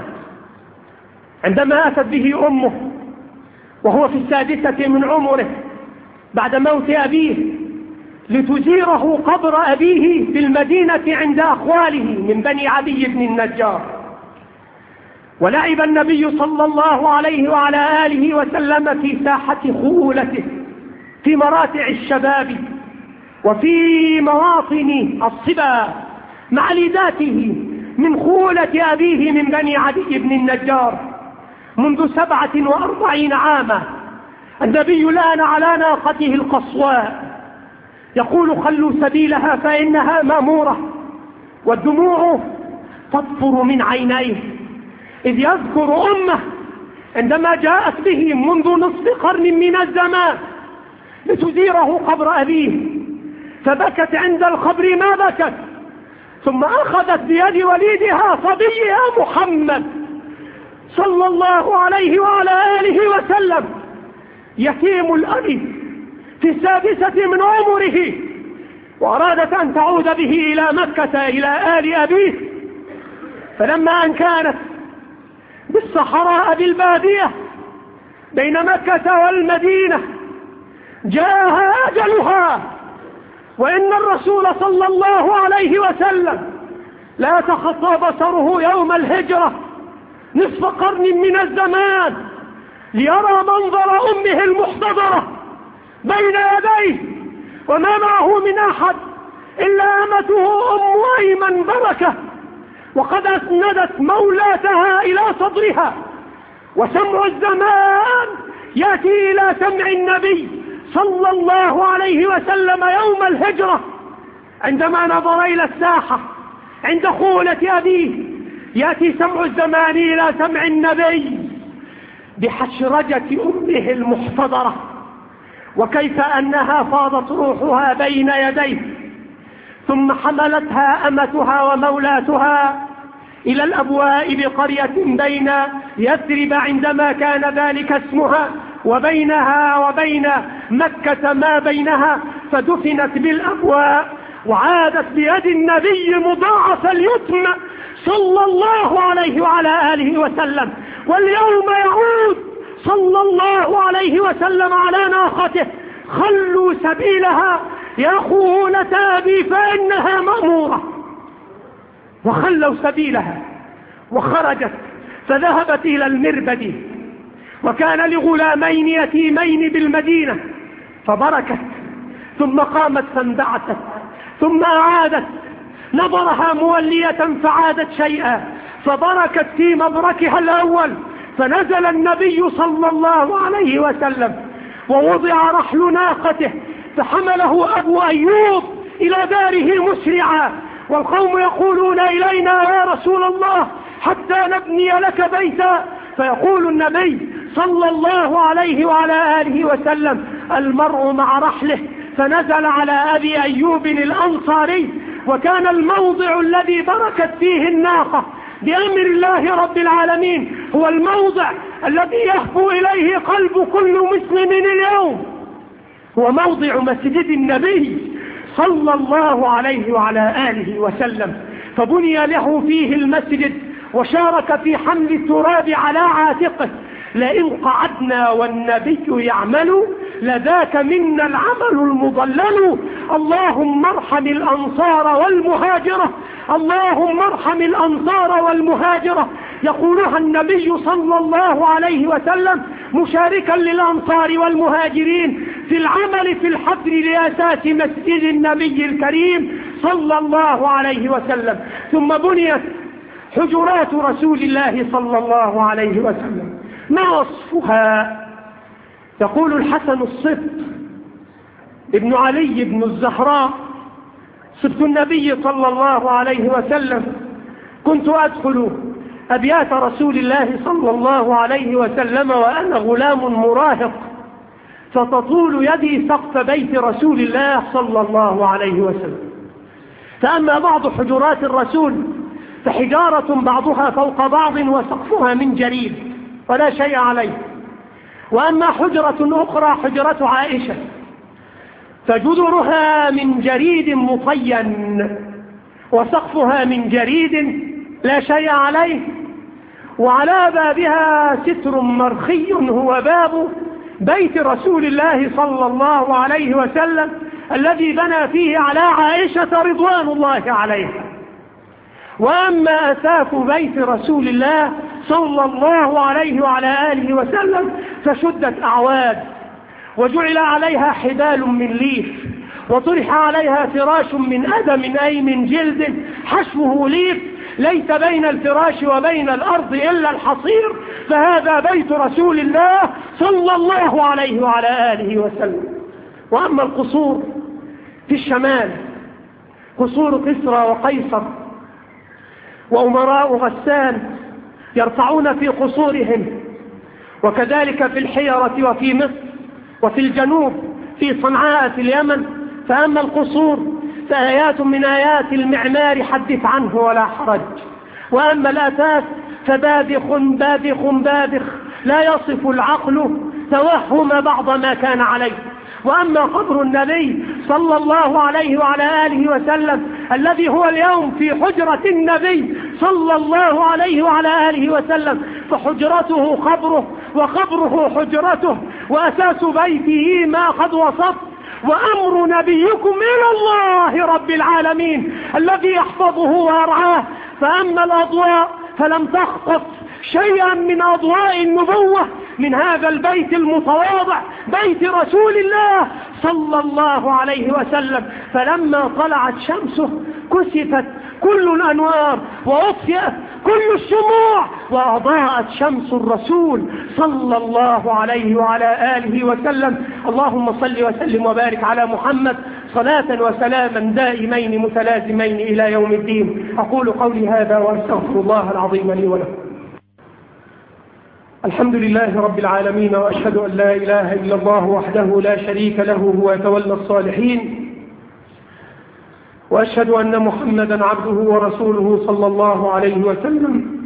عندما أتت به أمه وهو في السادسة من عمره بعد موت أبيه لتزيره قبر أبيه في المدينة عند أخواله من بني عدي بن النجار. ولعب النبي صلى الله عليه وعلى آله وسلم في ساحة خولته في مراتع الشباب وفي مواطن الصبا مع لذاته من خولة أبيه من بني عدي بن النجار منذ سبعة وأربعين عاما. النبي لان على ناقته القصواء يقول: خلوا سبيلها فإنها مأمورة، والدموع تطفر من عينيه إذ يذكر أمه عندما جاءت به منذ نصف قرن من الزمان لتزيره قبر أبيه، فبكت عند القبر ما بكت، ثم أخذت بيد وليدها صبيها محمد صلى الله عليه وعلى آله وسلم يتيم الأب في السادسة من عمره، وأرادت أن تعود به إلى مكة إلى آل أبيه. فلما أن كانت بالصحراء بالبادية بين مكة والمدينة جاءها أجلها، وإن الرسول صلى الله عليه وسلم لا تخطى بصره يوم الهجرة نصف قرن من الزمان ليرى منظر أمه المحتضرة بين يديه، وما معه من أحد إلا أمته أم أيمن بركة، وقد أسندت مولاتها إلى صدرها، وسمع الزمان يأتي إلى سمع النبي صلى الله عليه وسلم يوم الهجرة عندما نظر إلى الساحة عند خولة أبيه، يأتي سمع الزمان إلى سمع النبي بحشرجة أمه المحتضرة، وكيف أنها فاضت روحها بين يديه، ثم حملتها أمتها ومولاتها إلى الأبواء بقرية بين يثرب عندما كان ذلك اسمها، وبينها وبين مكة ما بينها، فدفنت بالأبواء، وعادت بيد النبي مضاعف اليتم صلى الله عليه وعلى آله وسلم. واليوم يعود صلى الله عليه وسلم على ناقته: خلوا سبيلها يا خولة أبي فإنها مأمورة. وخلوا سبيلها وخرجت فذهبت إلى المربد، وكان لغلامين يتيمين بالمدينة، فبركت ثم قامت فانبعثت ثم أعادت نظرها مولية فعادت شيئا، فبركت في مبركها الأول، فنزل النبي صلى الله عليه وسلم ووضع رحل ناقته، فحمله أبو أيوب إلى داره مسرعا، والقوم يقولون: إلينا يا رسول الله حتى نبني لك بيتا، فيقول النبي صلى الله عليه وعلى آله وسلم: المرء مع رحله، فنزل على أبي أيوب الأنصاري، وكان الموضع الذي بركت فيه الناقة بأمر الله رب العالمين هو الموضع الذي يهفو إليه قلب كل مسلم اليوم، هو موضع مسجد النبي صلى الله عليه وعلى آله وسلم، فبني له فيه المسجد، وشارك في حمل التراب على عاتقه. لئن قعدنا والنبي يعمل لذاك منا العمل المضلل، اللهم ارحم الأنصار والمهاجرة، اللهم ارحم الأنصار والمهاجرة. يقولها النبي صلى الله عليه وسلم مشاركا للأنصار والمهاجرين في العمل في الحفر لأساس مسجد النبي الكريم صلى الله عليه وسلم. ثم بنيت حجرات رسول الله صلى الله عليه وسلم ما وصفها؟ يقول الحسن الصبت ابن علي بن الزهراء صبت النبي صلى الله عليه وسلم: كنت أدخل أبيات رسول الله صلى الله عليه وسلم وأنا غلام مراهق، فتطول يدي سقف بيت رسول الله صلى الله عليه وسلم. فأما بعض حجرات الرسول فحجارة بعضها فوق بعض وسقفها من جريد ولا شيء عليه. وأما حجرة أخرى حجرة عائشة فجدرها من جريد مطين وسقفها من جريد لا شيء عليه، وعلى بابها ستر مرخي هو باب بيت رسول الله صلى الله عليه وسلم الذي بنى فيه على عائشة رضوان الله عليها. وأما أساس بيت رسول الله صلى الله عليه وعلى آله وسلم فشدت أعواد وجعل عليها حبال من ليف وطرح عليها فراش من أدم أي من جلد حشوه ليف، ليس بين الفراش وبين الأرض إلا الحصير، فهذا بيت رسول الله صلى الله عليه وعلى آله وسلم. وأما القصور في الشمال قصور كسرى وقيصر وأمراء غسان يرفعون في قصورهم، وكذلك في الحيرة وفي مصر وفي الجنوب في صنعاء في اليمن. فأما القصور فآيات من آيات المعمار حدث عنه ولا حرج. وأما الأساس فباذخ باذخ باذخ لا يصف العقل توهم بعض ما كان عليه. وأما قبر النبي صلى الله عليه وعلى آله وسلم الذي هو اليوم في حجرة النبي صلى الله عليه وعلى آله وسلم فحجرته قبره وقبره حجرته وأساس بيته ما قد وصف. وأمر نبيكم إلى الله رب العالمين الذي يحفظه ويرعاه. فأما الأضواء فلم تخطف شيئا من أضواء النبوة من هذا البيت المتواضع بيت رسول الله صلى الله عليه وسلم. فلما طلعت شمسه كسفت كل الأنوار وأطفئت كل الشموع وأضاءت شمس الرسول صلى الله عليه وعلى آله وسلم. اللهم صل وسلم وبارك على محمد صلاة وسلاما دائمين متلازمين إلى يوم الدين. أقول قولي هذا وأستغفر الله العظيم لي ولكم. الحمد لله رب العالمين، وأشهد أن لا إله إلا الله وحده لا شريك له هو يتولى الصالحين، وأشهد أن محمدا عبده ورسوله صلى الله عليه وسلم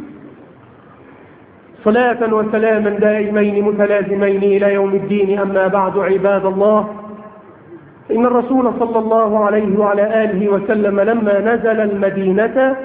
صلاة وسلاما دائمين متلازمين إلى يوم الدين. أما بعد عباد الله، إن الرسول صلى الله عليه وعلى آله وسلم لما نزل المدينة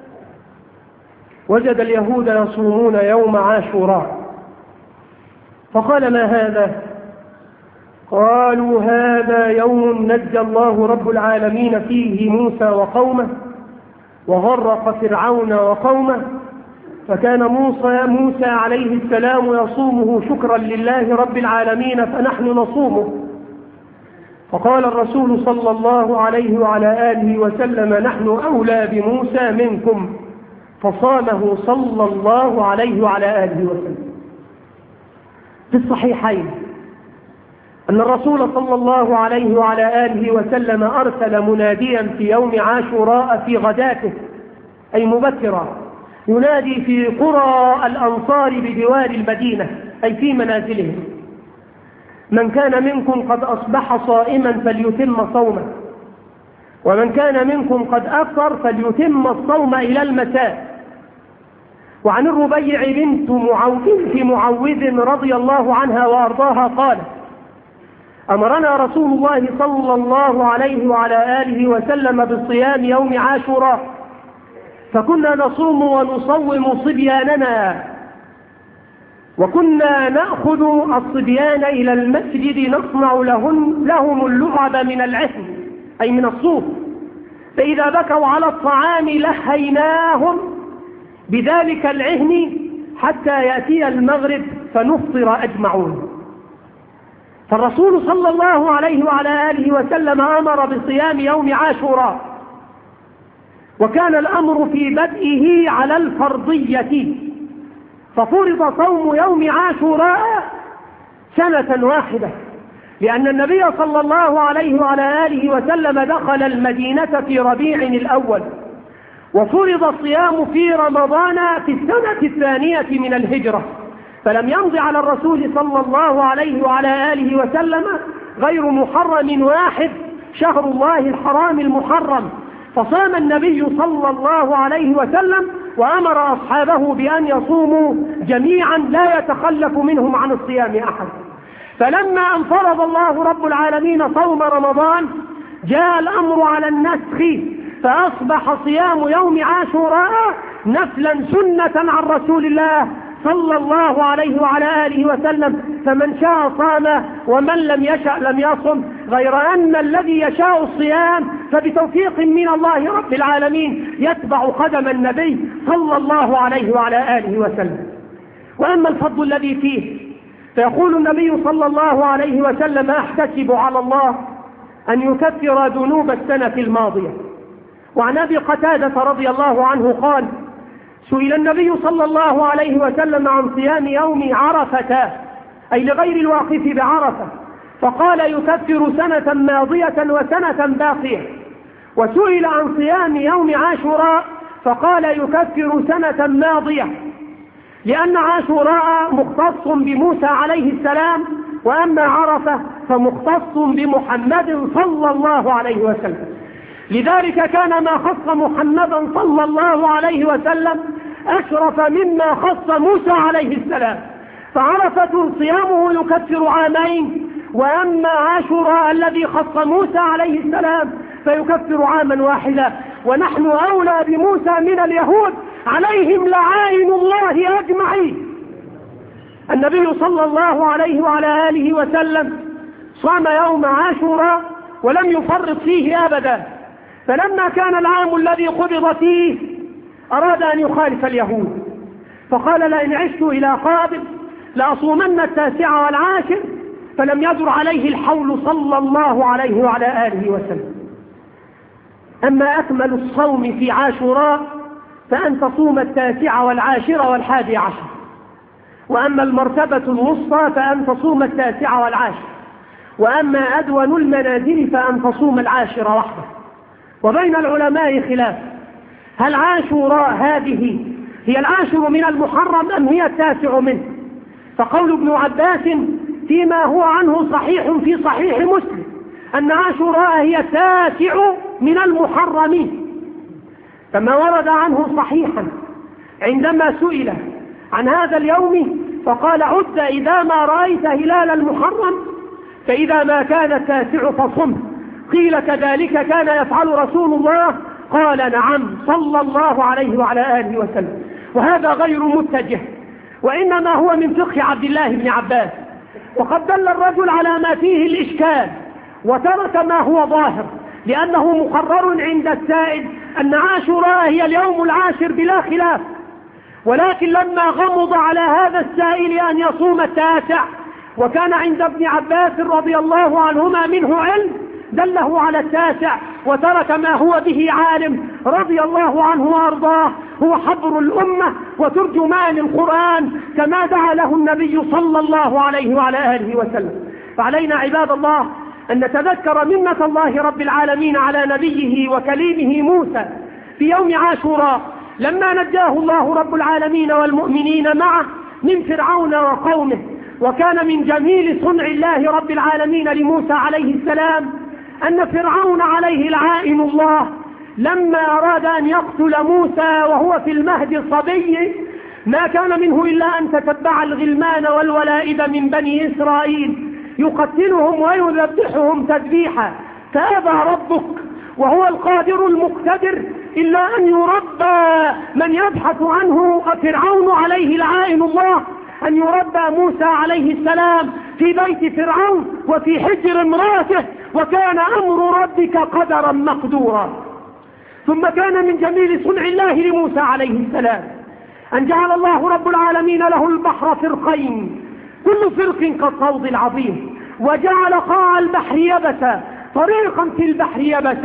وجد اليهود يصومون يوم عاشوراء، فقال: ما هذا؟ قالوا: هذا يوم نجى الله رب العالمين فيه موسى وقومه وغرق فرعون وقومه، فكان موسى, موسى عليه السلام يصومه شكرا لله رب العالمين فنحن نصومه. فقال الرسول صلى الله عليه وعلى آله وسلم: نحن أولى بموسى منكم، فصامه صلى الله عليه وعلى آله وسلم. في الصحيحين أن الرسول صلى الله عليه وعلى آله وسلم أرسل مناديا في يوم عاشوراء في غداته أي مبكرا، ينادي في قرى الأنصار بدوار المدينة أي في منازلهم: من كان منكم قد أصبح صائما فليتم صومه، ومن كان منكم قد أفطر فليتم الصوم إلى المساء. وعن الربيع بنت معوذ معوذ رضي الله عنها وأرضاها قالت: أمرنا رسول الله صلى الله عليه وعلى آله وسلم بالصيام يوم عاشوراء، فكنا نصوم ونصوم صبياننا، وكنا نأخذ الصبيان إلى المسجد نصنع لهم, لهم اللعب من العهن أي من الصوف، فإذا بكوا على الطعام لهيناهم بذلك العهن حتى يأتي المغرب فنفطر أجمعون. فالرسول صلى الله عليه وعلى آله وسلم أمر بصيام يوم عاشوراء، وكان الأمر في بدئه على الفرضية، ففرض صوم يوم عاشوراء سنة واحدة، لأن النبي صلى الله عليه وعلى آله وسلم دخل المدينة في ربيع الأول، وفرض الصيام في رمضان في السنة الثانية من الهجرة، فلم يمض على الرسول صلى الله عليه وعلى آله وسلم غير محرم واحد، شهر الله الحرام المحرم، فصام النبي صلى الله عليه وسلم وأمر أصحابه بأن يصوموا جميعا لا يتخلف منهم عن الصيام أحد. فلما أن فرض الله رب العالمين صوم رمضان جاء الأمر على النسخ، فأصبح صيام يوم عاشوراء نفلا سنة عن رسول الله صلى الله عليه وعلى آله وسلم، فمن شاء صام ومن لم يشأ لم يصم، غير أن الذي يشاء الصيام فبتوفيق من الله رب العالمين يتبع قدم النبي صلى الله عليه وعلى آله وسلم. وأما الفضل الذي فيه فيقول النبي صلى الله عليه وسلم: أحتسب على الله أن يكفر ذنوب السنة الماضية. وعن أبي قتادة رضي الله عنه قال: سئل النبي صلى الله عليه وسلم عن صيام يوم عرفة، أي لغير الواقف بعرفة، فقال: يكفر سنة ماضية وسنة باقية. وسئل عن صيام يوم عاشوراء فقال: يكفر سنة ماضية، لأن عاشوراء مختص بموسى عليه السلام، وأما عرفة فمختص بمحمد صلى الله عليه وسلم، لذلك كان ما خص محمدا صلى الله عليه وسلم أشرف مما خص موسى عليه السلام، فعرفة صيامه يكفر عامين، وأما عاشوراء الذي خص موسى عليه السلام فيكفر عاما واحدا. ونحن أولى بموسى من اليهود، عليهم لعائن الله أجمعين. النبي صلى الله عليه وعلى آله وسلم صام يوم عاشوراء ولم يفرط فيه أبدا، فلما كان العام الذي قبض فيه أراد أن يخالف اليهود، فقال: لئن عشت إلى قابل لأصومن التاسع والعاشر، فلم يدر عليه الحول صلى الله عليه وعلى آله وسلم. أما أكمل الصوم في عاشوراء فأن تصوم التاسع والعاشر والحادي عشر، وأما المرتبة الوسطى فأن تصوم التاسع والعاشر، وأما أدون المنازل فأن تصوم العاشر وحده. وبين العلماء خلاف، هل عاشوراء هذه هي العاشر من المحرم أم هي التاسع منه؟ فقول ابن عباس فيما هو عنه صحيح في صحيح مسلم أن عاشوراء هي التاسع من المحرمين، كما ورد عنه صحيحا عندما سئل عن هذا اليوم فقال: عد إذا ما رأيت هلال المحرم، فإذا ما كان التاسع فصم. قيل: كذلك كان يفعل رسول الله؟ قال: نعم، صلى الله عليه وعلى آله وسلم. وهذا غير متجه، وإنما هو من فقه عبد الله بن عباس، وقد دل الرجل على ما فيه الإشكال وترك ما هو ظاهر، لأنه مقرر عند السائد أن عاشوراء هي اليوم العاشر بلا خلاف، ولكن لما غمض على هذا السائل أن يصوم التاسع، وكان عند ابن عباس رضي الله عنهما منه علم، دله على التاسع وترك ما هو به عالم رضي الله عنه وارضاه، هو حبر الأمة وترجمان القرآن كما دعا له النبي صلى الله عليه وعلى آله وسلم. فعلينا عباد الله أن نتذكر منة الله رب العالمين على نبيه وكليمه موسى في يوم عاشوراء، لما نجاه الله رب العالمين والمؤمنين معه من فرعون وقومه. وكان من جميل صنع الله رب العالمين لموسى عليه السلام أن فرعون عليه لعائن الله لما أراد أن يقتل موسى وهو في المهد صبي، ما كان منه إلا أن تتبع الغلمان والولائد من بني إسرائيل يقتلهم ويذبحهم تذبيحا، فأبى ربك وهو القادر المقتدر إلا أن يربى من يبحث عنه فرعون عليه لعائن الله، أن يربى موسى عليه السلام في بيت فرعون وفي حجر امرأته، وكان أمر ربك قدرا مقدورا. ثم كان من جميل صنع الله لموسى عليه السلام أن جعل الله رب العالمين له البحر فرقين، كل فرق كالطود العظيم، وجعل قاع البحر يبسا طريقا في البحر يبسا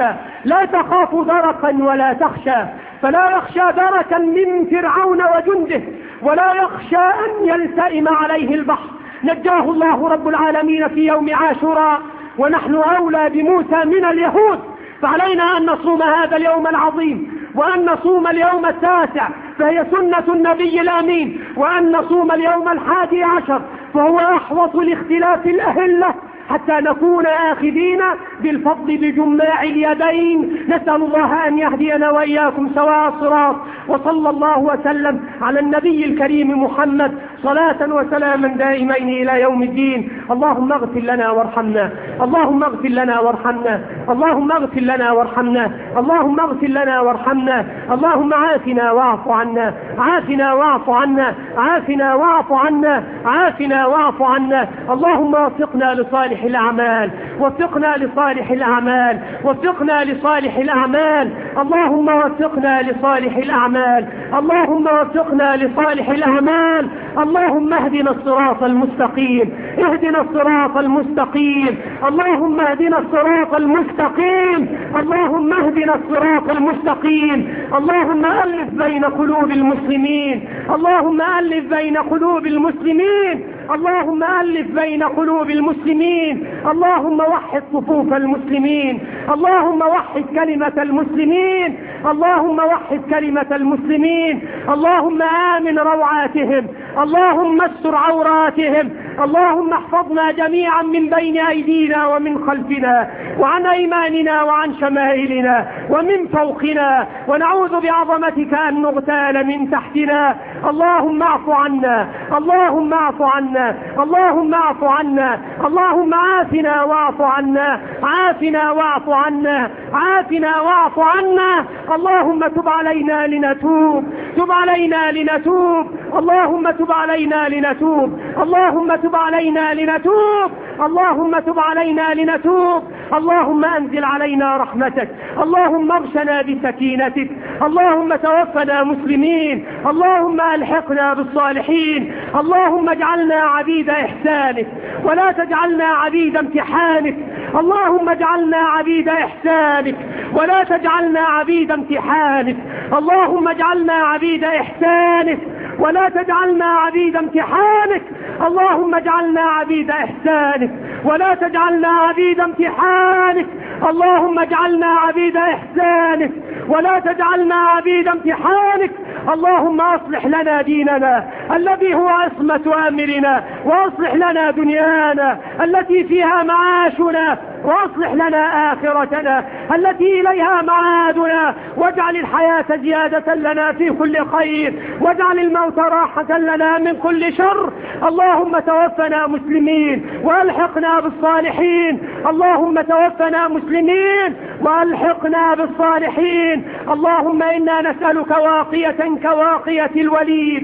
لا تخاف دركا ولا تخشى، فلا يخشى دركا من فرعون وجنده، ولا يخشى أن يلتئم عليه البحر. نجاه الله رب العالمين في يوم عاشوراء، ونحن أولى بموسى من اليهود، فعلينا أن نصوم هذا اليوم العظيم، وأن نصوم اليوم التاسع فهي سنة النبي الأمين، وأن نصوم اليوم الحادي عشر فهو أحوط لاختلاف الأهلة، حتى نكون آخذين بالفضل بجماع اليدين. نسأل الله أن يهدينا وإياكم سواء الصراط. وصلى الله وسلم على النبي الكريم محمد صلاة وسلاما دائمين إلى يوم الدين. اللهم اغفر لنا وارحمنا، اللهم اغفر لنا وارحمنا، اللهم اغفر لنا وارحمنا، اللهم اغفر لنا وارحمنا، اللهم عافنا واعف عنا، عافنا واعف عنا، عافنا واعف عنا، عافنا واعف عنا. اللهم وفقنا لصالح الأعمال، وفقنا لصالح الأعمال، وفقنا لصالح الأعمال، اللهم وفقنا لصالح الأعمال، اللهم وفقنا لصالح الأعمال. اللهم اهدنا الصراط المستقيم، اهدنا الصراط المستقيم، اللهم اهدنا الصراط المستقيم، اللهم اهدنا الصراط المستقيم. اللهم ألف بين قلوب المسلمين، اللهم ألف بين قلوب المسلمين، اللهم ألف بين قلوب المسلمين، اللهم وحد صفوف المسلمين، اللهم وحد كلمة المسلمين، اللهم وحد كلمة المسلمين، اللهم آمن روعاتهم، اللهم استر عوراتهم، اللهم احفظنا جميعا من بين أيدينا ومن خلفنا وعن أيماننا وعن شمائلنا ومن فوقنا، ونعوذ بعظمتك أن نغتال من تحتنا. اللهم اعف عنا، اللهم اعف عنا، اللهم اعف عنا، اللهم عافنا واعف عنا، عافنا واعف عنا، عافنا واعف عنا. اللهم تب علينا لنتوب، تب علينا لنتوب، اللهم تب علينا لنتوب، اللهم تب علينا لنتوب، اللهم تب علينا لنتوب. اللهم أنزل علينا رحمتك، اللهم اغشنا بسكينتك، اللهم توفنا مسلمين، اللهم ألحقنا بالصالحين. اللهم اجعلنا عبيد إحسانك ولا تجعلنا عبيد امتحانك، اللهم اجعلنا عبيد إحسانك ولا تجعلنا عبيد امتحانك، اللهم اجعلنا عبيد إحسانك ولا تجعلنا عبيد امتحانك، اللهم اجعلنا عبيد إحسانك ولا تجعلنا عبيد امتحانك، اللهم اجعلنا عبيد إحسانك ولا تجعلنا عبيد امتحانك. اللهم أصلح لنا ديننا الذي هو عصمة أمرنا، وأصلح لنا دنيانا التي فيها معاشنا، وأصلح لنا آخرتنا التي إليها معادنا، واجعل الحياة زيادة لنا في كل خير، واجعل الموت راحة لنا من كل شر. اللهم توفنا مسلمين وألحقنا بالصالحين، اللهم توفنا مسلمين وألحقنا بالصالحين. اللهم إنا نسألك واقية كواقية الوليد،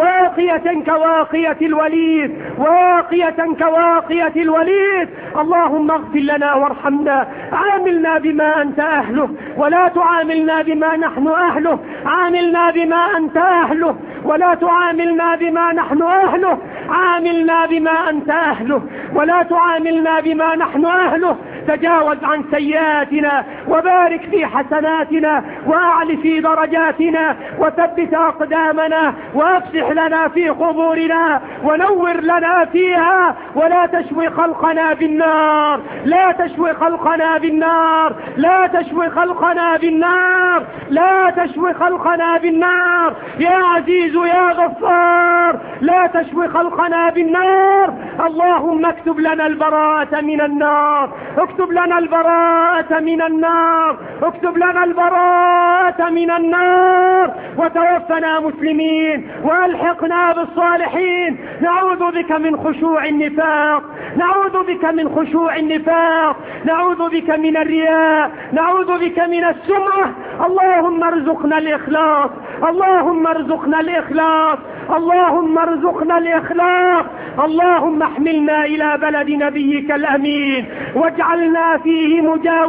واقية كواقية الوليد، واقية كواقية الوليد. اللهم اغفر لنا وارحمنا، عاملنا بما أنت أهله ولا تعاملنا بما نحن أهله، عاملنا بما أنت أهله ولا تعاملنا بما نحن أهله، عاملنا بما أنت أهله ولا تعاملنا بما نحن أهله. تجاوز عن سيئاتنا وبارك في حسناتنا، وأعل في درجاتنا، وثبت أقدامنا، وأفسح لنا في قبورنا، ونور لنا فيها، ولا تشوي خلقنا بالنار، لا تشوي خلقنا بالنار، لا تشوي خلقنا بالنار، لا تشوي خلقنا بالنار يا عزيز يا غفار، لا تشوي خلقنا بالنار. اللهم اكتب لنا البراءة من النار، اكتب لنا البراءة من النار، اكتب لنا البراءة من النار، وتوفنا مسلمين وألحقنا بالصالحين. نعوذ بك من خشوع النفاق، نعوذ بك من خشوع النفاق، نعوذ بك من الرياء، نعوذ بك من السمعة. اللهم ارزقنا الإخلاص، اللهم ارزقنا الإخلاص، اللهم ارزقنا الإخلاص. اللهم احملنا إلى بلد نبيك الأمين، واجعلنا فيه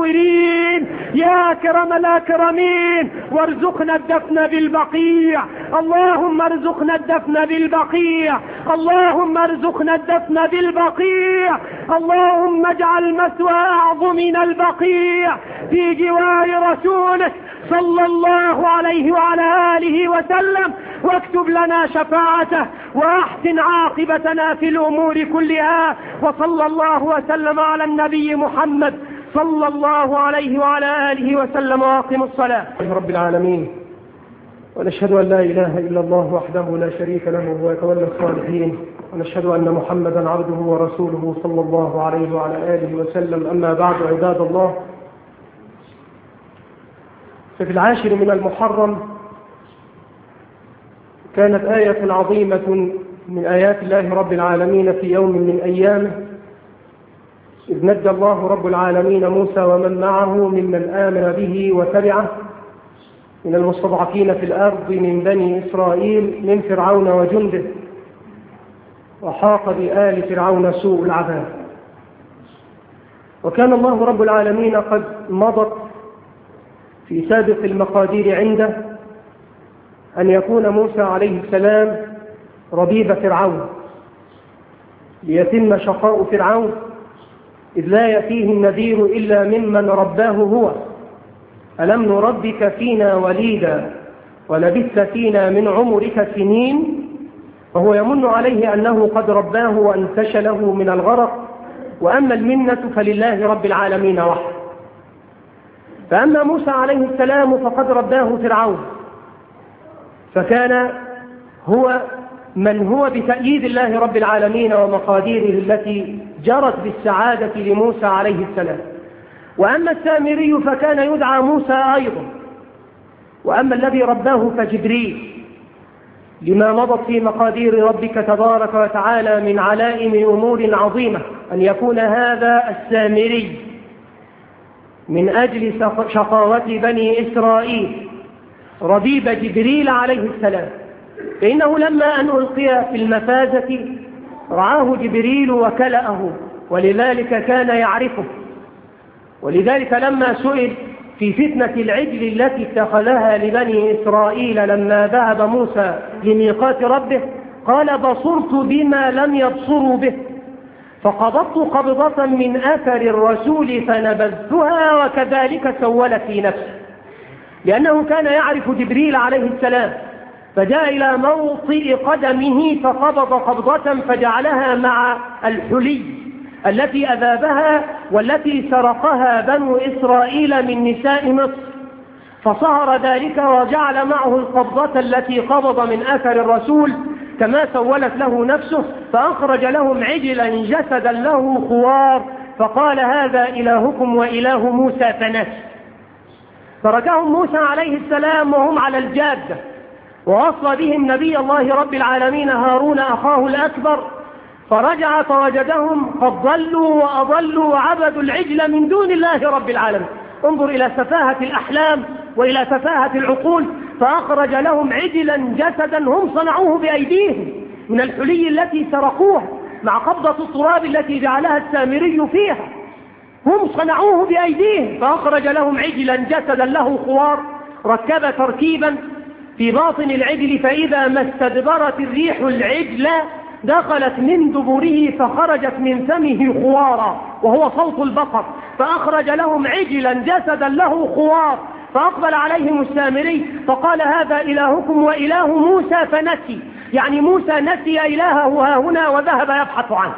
مجاورين يا أكرم الأكرمين، وارزقنا الدفن بالبقيع. اللهم ارزقنا الدفن بالبقيع، اللهم ارزقنا الدفن بالبقيع، اللهم اجعل مثوى أعظمنا البقيع في جوار رسولك صلى الله عليه وعلى آله وسلم، واكتب لنا شفاعته وأحسن عاقبتنا في الأمور كلها. وصلى الله وسلم على النبي محمد صلى الله عليه وعلى آله وسلم. واقم الصلاة. رب العالمين، ونشهد أن لا إله إلا الله وحده لا شريك له وهو يتولى الصالحين، ونشهد أن محمدا عبده ورسوله صلى الله عليه وعلى آله وسلم. أما بعد، عباد الله، ففي العاشر من المحرم كانت آية عظيمة من آيات الله رب العالمين في يوم من أيامه، إذ نجى الله رب العالمين موسى ومن معه ممن آمن به وتبعه من المستضعفين في الأرض من بني إسرائيل من فرعون وجنده، وحاق بآل فرعون سوء العذاب. وكان الله رب العالمين قد مضت في سابق المقادير عنده أن يكون موسى عليه السلام ربيب فرعون، ليتم شقاء فرعون، إذ لا يأتيه النذير إلا ممن رباه هو. ألم نربك فينا وليدا ولبثت فينا من عمرك سنين. وهو يمن عليه أنه قد رباه وانتش له من الغرق، وأما المنة فلله رب العالمين وحده. فأما موسى عليه السلام فقد رباه فرعون، فكان هو من هو بتأييد الله رب العالمين ومقاديره التي جرت بالسعادة لموسى عليه السلام. وأما السامري فكان يدعى موسى أيضا. وأما الذي رباه فجبريل، لما مضت في مقادير ربك تبارك وتعالى من علائم أمور عظيمة أن يكون هذا السامري من أجل شقاوة بني إسرائيل ربيب جبريل عليه السلام. فإنه لما أن ألقي في المفازة رعاه جبريل وكلأه، ولذلك كان يعرفه. ولذلك لما سئل في فتنة العجل التي اتخذها لبني إسرائيل لما ذهب موسى لميقات ربه، قال: بصرت بما لم يبصروا به، فقبضت قبضة من أثر الرسول فنبذتها، وكذلك سولت في نفسه. لأنه كان يعرف جبريل عليه السلام، فجاء إلى موطئ قدمه فقبض قبضة فجعلها مع الحلي التي أذابها والتي سرقها بنو إسرائيل من نساء مصر، فصهر ذلك وجعل معه القبضة التي قبض من أثر الرسول كما سولت له نفسه، فأخرج لهم عجلا جسدا له خوار، فقال: هذا إلهكم وإله موسى فنسي. تركهم موسى عليه السلام وهم على الجادة، ووصى بهم نبي الله رب العالمين هارون أخاه الأكبر، فرجع فوجدهم قد ضلوا وأضلوا وعبدوا العجل من دون الله رب العالمين. انظر إلى سفاهة الأحلام وإلى سفاهة العقول. فأخرج لهم عجلا جسدا هم صنعوه بأيديهم من الحلي التي سرقوها مع قبضة التراب التي جعلها السامري فيها، هم صنعوه بأيديهم. فأخرج لهم عجلا جسدا له خوار، ركب تركيبا في باطن العجل، فإذا ما استدبرت الريح العجل دخلت من دبره فخرجت من فمه خوارا وهو صوت البقر. فأخرج لهم عجلا جسدا له خوار، فأقبل عليهم السامري فقال: هذا إلهكم وإله موسى فنسي. يعني موسى نسي إلهه ها هنا وذهب يبحث عنه.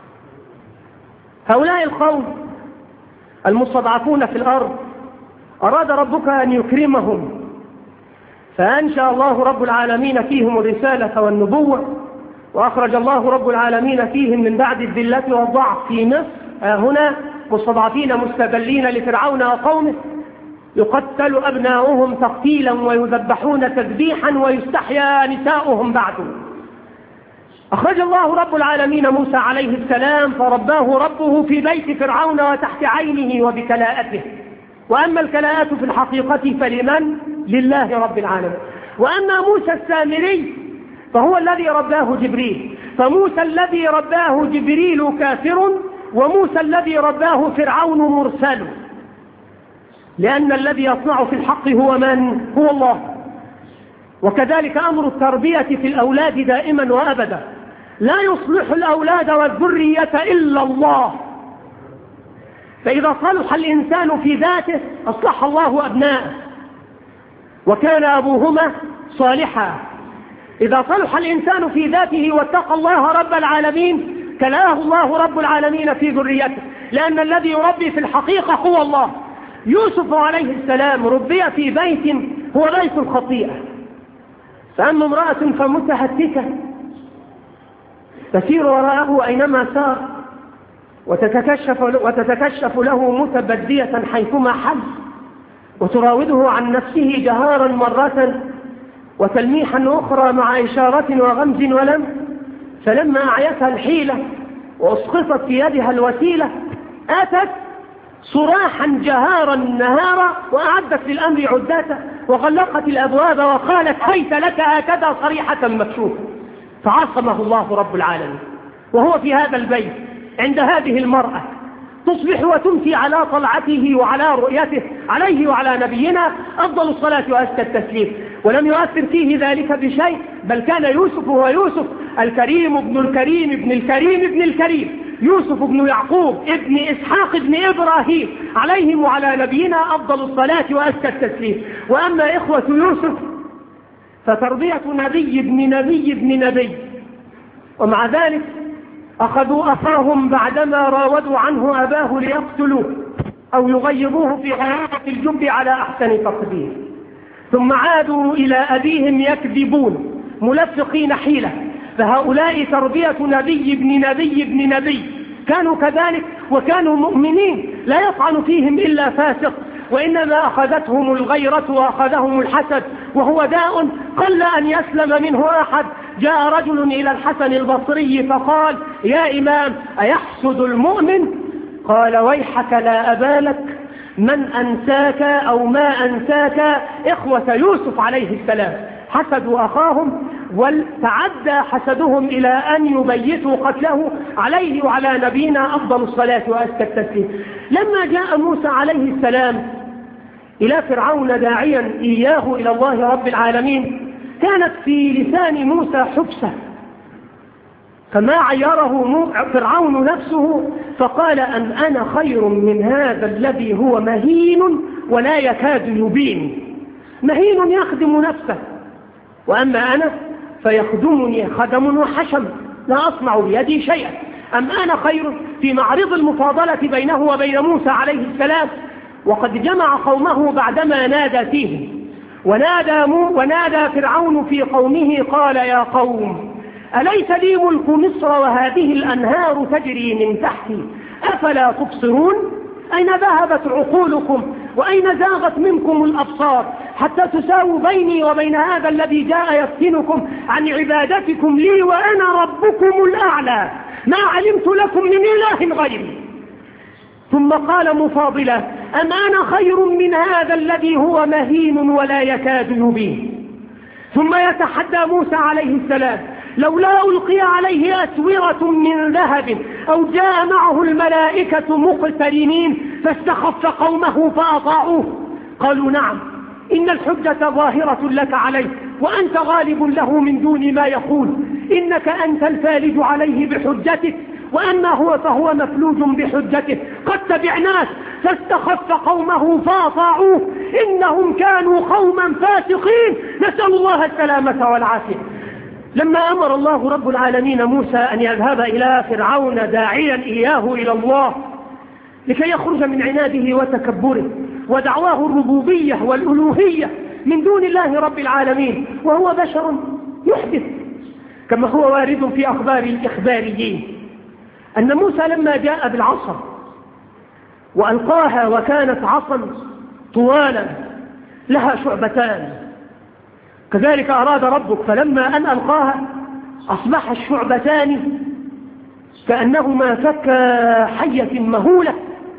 هؤلاء القوم المستضعفون في الأرض أراد ربك أن يكرمهم، فأنشأ الله رب العالمين فيهم الرسالة والنبوة، وأخرج الله رب العالمين فيهم من بعد الذلة والضعف في مصر هنا مستضعفين مستذلين لفرعون وقومه، يقتل أبناؤهم تقتيلا ويذبحون تذبيحا ويستحيا نساؤهم بعده. أخرج الله رب العالمين موسى عليه السلام فرباه ربه في بيت فرعون وتحت عينه وبكلاءته. وأما الكلاءة في الحقيقة فلمن؟ لله رب العالمين. وأما موسى السامري فهو الذي رباه جبريل. فموسى الذي رباه جبريل كافر، وموسى الذي رباه فرعون مرسل، لأن الذي يصنع في الحق هو من؟ هو الله. وكذلك أمر التربية في الأولاد دائما وأبدا. لا يصلح الأولاد والذرية إلا الله، فإذا صلح الإنسان في ذاته أصلح الله أبناءه، وكان أبوهما صالحا. إذا صلح الإنسان في ذاته واتقى الله رب العالمين كلاه الله رب العالمين في ذريته، لأن الذي يربي في الحقيقة هو الله. يوسف عليه السلام ربي في بيت هو بيت الخطيئة، فأما امرأة فمتهتكة تسير وراءه أينما سار وتتكشف, وتتكشف له متبدية حيثما حل، وتراوده عن نفسه جهارا مرة وتلميحا أخرى مع إشارة وغمز ولم، فلما أعيتها الحيلة وأسقطت في يدها الوسيلة آتت صراحا جهارا نهارا وأعدت للأمر عداته وغلقت الأبواب وقالت هيت لك هكذا صريحة مكشوفة، فعصمه الله رب العالمين. وهو في هذا البيت عند هذه المرأة تصبح وتمسي على طلعته وعلى رؤيته عليه وعلى نبينا أفضل الصلاة وأزكى التسليم، ولم يؤثر فيه ذلك بشيء، بل كان يوسف هو يوسف الكريم ابن الكريم ابن الكريم ابن الكريم، يوسف ابن يعقوب ابن إسحاق ابن إبراهيم عليهم وعلى نبينا أفضل الصلاة وأزكى التسليم. وأما إخوة يوسف فتربية نبي ابن نبي ابن نبي، ومع ذلك أخذوا أخاهم بعدما راودوا عنه أباه ليقتلوه أو يغيبوه في حياة الجب على أحسن تقدير، ثم عادوا إلى أبيهم يكذبون ملفقين حيلة. فهؤلاء تربية نبي ابن نبي ابن نبي، كانوا كذلك وكانوا مؤمنين لا يطعن فيهم إلا فاسق، وإنما أخذتهم الغيرة وأخذهم الحسد، وهو داء قل أن يسلم منه أحد. جاء رجل إلى الحسن البصري فقال يا إمام أيحسد المؤمن؟ قال ويحك لا أبالك من أنساك أو ما أنساك إخوة يوسف عليه السلام، حسدوا أخاهم وتعدى حسدهم إلى أن يبيتوا قتله عليه وعلى نبينا أفضل الصلاة وأزكى التسليم. لما جاء موسى عليه السلام إلى فرعون داعيا إياه إلى الله رب العالمين، كانت في لسان موسى حبسة، فما عيره فرعون نفسه فقال أن أنا خير من هذا الذي هو مهين ولا يكاد يبين. مهين يخدم نفسه، وأما أنا فيخدمني خدم وحشم لا أصنع بيدي شيئا. أم أنا خير في معرض المفاضلة بينه وبين موسى عليه السلام، وقد جمع قومه بعدما نادى فيهم، ونادى, ونادى فرعون في قومه قال يا قوم أليس لي ملك مصر وهذه الأنهار تجري من تحتي أفلا تبصرون؟ أين ذهبت عقولكم وأين زاغت منكم الأبصار حتى تساووا بيني وبين هذا الذي جاء يفتنكم عن عبادتكم لي وأنا ربكم الأعلى ما علمت لكم من إله غيري. ثم قال مفاضلا أم أنا خير من هذا الذي هو مهين ولا يكاد يبين. ثم يتحدى موسى عليه السلام لولا ألقي عليه أسورة من ذهب أو جاء معه الملائكة مقترنين فاستخف قومه فأطاعوه. قالوا نعم إن الحجة ظاهرة لك عليه وأنت غالب له من دون ما يقول، إنك أنت الفالج عليه بحجتك وأما هو فهو مفلوج بحجته، قد تبعناك. فاستخف قومه فأطاعوه إنهم كانوا قوما فاسقين، نسأل الله السلامة والعافية. لما أمر الله رب العالمين موسى أن يذهب إلى فرعون داعيا إياه إلى الله لكي يخرج من عناده وتكبره ودعواه الربوبية والألوهية من دون الله رب العالمين، وهو بشر يحدث كما هو وارد في أخبار الإخباريين، أن موسى لما جاء بالعصا وألقاها وكانت عصا طوالا لها شعبتان، كذلك أراد ربك فلما أن ألقاها أصبح الشعبتان كأنهما فك حية مهولة،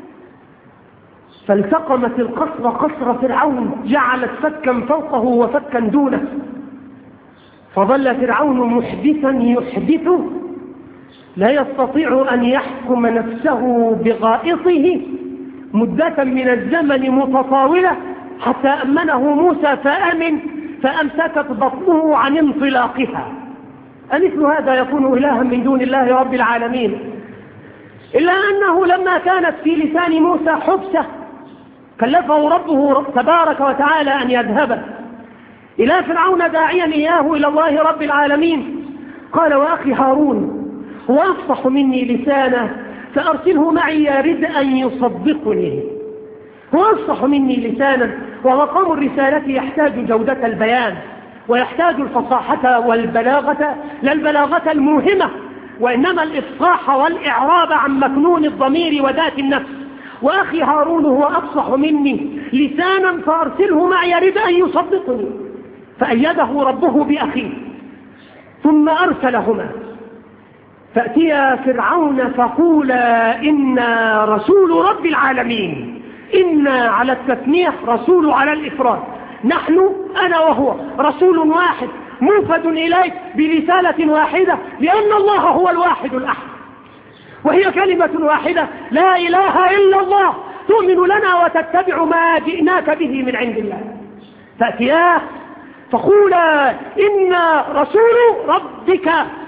فالتقمت القصر قصر فرعون جعلت فكا فوقه وفكا دونه، فظل فرعون محدثا يحدث لا يستطيع أن يحكم نفسه بغائطه مدة من الزمن متطاولة حتى أمنه موسى فأمن، فأمسكت بطنه عن انطلاقها. أمثل هذا يكون إلها من دون الله رب العالمين؟ إلا أنه لما كانت في لسان موسى حبسة كلفه ربه تبارك وتعالى أن يذهب إلى فرعون داعيا إياه إلى الله رب العالمين. قال: وأخي هارون هو أفصح مني لسانا فأرسله معي يرد أن يصدقني. هو أفصح مني لسانا، ومقام الرسالة يحتاج جودة البيان، ويحتاج الفصاحة والبلاغة، لا البلاغة الموهمة، وإنما الإفصاح والإعراب عن مكنون الضمير وذات النفس. وأخي هارون هو أفصح مني لسانا فأرسله معي يرد أن يصدقني. فأيده ربه بأخيه، ثم أرسلهما فأتيا فرعون فقولا إنا رسول رب العالمين. إنا على التثنية، رسول على الإفراد. نحن أنا وهو رسول واحد موفد إليك برسالة واحدة، لأن الله هو الواحد الأحد، وهي كلمة واحدة لا إله إلا الله، تؤمن لنا وتتبع ما جئناك به من عند الله. فأتياه فقولا إنا رسول ربك.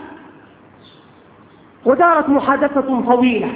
ودارت محادثة طويلة،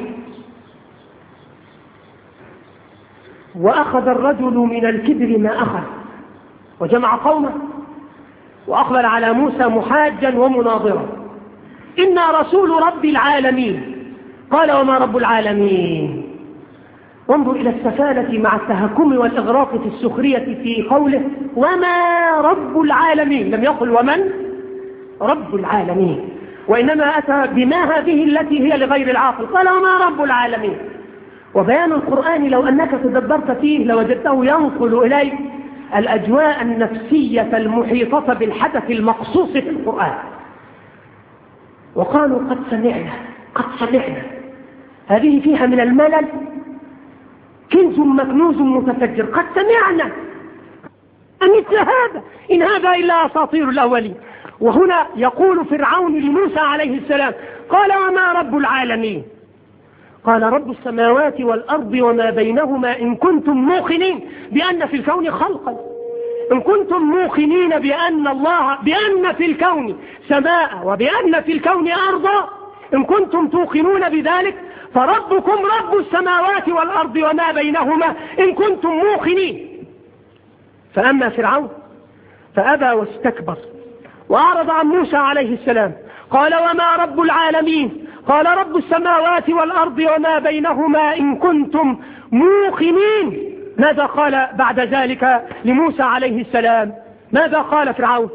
وأخذ الرجل من الكبر ما أخذ، وجمع قومه وأقبل على موسى محاجا ومناظرا. إنا رسول رب العالمين. قال: وما رب العالمين؟ وانظر إلى السفالة مع التهكم والإغراق في السخرية في قوله وما رب العالمين. لم يقل ومن رب العالمين، وإنما أتى بما هذه التي هي لغير العاقل. قال: وما رب العالمين. وبيان القرآن لو أنك تدبرت فيه لوجدته ينقل إليك الأجواء النفسية المحيطة بالحدث المقصوص في القرآن. وقالوا: قد سمعنا قد سمعنا. هذه فيها من الملل كنز مكنوز متفجر. قد سمعنا أمثل هذا، إن هذا إلا أساطير الأولين. وهنا يقول فرعون لموسى عليه السلام: قال: وما رب العالمين؟ قال: رب السماوات والأرض وما بينهما، إن كنتم موقنين بأن في الكون خلقا، إن كنتم موقنين بأن الله بأن في الكون سماء وبأن في الكون أرضا، إن كنتم توقنون بذلك فربكم رب السماوات والأرض وما بينهما إن كنتم موقنين. فأما فرعون فأبى واستكبر وأعرض عن موسى عليه السلام. قال: وما رب العالمين؟ قال: رب السماوات والأرض وما بينهما إن كنتم موقنين. ماذا قال بعد ذلك لموسى عليه السلام؟ ماذا قال فرعون؟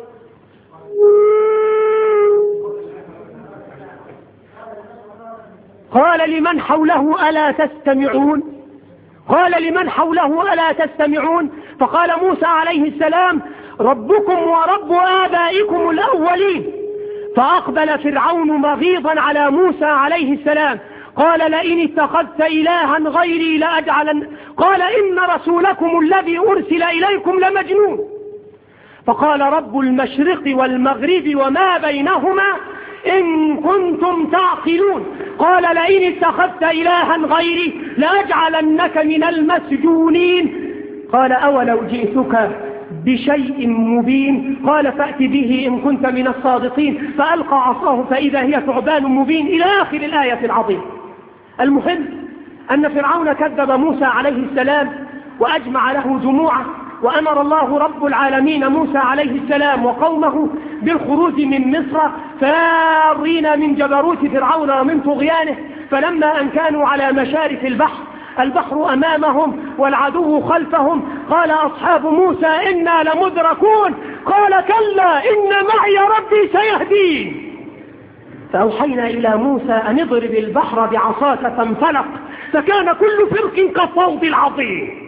قال لمن حوله ألا تستمعون؟ قال لمن حوله ألا تستمعون؟ فقال موسى عليه السلام: ربكم ورب آبائكم الأولين. فأقبل فرعون مغيظا على موسى عليه السلام. قال: لئن اتخذت إلها غيري لأجعلن. قال: إن رسولكم الذي أرسل إليكم لمجنون. فقال: رب المشرق والمغرب وما بينهما إن كنتم تعقلون. قال: لئن اتخذت إلها غيري لأجعلنك من المسجونين. قال: أولو جئتك بشيء مبين؟ قال: فأت به إن كنت من الصادقين. فألقى عصاه فإذا هي ثعبان مبين، إلى آخر الآية العظيمة. المهم أن فرعون كذب موسى عليه السلام وأجمع له جموعه، وأمر الله رب العالمين موسى عليه السلام وقومه بالخروج من مصر فارين من جبروت فرعون ومن طغيانه. فلما أن كانوا على مشارف البحر، البحر أمامهم والعدو خلفهم، قال أصحاب موسى: إنا لمدركون. قال: كلا إن معي ربي سيهدين. فأوحينا إلى موسى أن اضرب البحر بعصاك فانفلق فكان كل فرق كالطود العظيم.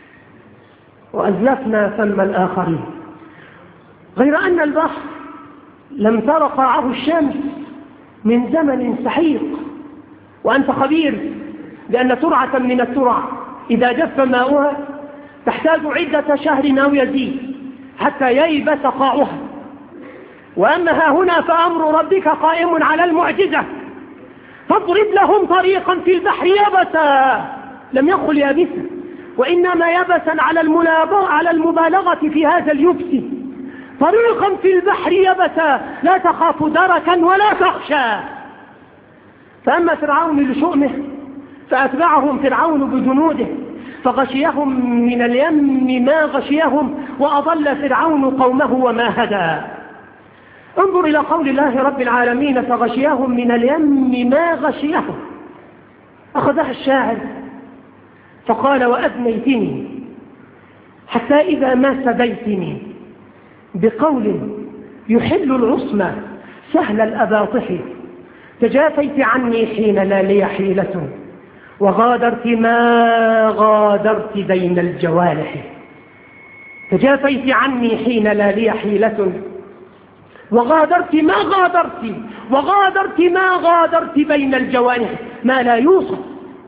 وأزلفنا ثم الآخرين. غير أن البحر لم تر قاعه الشمس من زمن سحيق، وأنت خبير بأن ترعة من الترع إذا جف ماؤها تحتاج عدة شهر أو يزيد حتى ييبس قاعها. وأما ها هنا فأمر ربك قائم على المعجزة. فاضرب لهم طريقا في البحر يبسا، لم يقل يابسا، وإنما يبسا على على المبالغة في هذا اليبس. طريقا في البحر يبسا لا تخاف دركا ولا تخشى. فأما فرعون لشؤمه فأتبعهم فرعون بجنوده فغشيهم من اليم ما غشيهم وأضل فرعون قومه وما هدى. انظر إلى قول الله رب العالمين فغشيهم من اليم ما غشيهم. أخذها الشاعر فقال وأدنيتني حتى إذا ما سبيتني بقول يحل العصمة سهل الأباطح تجافيت عني حين لا لي حيلة وغادرت ما غادرت بين الجوارح. تجافيت عني حين لا لي حيلة وغادرت ما غادرت وغادرت ما غادرت بين الجوارح ما لا يوصف.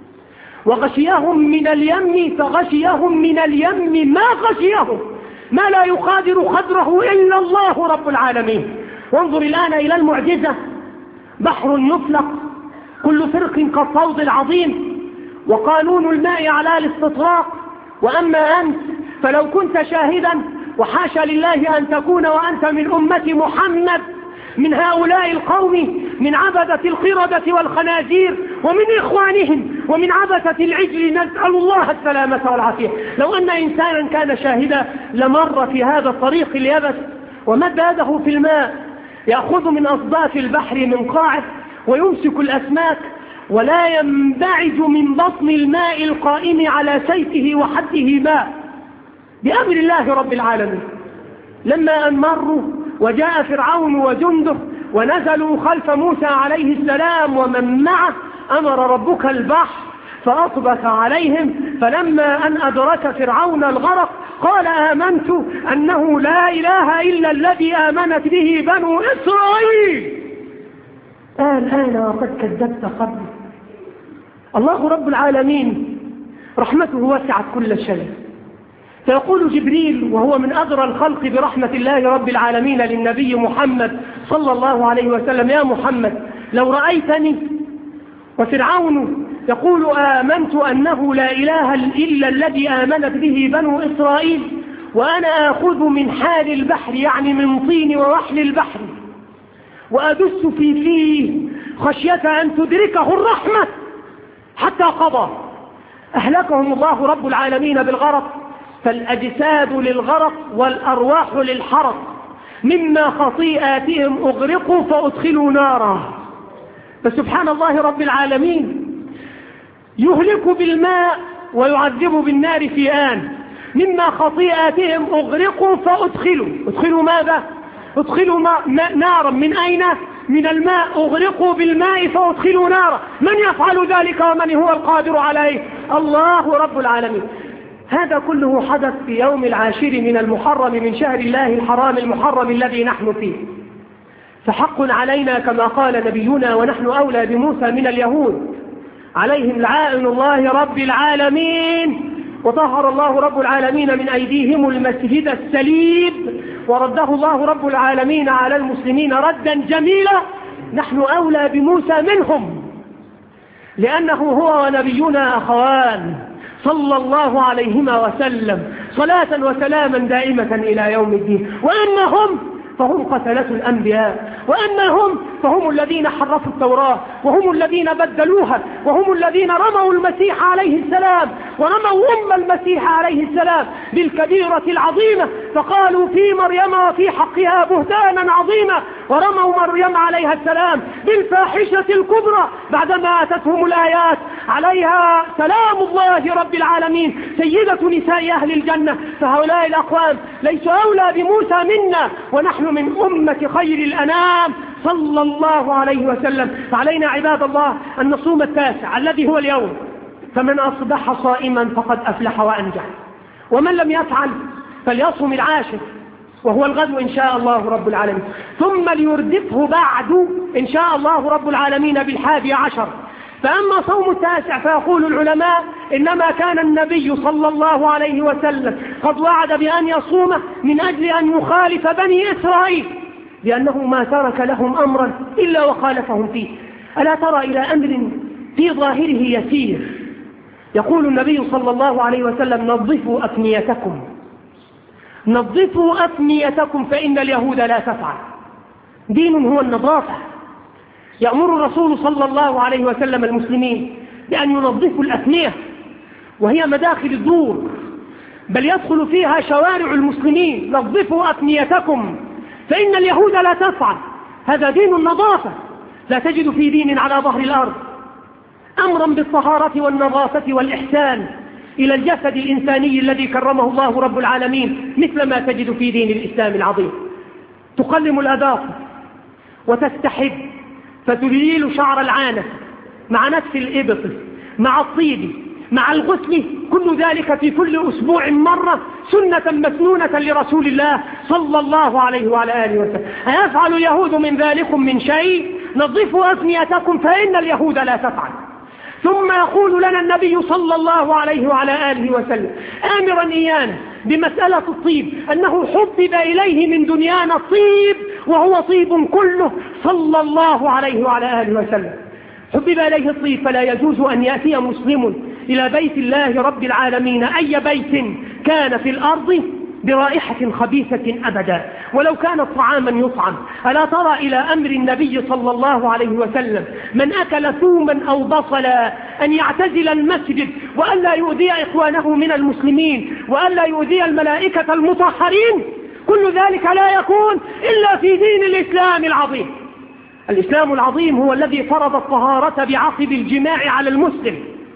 وغشيهم من اليم فغشيهم من اليم ما غشيهم ما لا يقادر قدره إلا الله رب العالمين. وانظر الآن إلى المعجزة. بحر يفلق كل فرق كالصوت العظيم وقانون الماء على الاستطراق. وأما أنت فلو كنت شاهدا وحاشا لله أن تكون وأنت من أمة محمد من هؤلاء القوم من عبدة القردة والخنازير ومن إخوانهم ومن عبدة العجل نسأل الله السلامة والعافية. لو أن إنسانا كان شاهدا لمر في هذا الطريق اليبس ومد يده في الماء يأخذ من أصداف البحر من قاعه ويمسك الأسماك ولا ينبعج من بطن الماء القائم على سيفه وحده ماء بأمر الله رب العالمين. لما أن مروا وجاء فرعون وجنده ونزلوا خلف موسى عليه السلام ومن معه أمر ربك البحر فأطبق عليهم فلما أن أدرك فرعون الغرق قال آمنت أنه لا إله إلا الذي آمنت به بنو إسرائيل. الآن وقد كذبت قبل. الله رب العالمين رحمته وسعت كل شيء. فيقول جبريل وهو من أدرى الخلق برحمة الله رب العالمين للنبي محمد صلى الله عليه وسلم يا محمد لو رأيتني وفرعون يقول آمنت أنه لا إله إلا الذي آمنت به بنو إسرائيل وأنا آخذ من حال البحر يعني من طين ووحل البحر وأدس في فيه خشية أن تدركه الرحمة حتى قضى أهلكهم الله رب العالمين بالغرق. فالأجساد للغرق والأرواح للحرق مما خطيئاتهم أغرقوا فأدخلوا نارا. فسبحان الله رب العالمين يهلك بالماء ويعذب بالنار في آن. مما خطيئاتهم أغرقوا فأدخلوا أدخلوا ماذا؟ أدخلوا ما... نارا من أين؟ من الماء. أغرقوا بالماء فأدخلوا نارا. من يفعل ذلك ومن هو القادر عليه؟ الله رب العالمين. هذا كله حدث في يوم العاشر من المحرم من شهر الله الحرام المحرم الذي نحن فيه. فحق علينا كما قال نبينا ونحن أولى بموسى من اليهود عليهم لعائن الله رب العالمين. وطهر الله رب العالمين من أيديهم المسجد السليم ورده الله رب العالمين على المسلمين ردا جميلا. نحن أولى بموسى منهم لأنه هو ونبينا أخوان صلى الله عليهما وسلم صلاة وسلاما دائمة إلى يوم الدين. وأنهم فهم قتلة الأنبياء وأنهم فهم الذين حرفوا التوراة وهم الذين بدلوها وهم الذين رموا المسيح عليه السلام ورموا أم المسيح عليه السلام بالكبيرة العظيمة فقالوا في مريم وفي حقها بهتانا عظيما ورموا مريم عليها السلام بالفاحشة الكبرى بعدما أتتهم الآيات عليها سلام الله رب العالمين سيدة نساء أهل الجنة. فهؤلاء الأقوام ليسوا أولى بموسى منا ونحن من أمة خير الأنام صلى الله عليه وسلم. فعلينا عباد الله أن نصوم التاسع الذي هو اليوم. فمن أصبح صائما فقد أفلح وأنجح ومن لم يفعل فليصوم العاشر وهو الغد إن شاء الله رب العالمين ثم ليردفه بعد إن شاء الله رب العالمين بالحادي عشر. فأما صوم التاسع فيقول العلماء إنما كان النبي صلى الله عليه وسلم قد وعد بأن يصوم من أجل أن يخالف بني إسرائيل لأنه ما ترك لهم أمرا إلا وخالفهم فيه. ألا ترى إلى أمر في ظاهره يسير يقول النبي صلى الله عليه وسلم نظفوا أفنيتكم نظفوا أفنيتكم فإن اليهود لا تفعل. دين هو النظافة. يأمر الرسول صلى الله عليه وسلم المسلمين بأن ينظفوا الأفنية، وهي مداخل الدور، بل يدخل فيها شوارع المسلمين. نظفوا أفنيتكم فإن اليهود لا تفعل. هذا دين النظافة، لا تجد في دين على ظهر الأرض أمرا بالطهارة والنظافة والإحسان إلى الجسد الإنساني الذي كرمه الله رب العالمين مثل ما تجد في دين الإسلام العظيم. تقلم الأظافر وتستحب فتليل شعر العانة مع نتف الإبط مع الطيب مع الغسل، كل ذلك في كل أسبوع مرة، سنة مسنونة لرسول الله صلى الله عليه وعلى آله وسلم. أيفعل اليهود من ذلكم من شيء؟ نظفوا أفنيتكم فإن اليهود لا تفعل. ثم يقول لنا النبي صلى الله عليه وعلى آله وسلم آمرا إيانا بمسألة الطيب أنه حبب إليه من دنيانا الطيب وهو طيب كله صلى الله عليه وعلى آله وسلم. حبب إليه الطيب، فلا يجوز أن يأتي مسلم إلى بيت الله رب العالمين أي بيت كان في الأرض برائحة خبيثة أبدا، ولو كان طعاما يطعم. ألا ترى إلى أمر النبي صلى الله عليه وسلم من أكل ثوما أو بصلا أن يعتزل المسجد وألا يؤذي إخوانه من المسلمين وألا يؤذي الملائكة المطهرين؟ كل ذلك لا يكون إلا في دين الإسلام العظيم. الإسلام العظيم هو الذي فرض الطهارة بعقب الجماع على المسلم،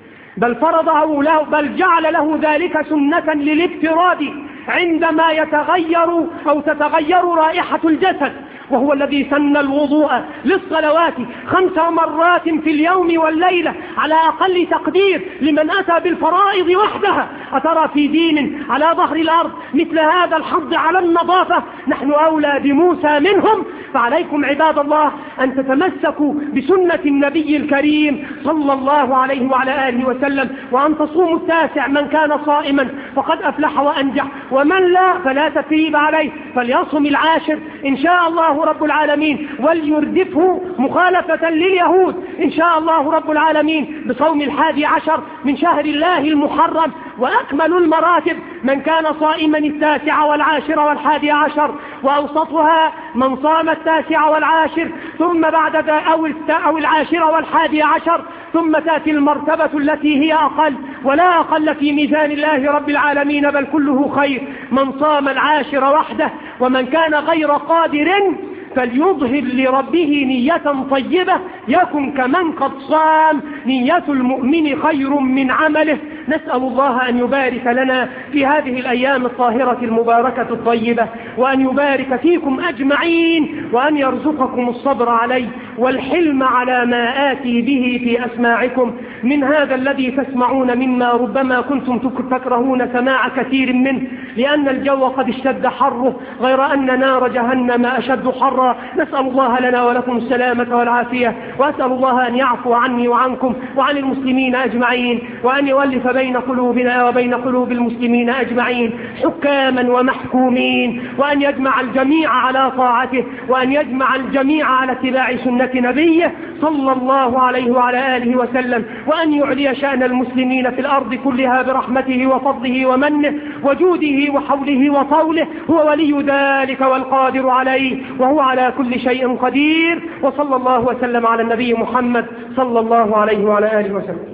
بل فرضه له، بل جعل له ذلك سنة للافتراض عندما يتغير أو تتغير رائحة الجسد، وهو الذي سن الوضوء للصلوات خمس مرات في اليوم والليلة على أقل تقدير لمن أتى بالفرائض وحدها. أترى في دين على ظهر الأرض مثل هذا الحض على النظافة؟ نحن أولى بموسى منهم. فعليكم عباد الله أن تتمسكوا بسنة النبي الكريم صلى الله عليه وعلى آله وسلم، وأن تصوموا التاسع من كان صائما فقد أفلح وأنجح، ومن لا فلا تثريب عليه، فليصم العاشر إن شاء الله رب العالمين، وليردفه مخالفة لليهود إن شاء الله رب العالمين بصوم الحادي عشر من شهر الله المحرم. وأكمل المراتب من كان صائما التاسع والعاشر والحادي عشر، وأوسطها من صام التاسع والعاشر ثم بعد ذا أو, أو العاشر والحادي عشر، ثم تأتي المرتبة التي هي أقل ولا أقل في ميزان الله رب العالمين، بل كله خير، من صام العاشر وحده. ومن كان غير قادر فليظهر لربه نية طيبة يكن كمن قد صام. نية المؤمن خير من عمله. نسأل الله أن يبارك لنا في هذه الأيام الطاهرة المباركة الطيبة، وأن يبارك فيكم أجمعين، وأن يرزقكم الصبر عليه والحلم على ما آتي به في أسماعكم من هذا الذي تسمعون مما ربما كنتم تكرهون سماع كثير منه، لأن الجو قد اشتد حره، غير أن نار جهنم أشد حرا. نسأل الله لنا ولكم السلامة والعافية، وأسأل الله أن يعفو عني وعنكم وعن المسلمين أجمعين، وأن يولف بين قلوبنا وبين قلوب المسلمين أجمعين حكاما ومحكومين، وأن يجمع الجميع على طاعته، وأن يجمع الجميع على اتباع سنة نبيه صلى الله عليه وعلى آله وسلم، وأن يعلي شأن المسلمين في الأرض كلها برحمته وفضله ومنه وجوده وحوله وطوله. هو ولي ذلك والقادر عليه، وهو على كل شيء قدير. وصلى الله وسلم على النبي محمد صلى الله عليه وعلى آله وسلم.